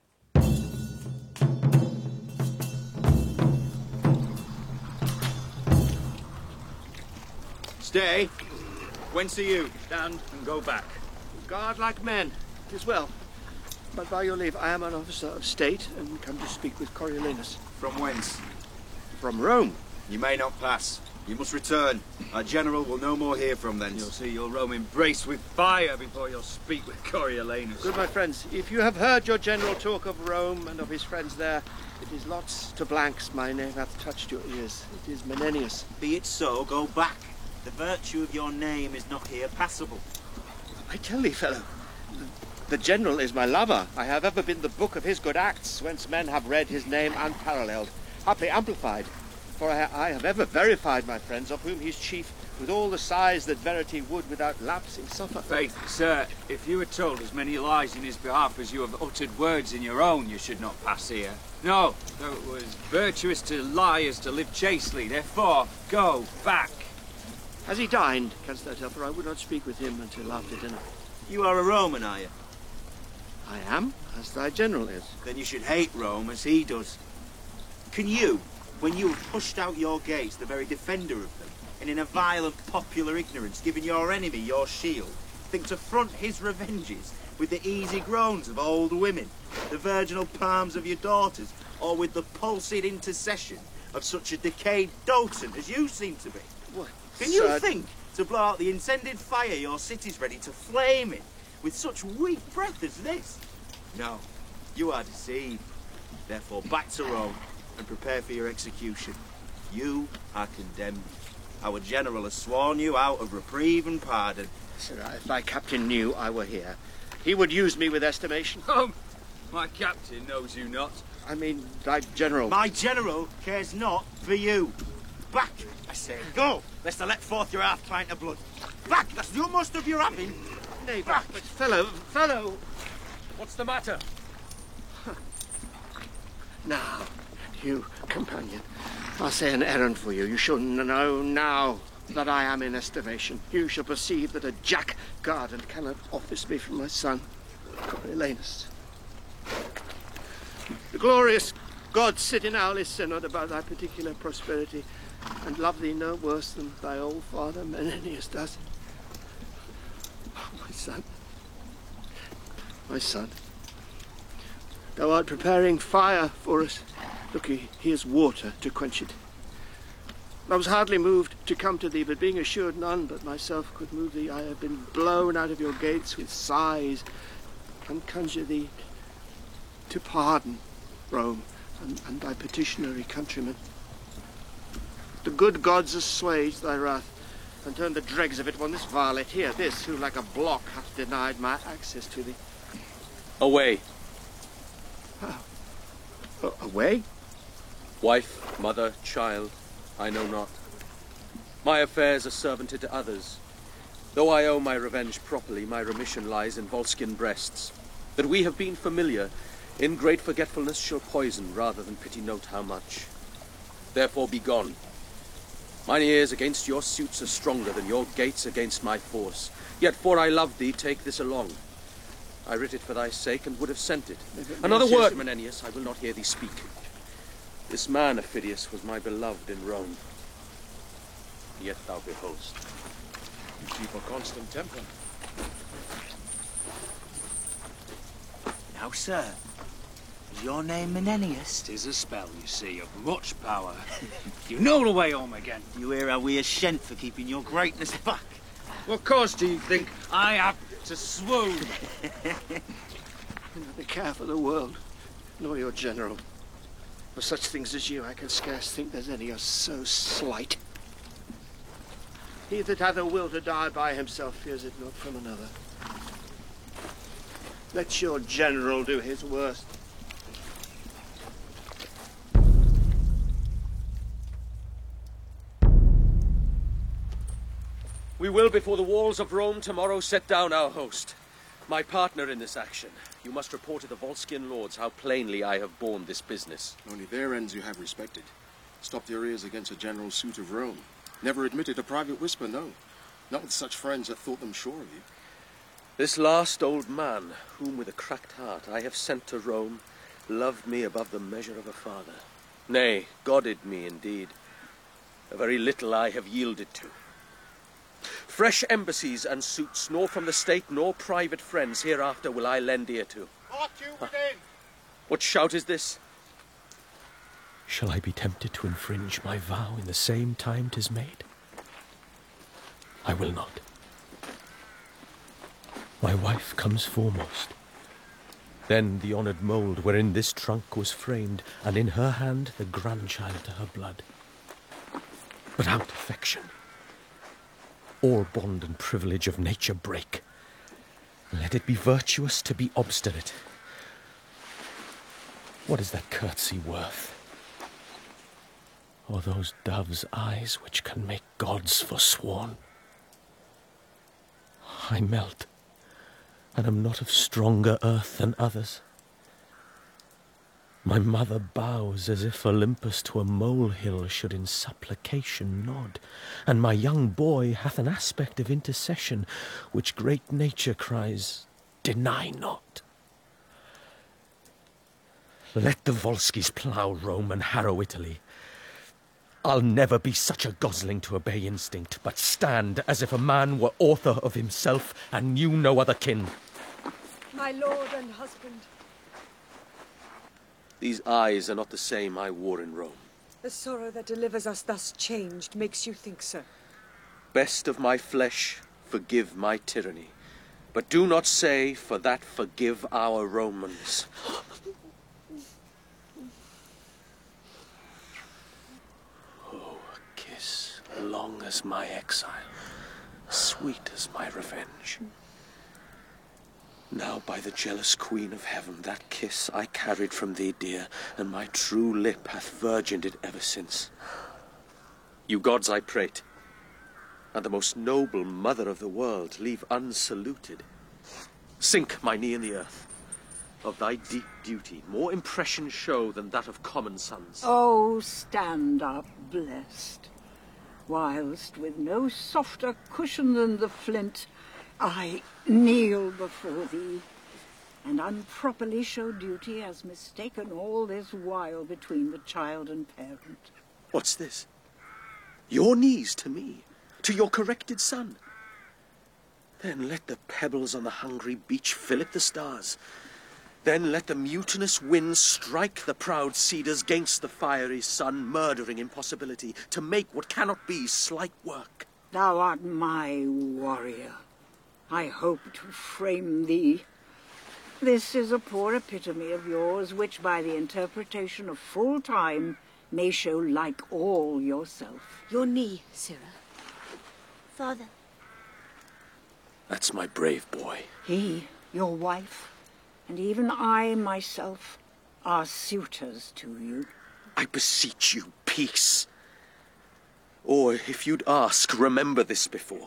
Stay. Whence are you? Stand and go back. Guard like men. 'Tis well. But by your leave, I am an officer of state and come to speak with Coriolanus. From whence? From Rome. You may not pass. You must return. Our general will no more hear from thence. You'll see your Rome embraced with fire before you'll speak with Coriolanus. Good, my friends. If you have heard your general talk of Rome and of his friends there, it is lots to blanks my name hath touched your ears. It is Menenius. Be it so, go back. The virtue of your name is not here passable. I tell thee, fellow, the general is my lover. I have ever been the book of his good acts, whence men have read his name unparalleled, haply amplified. For I have ever verified, my friends, of whom he's chief, with all the sighs that verity would without lapsing suffer. Faith, sir, if you had told as many lies in his behalf as you have uttered words in your own, you should not pass here. No, though it was virtuous to lie as to live chastely, therefore, go back. Has he dined, canst thou tell? For I would not speak with him until after dinner. You are a Roman, are you? I am, as thy general is. Then you should hate Rome as he does. Can you, when you have pushed out your gates, the very defender of them, and in a violent popular ignorance given your enemy your shield, think to front his revenges with the easy groans of old women, the virginal palms of your daughters, or with the pulsed intercession of such a decayed dotant as you seem to be? What? Can you think to blow out the intended fire your city's ready to flame in, with such weak breath as this? No, you are deceived. Therefore, back to Rome, and prepare for your execution. You are condemned. Our general has sworn you out of reprieve and pardon. Sir, if my captain knew I were here, he would use me with estimation. My captain knows you not. I mean, thy general. My general cares not for you. Back, I say. Go, lest I let forth your half pint of blood. Back, that's the utmost of your having. Nay, back, but fellow. What's the matter? Now, you, companion, I'll say an errand for you. You shall know now that I am in estimation. You shall perceive that a jack garden cannot office me from my son, Coriolanus. The glorious God sit in our synod about thy particular prosperity, and love thee no worse than thy old father Menenius does. Oh, my son, thou art preparing fire for us. Look, here's water to quench it. I was hardly moved to come to thee, but being assured none but myself could move thee, I have been blown out of your gates with sighs, and conjure thee to pardon Rome and thy petitionary countrymen. The good gods assuage thy wrath, and turn the dregs of it upon this varlet here, this who like a block hath denied my access to thee. Away. Away? Wife, mother, child, I know not. My affairs are servanted to others. Though I owe my revenge properly, my remission lies in Volscian breasts. That we have been familiar, in great forgetfulness shall poison rather than pity note how much. Therefore be gone. Mine ears against your suits are stronger than your gates against my force. Yet for I love thee, take this along. I writ it for thy sake, and would have sent it. Another word, Menenius, I will not hear thee speak. This man, Aufidius, was my beloved in Rome. Yet thou beholdst. You keep a constant temper. Now, sir, is your name Menenius? 'Tis a spell, you see, of much power. You know the way home again. You hear how we are shent for keeping your greatness back. What cause do you think I have to swoon? Neither care for the world, nor your general. For such things as you, I can scarce think there's any are so slight. He that hath a will to die by himself fears it not from another. Let your general do his worst. We will, before the walls of Rome tomorrow, set down our host. My partner in this action. You must report to the Volscian lords how plainly I have borne this business. Only their ends you have respected. Stopped your ears against a general suit of Rome. Never admitted a private whisper, no. Not with such friends that thought them sure of you. This last old man, whom with a cracked heart I have sent to Rome, loved me above the measure of a father. Nay, godded me indeed. A very little I have yielded to. Fresh embassies and suits, nor from the state nor private friends, hereafter will I lend ear to. Mark you within! What shout is this? Shall I be tempted to infringe my vow in the same time 'tis made? I will not. My wife comes foremost. Then the honoured mould wherein this trunk was framed, and in her hand the grandchild to her blood. But out affection. All bond and privilege of nature break. Let it be virtuous to be obstinate. What is that curtsy worth? Or those doves' eyes which can make gods forsworn? I melt, and am not of stronger earth than others. My mother bows as if Olympus to a molehill should in supplication nod, and my young boy hath an aspect of intercession which great nature cries, deny not. Let the Volscis plough Rome and harrow Italy. I'll never be such a gosling to obey instinct, but stand as if a man were author of himself and knew no other kin. My lord and husband. These eyes are not the same I wore in Rome. The sorrow that delivers us thus changed makes you think so. best of my flesh, forgive my tyranny. But do not say, for that forgive our Romans. Oh, a kiss, long as my exile, sweet as my revenge. Now, by the jealous Queen of Heaven, that kiss I carried from thee, dear, and my true lip hath virgined it ever since. You gods I prate, and the most noble mother of the world leave unsaluted. Sink my knee in the earth. Of thy deep duty, more impression show than that of common sons. Oh, stand up, blessed, whilst with no softer cushion than the flint, I kneel before thee, and unproperly show duty as mistaken all this while between the child and parent. What's this? Your knees to me, to your corrected son. Then let the pebbles on the hungry beach fill it the stars. Then let the mutinous winds strike the proud cedars 'gainst the fiery sun, murdering impossibility, to make what cannot be slight work. Thou art my warrior. I hope to frame thee. This is a poor epitome of yours, which by the interpretation of full time may show like all yourself. Your knee, Sirrah. Father. That's my brave boy. He, your wife, and even I myself are suitors to you. I beseech you, peace. Or, if you'd ask, remember this before.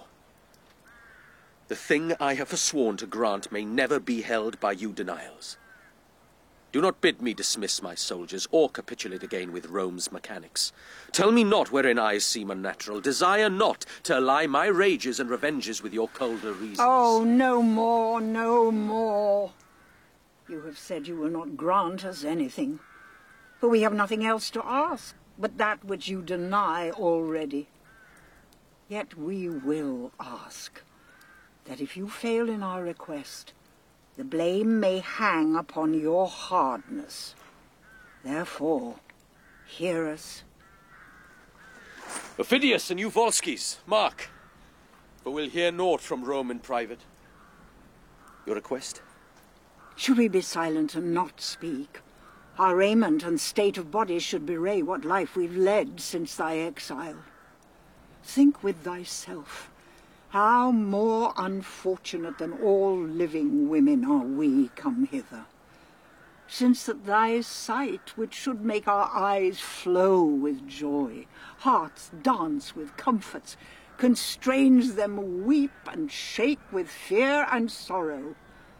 The thing I have forsworn to grant may never be held by you denials. Do not bid me dismiss my soldiers, or capitulate again with Rome's mechanics. Tell me not wherein I seem unnatural. Desire not to ally my rages and revenges with your colder reasons. Oh, no more, no more. You have said you will not grant us anything, for we have nothing else to ask but that which you deny already. Yet we will ask that if you fail in our request, the blame may hang upon your hardness. Therefore, hear us. Ophidius and you Volskis, mark, for we'll hear naught from Rome in private. Your request? Should we be silent and not speak, our raiment and state of body should bewray what life we've led since thy exile. Think with thyself, how more unfortunate than all living women are we come hither, since that thy sight, which should make our eyes flow with joy, hearts dance with comforts, constrains them weep and shake with fear and sorrow,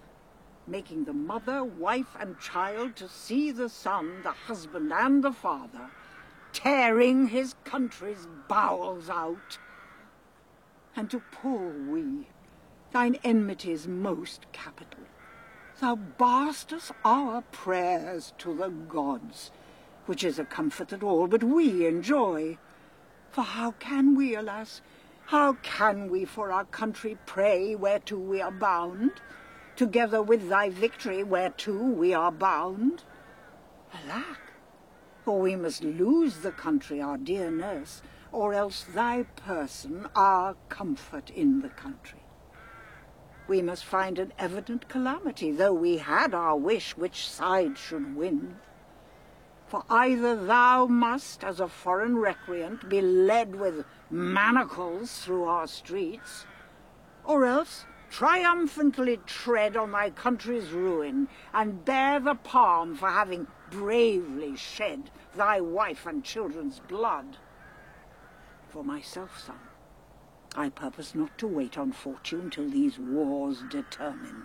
making the mother, wife, and child to see the son, the husband, and the father, tearing his country's bowels out. And to poor we, thine enmity's most capital, thou bar'st our prayers to the gods, which is a comfort that all but we enjoy. For how can we, alas, how can we for our country pray whereto we are bound, together with thy victory whereto we are bound? Alack, for we must lose the country, our dear nurse, or else thy person, our comfort in the country. We must find an evident calamity, though we had our wish which side should win. For either thou must, as a foreign recreant, be led with manacles through our streets, or else triumphantly tread on thy country's ruin, and bear the palm for having bravely shed thy wife and children's blood. For myself, son, I purpose not to wait on fortune till these wars determine.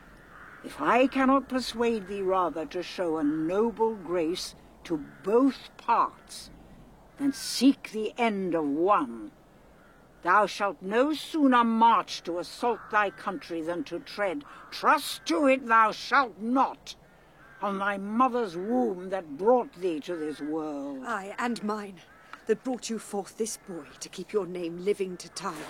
If I cannot persuade thee rather to show a noble grace to both parts, than seek the end of one, thou shalt no sooner march to assault thy country than to tread, trust to it thou shalt not, on thy mother's womb that brought thee to this world. Aye, and mine, that brought you forth this boy to keep your name living to time.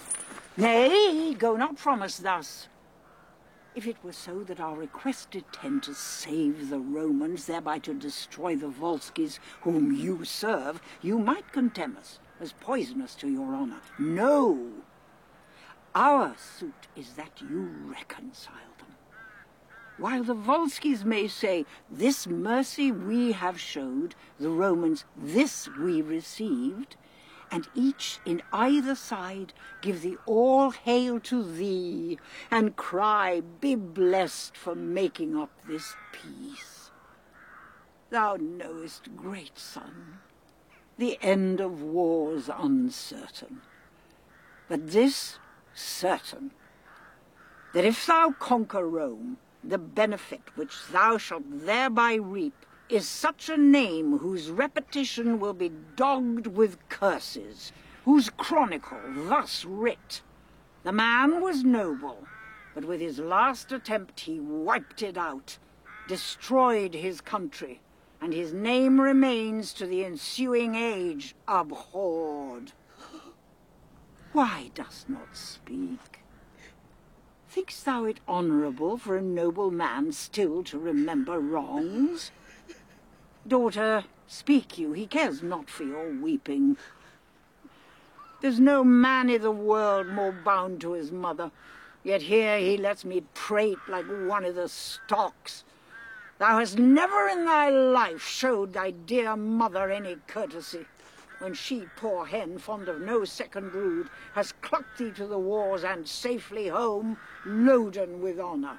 Nay, go not from us thus. If it were so that our request did tend to save the Romans, thereby to destroy the Volskis whom you serve, you might contemn us. as poisonous to your honour. No! Our suit is that you reconcile them. While the Volskis may say, this mercy we have showed, the Romans this we received, and each in either side give thee all hail to thee, and cry, be blessed for making up this peace. Thou knowest, great son, the end of war's uncertain, but this certain, that if thou conquer Rome, the benefit which thou shalt thereby reap is such a name whose repetition will be dogged with curses, whose chronicle thus writ, the man was noble, but with his last attempt he wiped it out, destroyed his country, and his name remains to the ensuing age abhorred. Why dost not speak? Think'st thou it honourable for a noble man still to remember wrongs? Daughter, speak you, he cares not for your weeping. There's no man i' the world more bound to his mother, yet here he lets me prate like one o' the stocks. Thou hast never in thy life showed thy dear mother any courtesy, when she, poor hen, fond of no second brood, has clucked thee to the wars and safely home, loaden with honour.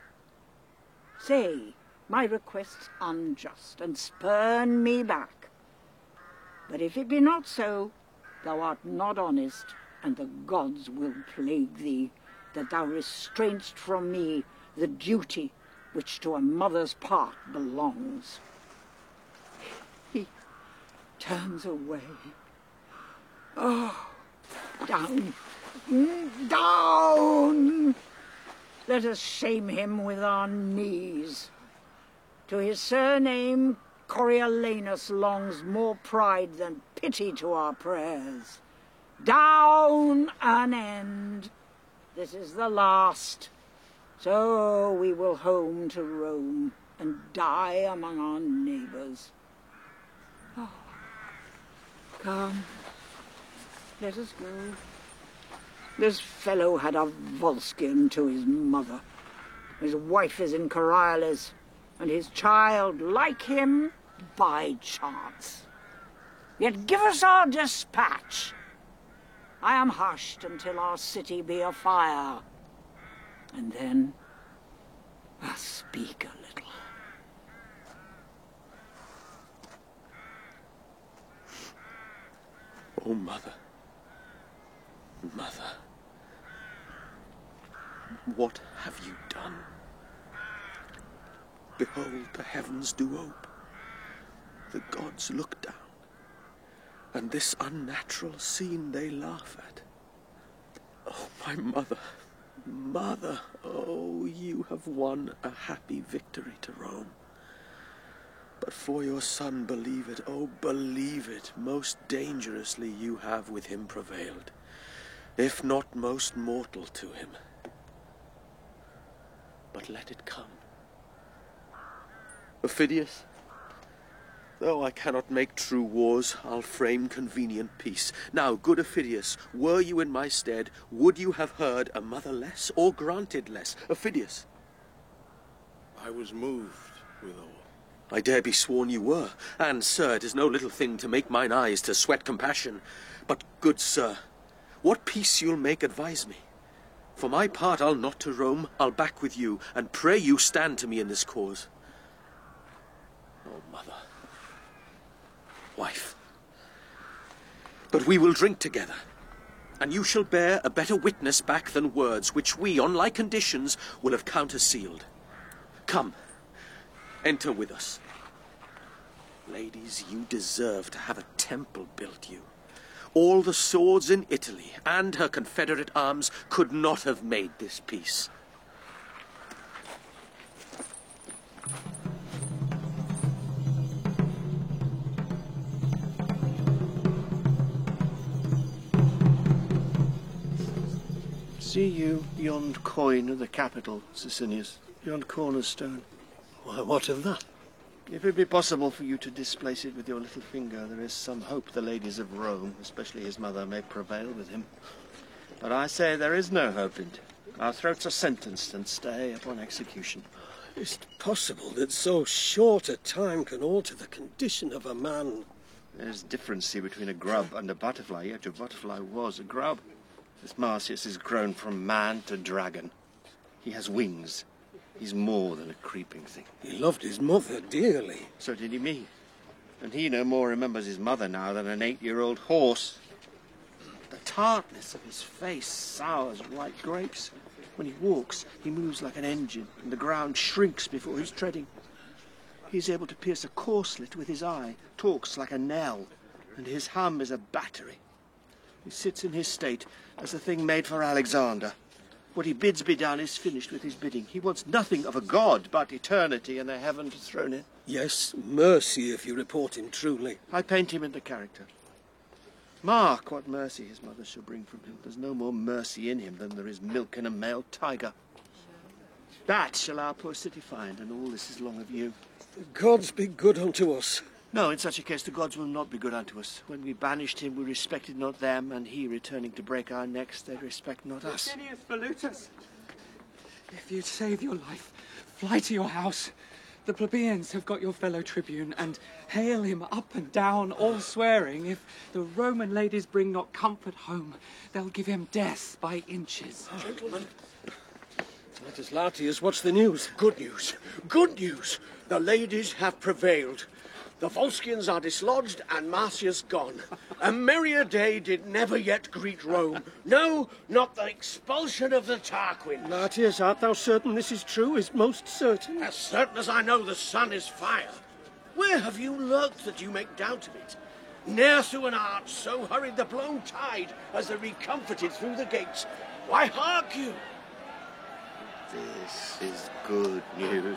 Say, my request's unjust, and spurn me back. But if it be not so, thou art not honest, and the gods will plague thee, that thou restrainst from me the duty which to a mother's part belongs. He turns away. Oh, down, down! Let us shame him with our knees. To his surname, Coriolanus longs more pride than pity to our prayers. Down an end. This is the last. So we will home to Rome and die among our neighbours. Oh, come, let us go. This fellow had a Volscian to his mother. His wife is in Coriolis, and his child, like him, by chance. Yet give us our dispatch. I am hushed until our city be afire, and then I'll speak a little. Oh, Mother. Mother. What have you done? Behold, the heavens do ope. The gods look down, and this unnatural scene they laugh at. Oh, my mother, mother, oh, you have won a happy victory to Rome. But for your son, believe it, oh, believe it, most dangerously you have with him prevailed, if not most mortal to him. But let it come. Aufidius, though I cannot make true wars, I'll frame convenient peace. Now, good Aufidius, were you in my stead, would you have heard a mother less, or granted less? Aufidius? I was moved withal. I dare be sworn you were, and, sir, it is no little thing to make mine eyes to sweat compassion. But, good sir, what peace you'll make, advise me. For my part, I'll not to Rome, I'll back with you, and pray you stand to me in this cause. Oh, mother, wife, but we will drink together, and you shall bear a better witness back than words, which we, on like conditions, will have countersealed. Come, enter with us. Ladies, you deserve to have a temple built you. All the swords in Italy and her confederate arms could not have made this peace. See you yond coin of the Capitol, Sicinius, yond cornerstone? Why, what of that? If it be possible for you to displace it with your little finger, there is some hope the ladies of Rome, especially his mother, may prevail with him. But I say there is no hope in it. Our throats are sentenced and stay upon execution. Is it possible that so short a time can alter the condition of a man? There's difference, see, between a grub and a butterfly, yet your butterfly was a grub. This Marcius is grown from man to dragon. He has wings. He's more than a creeping thing. He loved his mother dearly. So did he me. And he no more remembers his mother now than an 8-year-old horse. The tartness of his face sours like grapes. When he walks, he moves like an engine, and the ground shrinks before his treading. He is able to pierce a corslet with his eye, talks like a knell, and his hum is a battery. He sits in his state as a thing made for Alexander. What he bids be done is finished with his bidding. He wants nothing of a god but eternity and the heaven to throne in. Yes, mercy if you report him truly. I paint him in the character. Mark what mercy his mother shall bring from him. There's no more mercy in him than there is milk in a male tiger. That shall our poor city find, and all this is long of you. The gods be good unto us. No, in such a case the gods will not be good unto us. When we banished him, we respected not them, and he returning to break our necks, they respect not us. Licinius Volutus, if you'd save your life, fly to your house. The plebeians have got your fellow tribune, and hail him up and down, all swearing, if the Roman ladies bring not comfort home, they'll give him death by inches. Gentlemen, Titus Latius, what's the news? Good news. Good news. The ladies have prevailed. The Volscians are dislodged and Marcius gone. A merrier day did never yet greet Rome. No, not the expulsion of the Tarquin. Latius, art thou certain this is true? Is most certain? As certain as I know the sun is fire. Where have you lurked that you make doubt of it? Ne'er through an arch so hurried the blown tide as the recomforted through the gates. Why hark you? This is good news.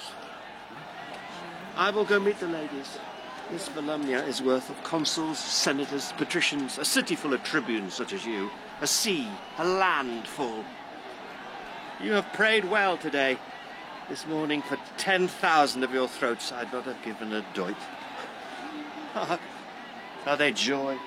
I will go meet the ladies. This Volumnia is worth of consuls, senators, patricians, a city full of tribunes such as you, a sea, a land full. You have prayed well today. This morning for 10,000 of your throats I'd not have given a doit. Hark, how they joy.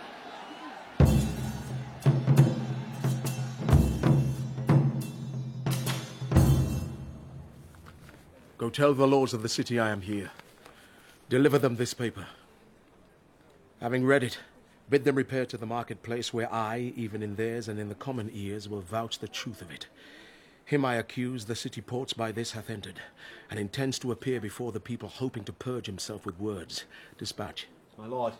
Go tell the lords of the city I am here. Deliver them this paper. Having read it, bid them repair to the marketplace where I, even in theirs and in the common ears, will vouch the truth of it. Him I accuse the city ports by this hath entered, and intends to appear before the people, hoping to purge himself with words. Dispatch. My lord.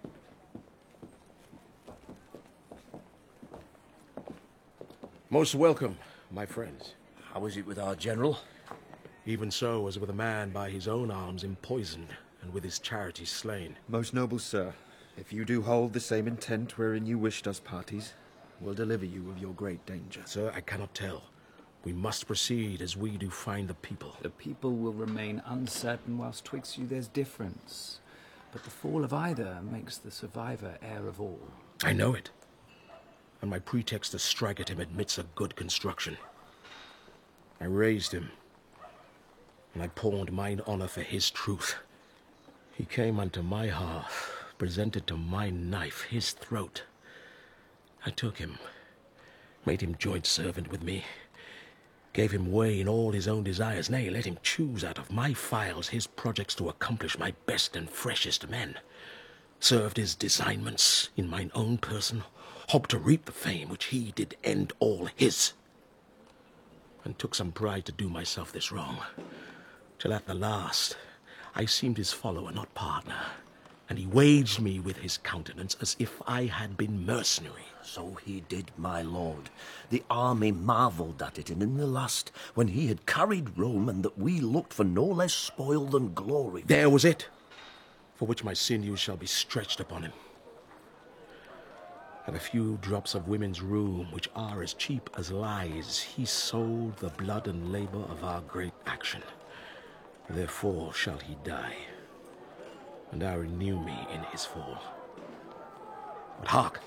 Most welcome, my friends. How is it with our general? Even so as with a man by his own arms empoisoned, and with his charities slain. Most noble sir, if you do hold the same intent wherein you wished us parties, we'll deliver you of your great danger. Sir, I cannot tell. We must proceed as we do find the people. The people will remain uncertain, whilst twixt you there's difference. But the fall of either makes the survivor heir of all. I know it. And my pretext to strike at him admits a good construction. I raised him, and I pawned mine honor for his truth. He came unto my hearth, presented to my knife his throat. I took him, made him joint servant with me, gave him way in all his own desires, nay, let him choose out of my files his projects to accomplish my best and freshest men, served his designments in mine own person, hoped to reap the fame which he did end all his, and took some pride to do myself this wrong, till at the last I seemed his follower, not partner, and he waged me with his countenance as if I had been mercenary. So he did, my lord. The army marvelled at it, and in the last, when he had carried Rome, and that we looked for no less spoil than glory. There was it, for which my sinews shall be stretched upon him. At a few drops of women's rheum, which are as cheap as lies, he sold the blood and labour of our great action. Therefore shall he die, and I renew me in his fall. But hark!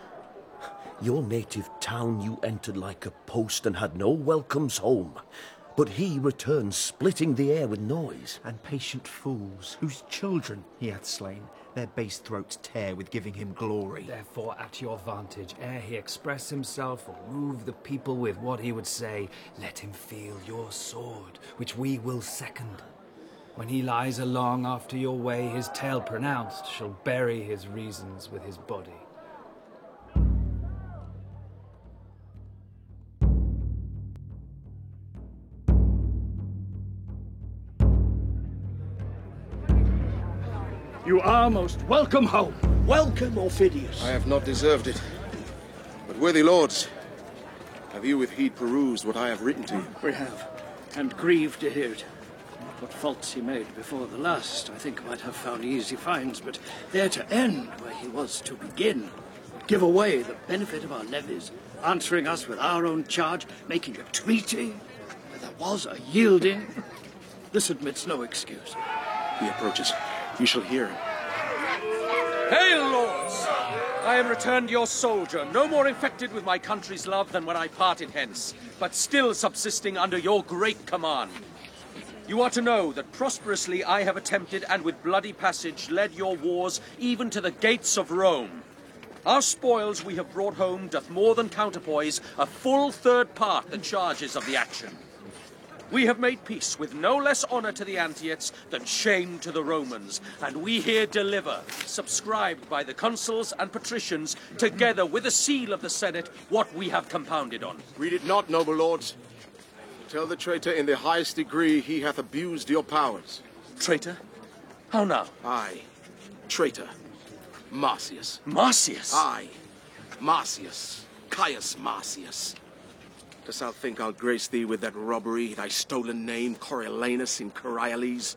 Your native town you entered like a post and had no welcomes home. but he returns splitting the air with noise. And patient fools, whose children he hath slain, their base throats tear with giving him glory. Therefore, at your vantage, ere he express himself or move the people with what he would say, let him feel your sword, which we will second. When he lies along after your way, his tale pronounced shall bury his reasons with his body. You are most welcome home. Welcome, Aufidius. I have not deserved it. But worthy lords, have you with heed perused what I have written to you? We have, and grieved to hear it. What faults he made before the last, I think might have found easy finds, but there to end where he was to begin. Give away the benefit of our levies, answering us with our own charge, making a treaty where there was a yielding. This admits no excuse. He approaches. You shall hear him. Hail, lords! I am returned your soldier, no more infected with my country's love than when I parted hence, but still subsisting under your great command. You are to know that prosperously I have attempted and with bloody passage led your wars even to the gates of Rome. Our spoils we have brought home doth more than counterpoise a full third part the charges of the action. We have made peace with no less honour to the Antiots than shame to the Romans, and we here deliver, subscribed by the consuls and patricians, together with the seal of the Senate, what we have compounded on. Read it not, noble lords. Tell the traitor in the highest degree he hath abused your powers. Traitor? How now? Aye, traitor. Marcius. Marcius? Aye, Marcius. Caius Marcius. Dost thou think I'll grace thee with that robbery, thy stolen name, Coriolanus in Coriolis?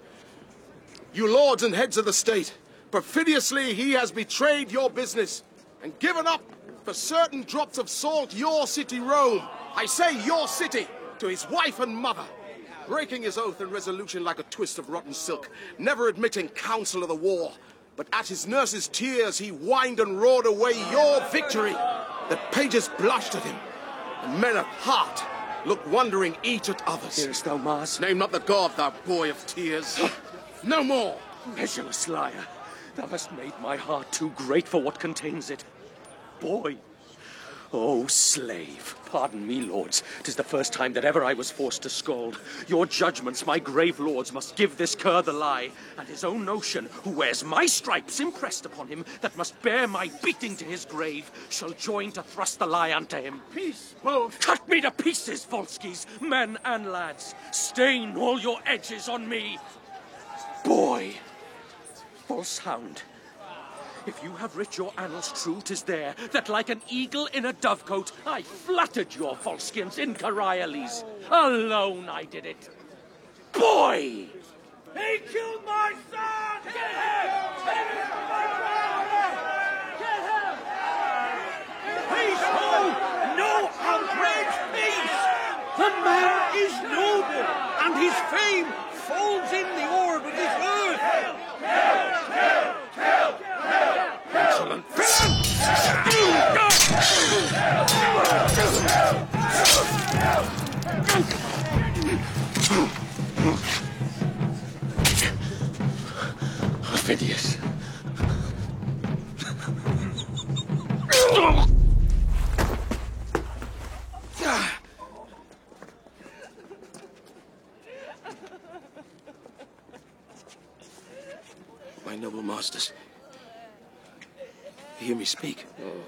You lords and heads of the state, perfidiously he has betrayed your business, and given up, for certain drops of salt, your city Rome. I say your city, to his wife and mother, breaking his oath and resolution like a twist of rotten silk, never admitting counsel of the war, but at his nurse's tears he whined and roared away your victory, that pages blushed at him, and men of heart look wondering each at others. Hearest thou, Mars? Name not the god, thou boy of tears. No more! Measureless liar, thou hast made my heart too great for what contains it. Boy! Oh, slave! Pardon me, lords. 'Tis the first time that ever I was forced to scold. Your judgments, my grave lords, must give this cur the lie, and his own notion, who wears my stripes impressed upon him, that must bear my beating to his grave, shall join to thrust the lie unto him. Peace, both! Cut me to pieces, Volskis, men and lads! Stain all your edges on me! Boy! False hound! If you have writ your annals true, 'tis there that like an eagle in a dovecote, I flattered your falskins in Coriolis. Alone I did it. Boy! He killed my son! Get him! Get him! Peace, ho! No outrage, peace! The man is noble, and his fame folds in the orb of this earth. Insolent villain! Aufidius. My noble masters, hear me speak.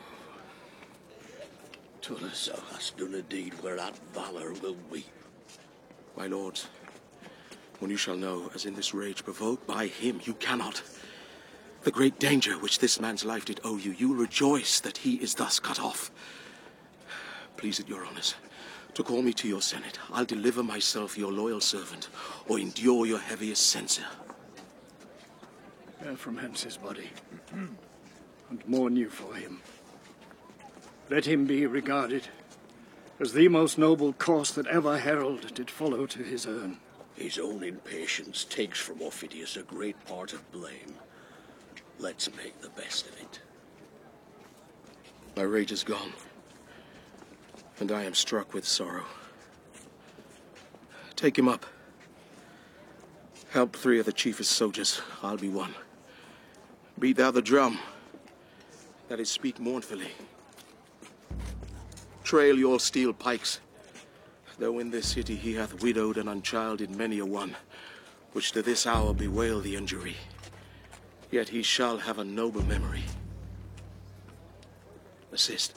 Tullus, thou hast done a deed whereat valour will weep. My lords, when you shall know, as in this rage provoked by him, you cannot. The great danger which this man's life did owe you, you will rejoice that he is thus cut off. Please it your honours, to call me to your senate. I'll deliver myself your loyal servant, or endure your heaviest censure. Bear from hence his body, and mourn you for him. Let him be regarded as the most noble course that ever herald did follow to his urn. His own impatience takes from Aufidius a great part of blame. Let's make the best of it. My rage is gone, and I am struck with sorrow. Take him up. Help 3 of the chiefest soldiers. I'll be one. Beat thou the drum. That is, speak mournfully. Trail your steel pikes. Though in this city he hath widowed and unchilded many a one, which to this hour bewail the injury, yet he shall have a noble memory. Assist.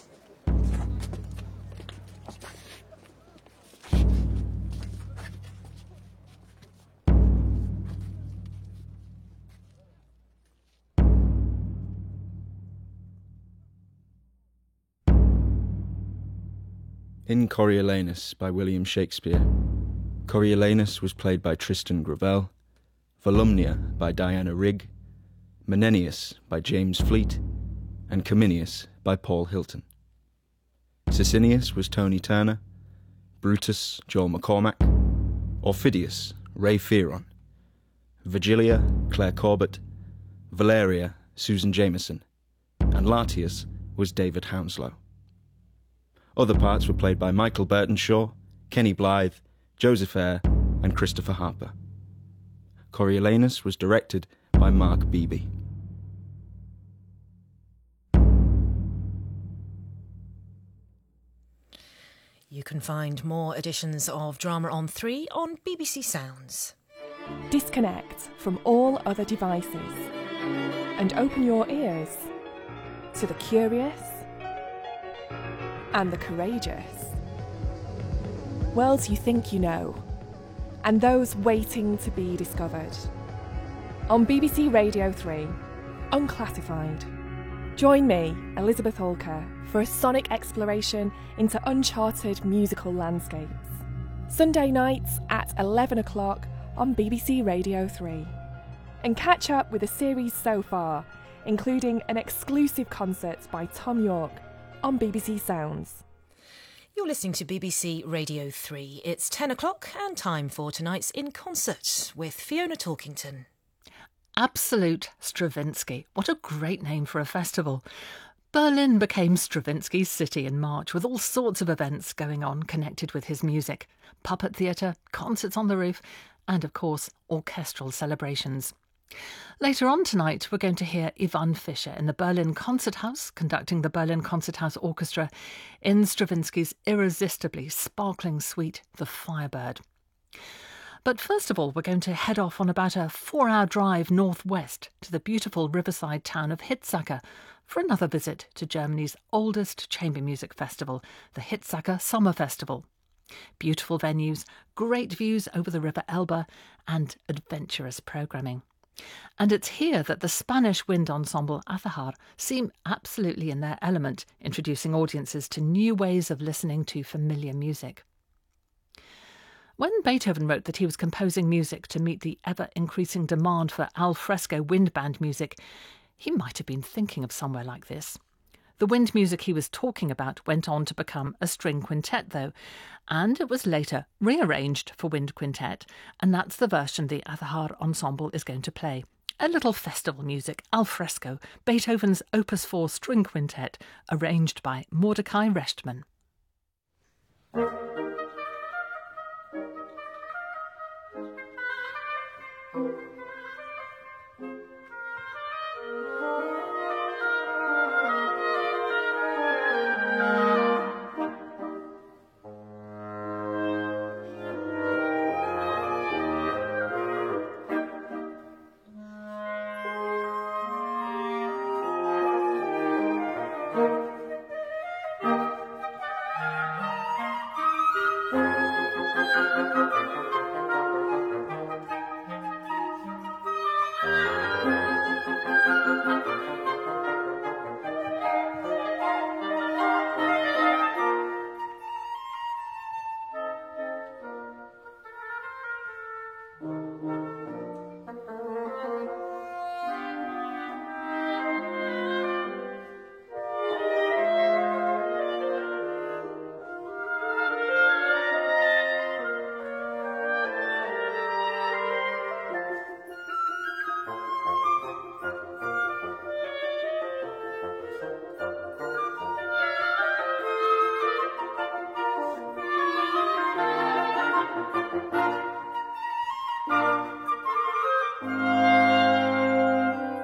In Coriolanus by William Shakespeare, Coriolanus was played by Tristan Gravel, Volumnia by Diana Rigg, Menenius by James Fleet, and Cominius by Paul Hilton. Sicinius was Tony Turner, Brutus Joel McCormack, Orphidius Ray Fearon, Virgilia Claire Corbett, Valeria Susan Jameson, and Latius was David Hounslow. Other parts were played by Michael Burtonshaw, Kenny Blythe, Joseph Eyre, and Christopher Harper. Coriolanus was directed by Mark Beebe. You can find more editions of Drama on 3 on BBC Sounds. Disconnect from all other devices and open your ears to the curious and the courageous. Worlds you think you know, and those waiting to be discovered. On BBC Radio 3, Unclassified. Join me, Elizabeth Holker, for a sonic exploration into uncharted musical landscapes. Sunday nights at 11 o'clock on BBC Radio 3. And catch up with the series so far, including an exclusive concert by Tom York on BBC Sounds. You're listening to BBC Radio 3. It's 10 o'clock and time for tonight's In Concert with Fiona Talkington. Absolute Stravinsky. What a great name for a festival. Berlin became Stravinsky's city in March, with all sorts of events going on connected with his music. Puppet theatre, concerts on the roof, and of course, orchestral celebrations. Later on tonight, we're going to hear Yvonne Fischer in the Berlin Concert House, conducting the Berlin Concert House Orchestra in Stravinsky's irresistibly sparkling suite, The Firebird. But first of all, we're going to head off on about a 4-hour drive northwest to the beautiful riverside town of Hitzacker for another visit to Germany's oldest chamber music festival, the Hitzacker Summer Festival. Beautiful venues, great views over the River Elbe, and adventurous programming. And it's here that the Spanish wind ensemble Azahar seem absolutely in their element, introducing audiences to new ways of listening to familiar music. When Beethoven wrote that he was composing music to meet the ever-increasing demand for al fresco wind band music, he might have been thinking of somewhere like this. The wind music he was talking about went on to become a string quintet, though, and it was later rearranged for wind quintet, and that's the version the Azahar Ensemble is going to play. A little festival music, al fresco, Beethoven's Opus 4 string quintet, arranged by Mordecai Rechtman.